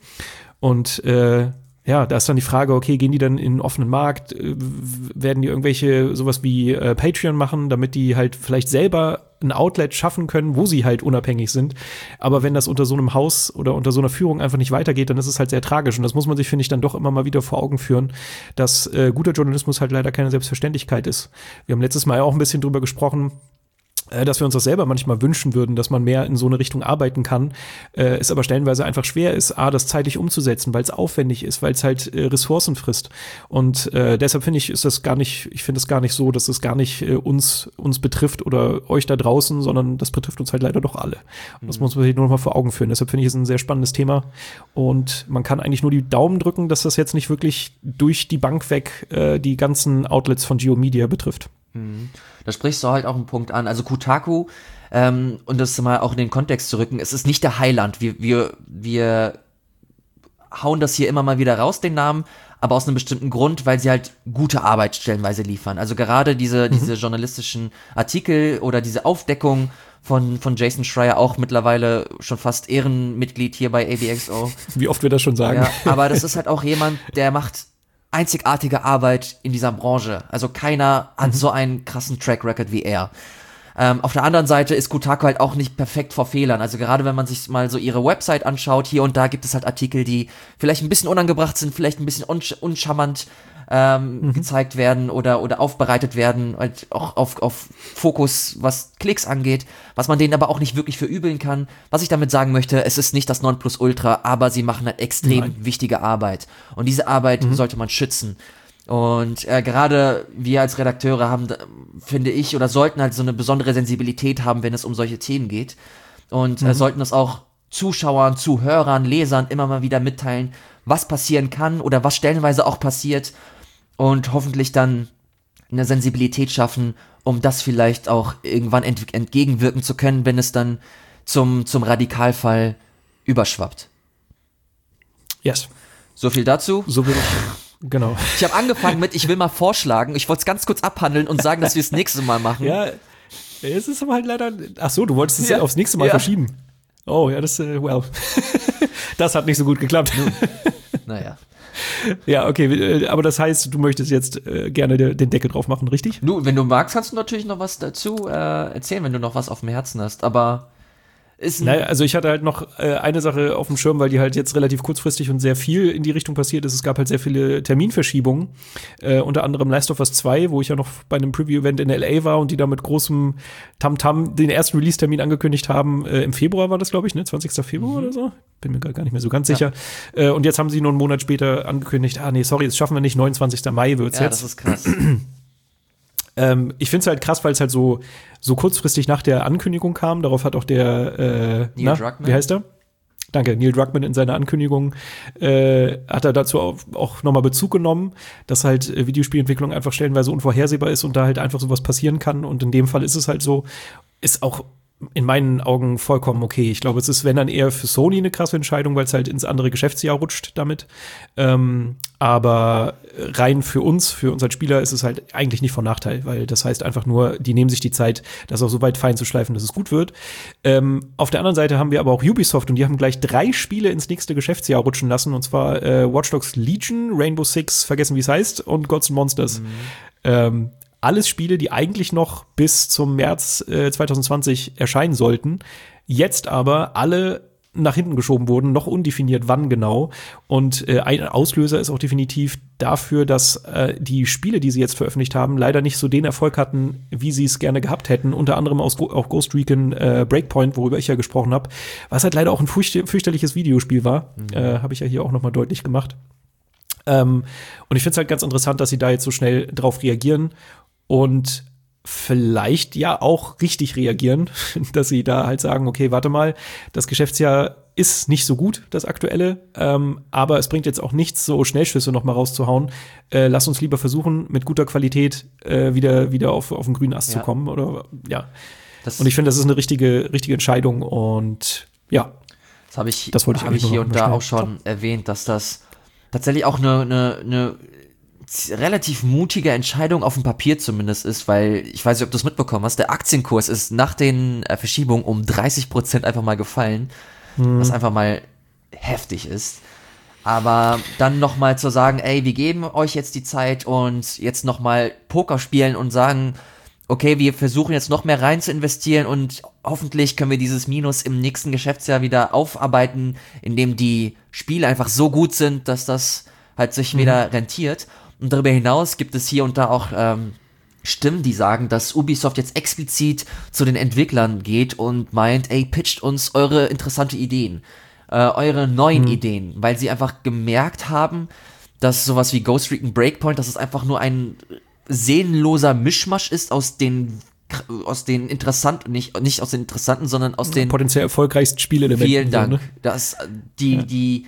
Und äh, ja, da ist dann die Frage, okay, gehen die dann in einen offenen Markt? Äh, werden die irgendwelche sowas wie äh, Patreon machen, damit die halt vielleicht selber ein Outlet schaffen können, wo sie halt unabhängig sind. Aber wenn das unter so einem Haus oder unter so einer Führung einfach nicht weitergeht, dann ist es halt sehr tragisch. Und das muss man sich, finde ich, dann doch immer mal wieder vor Augen führen, dass äh, guter Journalismus halt leider keine Selbstverständlichkeit ist. Wir haben letztes Mal ja auch ein bisschen drüber gesprochen, dass wir uns das selber manchmal wünschen würden, dass man mehr in so eine Richtung arbeiten kann, äh, es aber stellenweise einfach schwer ist, A, das zeitlich umzusetzen, weil es aufwendig ist, weil es halt äh, Ressourcen frisst. Und äh, deshalb finde ich, ist das gar nicht, ich finde es gar nicht so, dass es gar nicht äh, uns uns betrifft oder euch da draußen, sondern das betrifft uns halt leider doch alle. Und das mhm. muss man sich nur noch mal vor Augen führen. Deshalb finde ich es ein sehr spannendes Thema und man kann eigentlich nur die Daumen drücken, dass das jetzt nicht wirklich durch die Bank weg äh, die ganzen Outlets von Geo Media betrifft. Mhm. Da sprichst du halt auch einen Punkt an. Also Kotaku, ähm, und das mal auch in den Kontext zu rücken, es ist nicht der Heiland. Wir, wir, wir hauen das hier immer mal wieder raus, den Namen, aber aus einem bestimmten Grund, weil sie halt gute Arbeit stellenweise liefern. Also gerade diese, mhm. diese journalistischen Artikel oder diese Aufdeckung von, von Jason Schreier, auch mittlerweile schon fast Ehrenmitglied hier bei A B X O. Wie oft wir das schon sagen. Ja, aber das ist halt auch jemand, der macht einzigartige Arbeit in dieser Branche. Also keiner hat mhm. so einen krassen Track Record wie er. Ähm, auf der anderen Seite ist Kotaku halt auch nicht perfekt vor Fehlern. Also gerade wenn man sich mal so ihre Website anschaut, hier und da gibt es halt Artikel, die vielleicht ein bisschen unangebracht sind, vielleicht ein bisschen unsch- uncharmant ähm, mhm. gezeigt werden oder oder aufbereitet werden, halt auch auf, auf Fokus, was Klicks angeht, was man denen aber auch nicht wirklich verübeln kann. Was ich damit sagen möchte, es ist nicht das Nonplusultra, aber sie machen halt extrem Nein. wichtige Arbeit. Und diese Arbeit mhm. sollte man schützen. Und äh, gerade wir als Redakteure haben, finde ich, oder sollten halt so eine besondere Sensibilität haben, wenn es um solche Themen geht. Und mhm. äh, sollten das auch Zuschauern, Zuhörern, Lesern immer mal wieder mitteilen, was passieren kann oder was stellenweise auch passiert. Und hoffentlich dann eine Sensibilität schaffen, um das vielleicht auch irgendwann ent- entgegenwirken zu können, wenn es dann zum, zum Radikalfall überschwappt. Yes. So viel dazu. So will ich, genau. Ich habe angefangen mit, ich will mal vorschlagen. Ich wollte es ganz kurz abhandeln und sagen, dass wir es nächstes Mal machen. Ja, es ist aber halt leider, ach so, du wolltest es ja. aufs nächste Mal ja. verschieben. Oh, ja, das, äh, well. Das hat nicht so gut geklappt. Nun, naja. Ja, okay, aber das heißt, du möchtest jetzt äh, gerne de- den Deckel drauf machen, richtig? Du, wenn du magst, kannst du natürlich noch was dazu äh, erzählen, wenn du noch was auf dem Herzen hast, aber ist naja, also ich hatte halt noch äh, eine Sache auf dem Schirm, weil die halt jetzt relativ kurzfristig und sehr viel in die Richtung passiert ist. Es gab halt sehr viele Terminverschiebungen, äh, unter anderem Last of Us zwei, wo ich ja noch bei einem Preview-Event in L A war und die da mit großem Tamtam den ersten Release-Termin angekündigt haben. Äh, Im Februar war das, glaube ich, ne? zwanzigsten Februar mhm. oder so? Bin mir gar nicht mehr so ganz ja. sicher. Äh, und jetzt haben sie nur einen Monat später angekündigt, ah nee, sorry, das schaffen wir nicht, neunundzwanzigsten Mai wird's ja, jetzt. Ja, das ist krass. Ähm, ich finde es halt krass, weil es halt so, so kurzfristig nach der Ankündigung kam. Darauf hat auch der, äh, Neil na, Druckmann. Wie heißt er? Danke, Neil Druckmann in seiner Ankündigung äh, hat er dazu auch, auch nochmal Bezug genommen, dass halt äh, Videospielentwicklung einfach stellenweise unvorhersehbar ist und da halt einfach sowas passieren kann. Und in dem Fall ist es halt so, ist auch in meinen Augen vollkommen okay. Ich glaube, es ist, wenn dann eher für Sony eine krasse Entscheidung, weil es halt ins andere Geschäftsjahr rutscht damit. Ähm, aber rein für uns, für uns als Spieler, ist es halt eigentlich nicht von Nachteil, weil das heißt einfach nur, die nehmen sich die Zeit, das auch so weit fein zu schleifen, dass es gut wird. Ähm, auf der anderen Seite haben wir aber auch Ubisoft und die haben gleich drei Spiele ins nächste Geschäftsjahr rutschen lassen, und zwar äh, Watch Dogs Legion, Rainbow Six, vergessen wie es heißt, und Gods and Monsters. Mhm. Ähm, Alles Spiele, die eigentlich noch bis zum März äh, zwanzig zwanzig erscheinen sollten, jetzt aber alle nach hinten geschoben wurden, noch undefiniert wann genau. Und äh, ein Auslöser ist auch definitiv dafür, dass äh, die Spiele, die sie jetzt veröffentlicht haben, leider nicht so den Erfolg hatten, wie sie es gerne gehabt hätten. Unter anderem aus, auch Ghost Recon äh, Breakpoint, worüber ich ja gesprochen habe, was halt leider auch ein fürcht- fürchterliches Videospiel war. Mhm. Äh, habe ich ja hier auch noch mal deutlich gemacht. Ähm, und ich finde es halt ganz interessant, dass sie da jetzt so schnell drauf reagieren und vielleicht ja auch richtig reagieren, dass sie da halt sagen, okay, warte mal, das Geschäftsjahr ist nicht so gut, das aktuelle, ähm, aber es bringt jetzt auch nichts, so Schnellschüsse noch mal rauszuhauen. Äh, lass uns lieber versuchen, mit guter Qualität äh, wieder, wieder auf, auf den grünen Ast ja. zu kommen. Oder ja. Das und ich finde, das ist eine richtige, richtige Entscheidung und ja. Das habe ich, das wollte ich, hab ich hier und da auch schon Top. erwähnt, dass das tatsächlich auch eine, eine, eine relativ mutige Entscheidung auf dem Papier zumindest ist, weil ich weiß nicht, ob du es mitbekommen hast, der Aktienkurs ist nach den äh, Verschiebungen um dreißig Prozent einfach mal gefallen, hm. was einfach mal heftig ist. Aber dann nochmal zu sagen, ey, wir geben euch jetzt die Zeit und jetzt nochmal Poker spielen und sagen, okay, wir versuchen jetzt noch mehr rein zu investieren und hoffentlich können wir dieses Minus im nächsten Geschäftsjahr wieder aufarbeiten, indem die Spiele einfach so gut sind, dass das halt sich hm. wieder rentiert. Und darüber hinaus gibt es hier und da auch ähm, Stimmen, die sagen, dass Ubisoft jetzt explizit zu den Entwicklern geht und meint, ey, pitcht uns eure interessante Ideen, äh, eure neuen mhm. Ideen, weil sie einfach gemerkt haben, dass sowas wie Ghost Recon Breakpoint, dass es einfach nur ein seelenloser Mischmasch ist aus den aus den interessanten, nicht, nicht aus den interessanten, sondern aus den potenziell erfolgreichsten Spielelementen. Vielen Dank. So, ne? Dass die, ja. die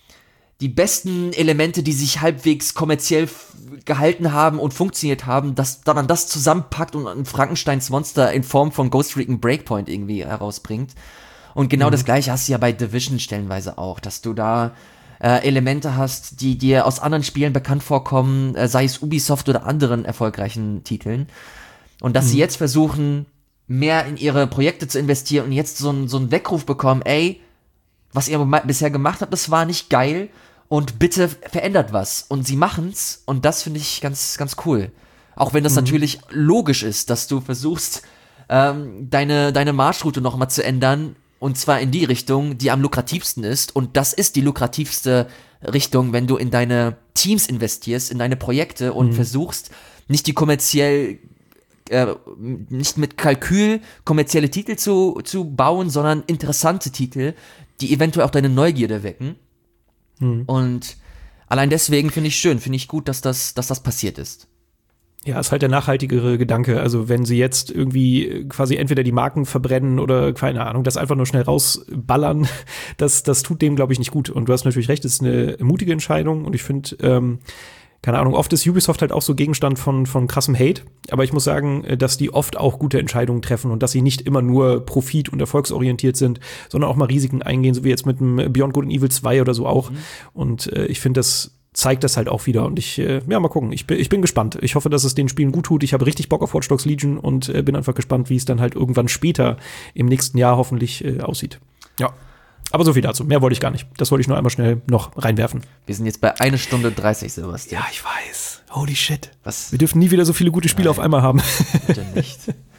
die besten Elemente, die sich halbwegs kommerziell f- gehalten haben und funktioniert haben, dass da man das zusammenpackt und ein Frankensteins Monster in Form von Ghost Recon Breakpoint irgendwie herausbringt. Und genau mhm. das Gleiche hast du ja bei Division stellenweise auch, dass du da äh, Elemente hast, die dir aus anderen Spielen bekannt vorkommen, äh, sei es Ubisoft oder anderen erfolgreichen Titeln. Und dass mhm. sie jetzt versuchen, mehr in ihre Projekte zu investieren und jetzt so einen so einen Weckruf bekommen, ey, was ihr bisher gemacht habt, das war nicht geil, und bitte verändert was. Und sie machen's und das finde ich ganz, ganz cool. Auch wenn das mhm. natürlich logisch ist, dass du versuchst, ähm, deine, deine Marschroute nochmal zu ändern, und zwar in die Richtung, die am lukrativsten ist. Und das ist die lukrativste Richtung, wenn du in deine Teams investierst, in deine Projekte und mhm. versuchst, nicht die kommerziell, äh, nicht mit Kalkül kommerzielle Titel zu, zu bauen, sondern interessante Titel, die eventuell auch deine Neugierde wecken. Mhm. Und allein deswegen finde ich schön, finde ich gut, dass das, dass das passiert ist. Ja, ist halt der nachhaltigere Gedanke. Also wenn sie jetzt irgendwie quasi entweder die Marken verbrennen oder, keine Ahnung, das einfach nur schnell rausballern, das, das tut dem, glaube ich, nicht gut. Und du hast natürlich recht, es ist eine mutige Entscheidung. Und ich finde, ähm, keine Ahnung, oft ist Ubisoft halt auch so Gegenstand von, von krassem Hate. Aber ich muss sagen, dass die oft auch gute Entscheidungen treffen und dass sie nicht immer nur profit- und erfolgsorientiert sind, sondern auch mal Risiken eingehen, so wie jetzt mit dem Beyond Good and Evil zwei oder so auch. Mhm. Und äh, ich finde, das zeigt das halt auch wieder. Und ich, äh, ja, mal gucken. Ich bin, ich bin gespannt. Ich hoffe, dass es den Spielen gut tut. Ich habe richtig Bock auf Watch Dogs Legion und äh, bin einfach gespannt, wie es dann halt irgendwann später im nächsten Jahr hoffentlich äh, aussieht. Ja. Aber so viel dazu. Mehr wollte ich gar nicht. Das wollte ich nur einmal schnell noch reinwerfen. Wir sind jetzt bei einer Stunde dreißig, Sebastian. Ja, ich weiß. Holy shit. Was? Wir dürfen nie wieder so viele gute Spiele Nein, auf einmal haben. Bitte nicht.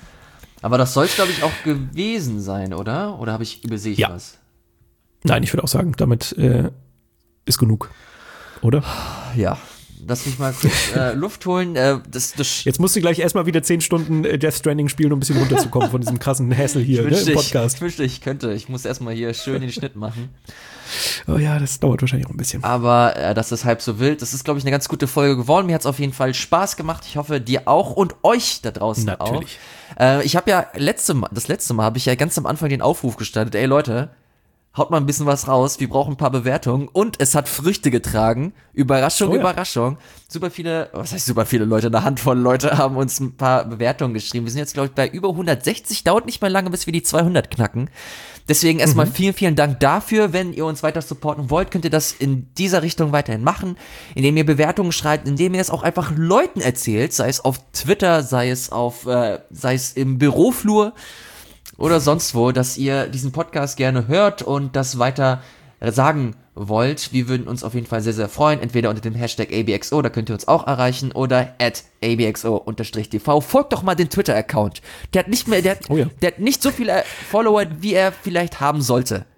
Aber das soll es, glaube ich, auch gewesen sein, oder? Oder habe ich übersehe ich ja. was? Nein, ich würde auch sagen, damit äh, ist genug. Oder? Ja. Lass mich mal kurz äh, Luft holen. Äh, das, das Jetzt musst du gleich erstmal wieder zehn Stunden äh, Death Stranding spielen, um ein bisschen runterzukommen von diesem krassen Hassel hier ich ne, im Podcast. Ich, ich wünschte, ich könnte. Ich muss erstmal hier schön den Schnitt machen. Oh ja, das dauert wahrscheinlich auch ein bisschen. Aber äh, das ist halb so wild. Das ist, glaube ich, eine ganz gute Folge geworden. Mir hat es auf jeden Fall Spaß gemacht. Ich hoffe, dir auch und euch da draußen Natürlich. auch. Äh, ich habe ja letzte Mal, das letzte Mal habe ich ja ganz am Anfang den Aufruf gestartet. Ey Leute, haut mal ein bisschen was raus, wir brauchen ein paar Bewertungen und es hat Früchte getragen. Überraschung, oh ja. Überraschung. Super viele, was heißt super viele Leute, eine Handvoll Leute haben uns ein paar Bewertungen geschrieben. Wir sind jetzt, glaube ich, bei über hundertsechzig, dauert nicht mehr lange, bis wir die zweihundert knacken. Deswegen erstmal mhm. vielen, vielen Dank dafür. Wenn ihr uns weiter supporten wollt, könnt ihr das in dieser Richtung weiterhin machen, indem ihr Bewertungen schreibt, indem ihr es auch einfach Leuten erzählt, sei es auf Twitter, sei es auf, äh, sei es im Büroflur oder sonst wo, dass ihr diesen Podcast gerne hört und das weiter sagen wollt. Wir würden uns auf jeden Fall sehr, sehr freuen. Entweder unter dem Hashtag A B X O, da könnt ihr uns auch erreichen, oder at A B X O unterstrich T V. Folgt doch mal den Twitter-Account. Der hat nicht mehr, der hat, oh ja. der hat nicht so viele Follower, wie er vielleicht haben sollte.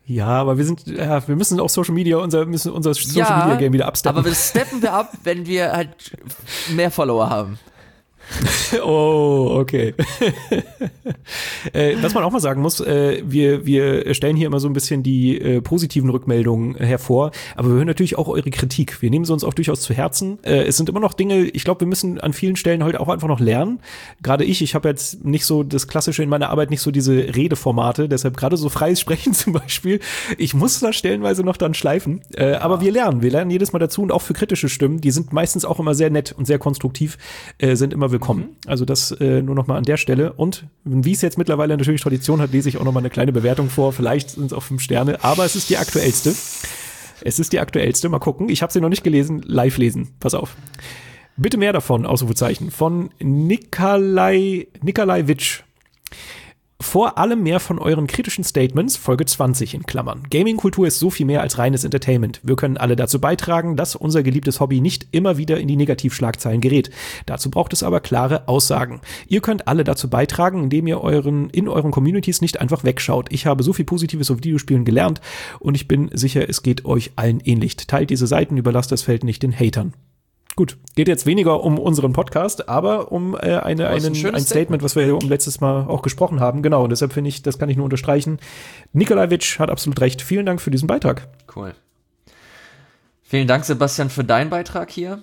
Ja, aber wir sind, ja, wir müssen auch Social Media, unser, müssen unser Social ja, Media Game wieder absteppen. Aber wir steppen wir ab, wenn wir halt mehr Follower haben. Oh, okay. äh, was man auch mal sagen muss, äh, wir, wir stellen hier immer so ein bisschen die äh, positiven Rückmeldungen hervor, aber wir hören natürlich auch eure Kritik. Wir nehmen sie uns auch durchaus zu Herzen. Äh, es sind immer noch Dinge, ich glaube, wir müssen an vielen Stellen heute auch einfach noch lernen. Gerade ich, ich habe jetzt nicht so das Klassische in meiner Arbeit, nicht so diese Redeformate, deshalb gerade so freies Sprechen zum Beispiel. Ich muss da stellenweise noch dann schleifen, äh, aber wir lernen. Wir lernen jedes Mal dazu und auch für kritische Stimmen, die sind meistens auch immer sehr nett und sehr konstruktiv, äh, sind immer willkommen. Mhm. Also das äh, nur noch mal an der Stelle. Und wie es jetzt mittlerweile natürlich Tradition hat, lese ich auch noch mal eine kleine Bewertung vor. Vielleicht sind es auch fünf Sterne, aber es ist die aktuellste. Es ist die aktuellste. Mal gucken. Ich habe sie noch nicht gelesen. Live lesen. Pass auf. Bitte mehr davon, Ausrufezeichen. Von Nikolai, Nikolai Witsch. Vor allem mehr von euren kritischen Statements, Folge zwanzig in Klammern. Gaming-Kultur ist so viel mehr als reines Entertainment. Wir können alle dazu beitragen, dass unser geliebtes Hobby nicht immer wieder in die Negativschlagzeilen gerät. Dazu braucht es aber klare Aussagen. Ihr könnt alle dazu beitragen, indem ihr euren, in euren Communities nicht einfach wegschaut. Ich habe so viel Positives auf Videospielen gelernt und ich bin sicher, es geht euch allen ähnlich. Teilt diese Seiten, überlasst das Feld nicht den Hatern. Gut, geht jetzt weniger um unseren Podcast, aber um äh, eine, einen, ein, ein Statement, Statement, was wir ja um letztes Mal auch gesprochen haben. Genau, und deshalb finde ich, das kann ich nur unterstreichen. Nikolai Witsch hat absolut recht. Vielen Dank für diesen Beitrag. Cool. Vielen Dank, Sebastian, für deinen Beitrag hier.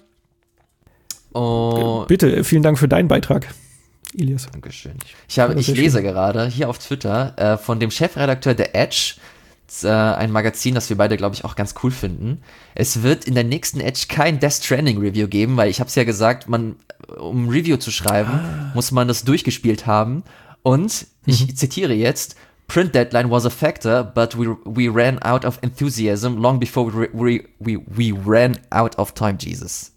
Oh. Bitte, vielen Dank für deinen Beitrag, Ilias. Dankeschön. Ich, habe, ich lese schön. gerade hier auf Twitter äh, von dem Chefredakteur der Edge, ein Magazin, das wir beide, glaube ich, auch ganz cool finden. Es wird in der nächsten Edge kein Death Stranding Review geben, weil ich habe es ja gesagt, man, um ein Review zu schreiben, ah. muss man das durchgespielt haben. Und ich mhm. zitiere jetzt: Print deadline was a factor, but we we ran out of enthusiasm long before we we we, we ran out of time. Jesus.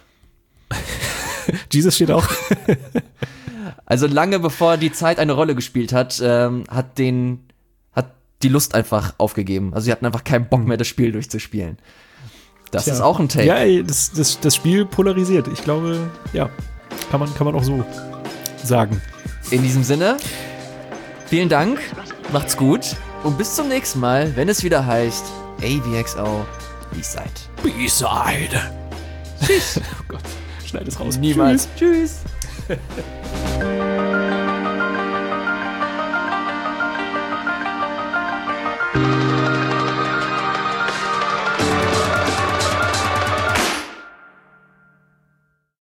Jesus steht auch. Also lange bevor die Zeit eine Rolle gespielt hat, ähm, hat den die Lust einfach aufgegeben. Also sie hatten einfach keinen Bock mehr, das Spiel durchzuspielen. Das Tja. ist auch ein Take. Ja, das, das, das Spiel polarisiert. Ich glaube, ja, kann man, kann man auch so sagen. In diesem Sinne, vielen Dank, macht's gut und bis zum nächsten Mal, wenn es wieder heißt A V X O B-Side. B-Side. Tschüss. Oh Gott, schneid es raus. Niemals. Tschüss. Tschüss. Thank you.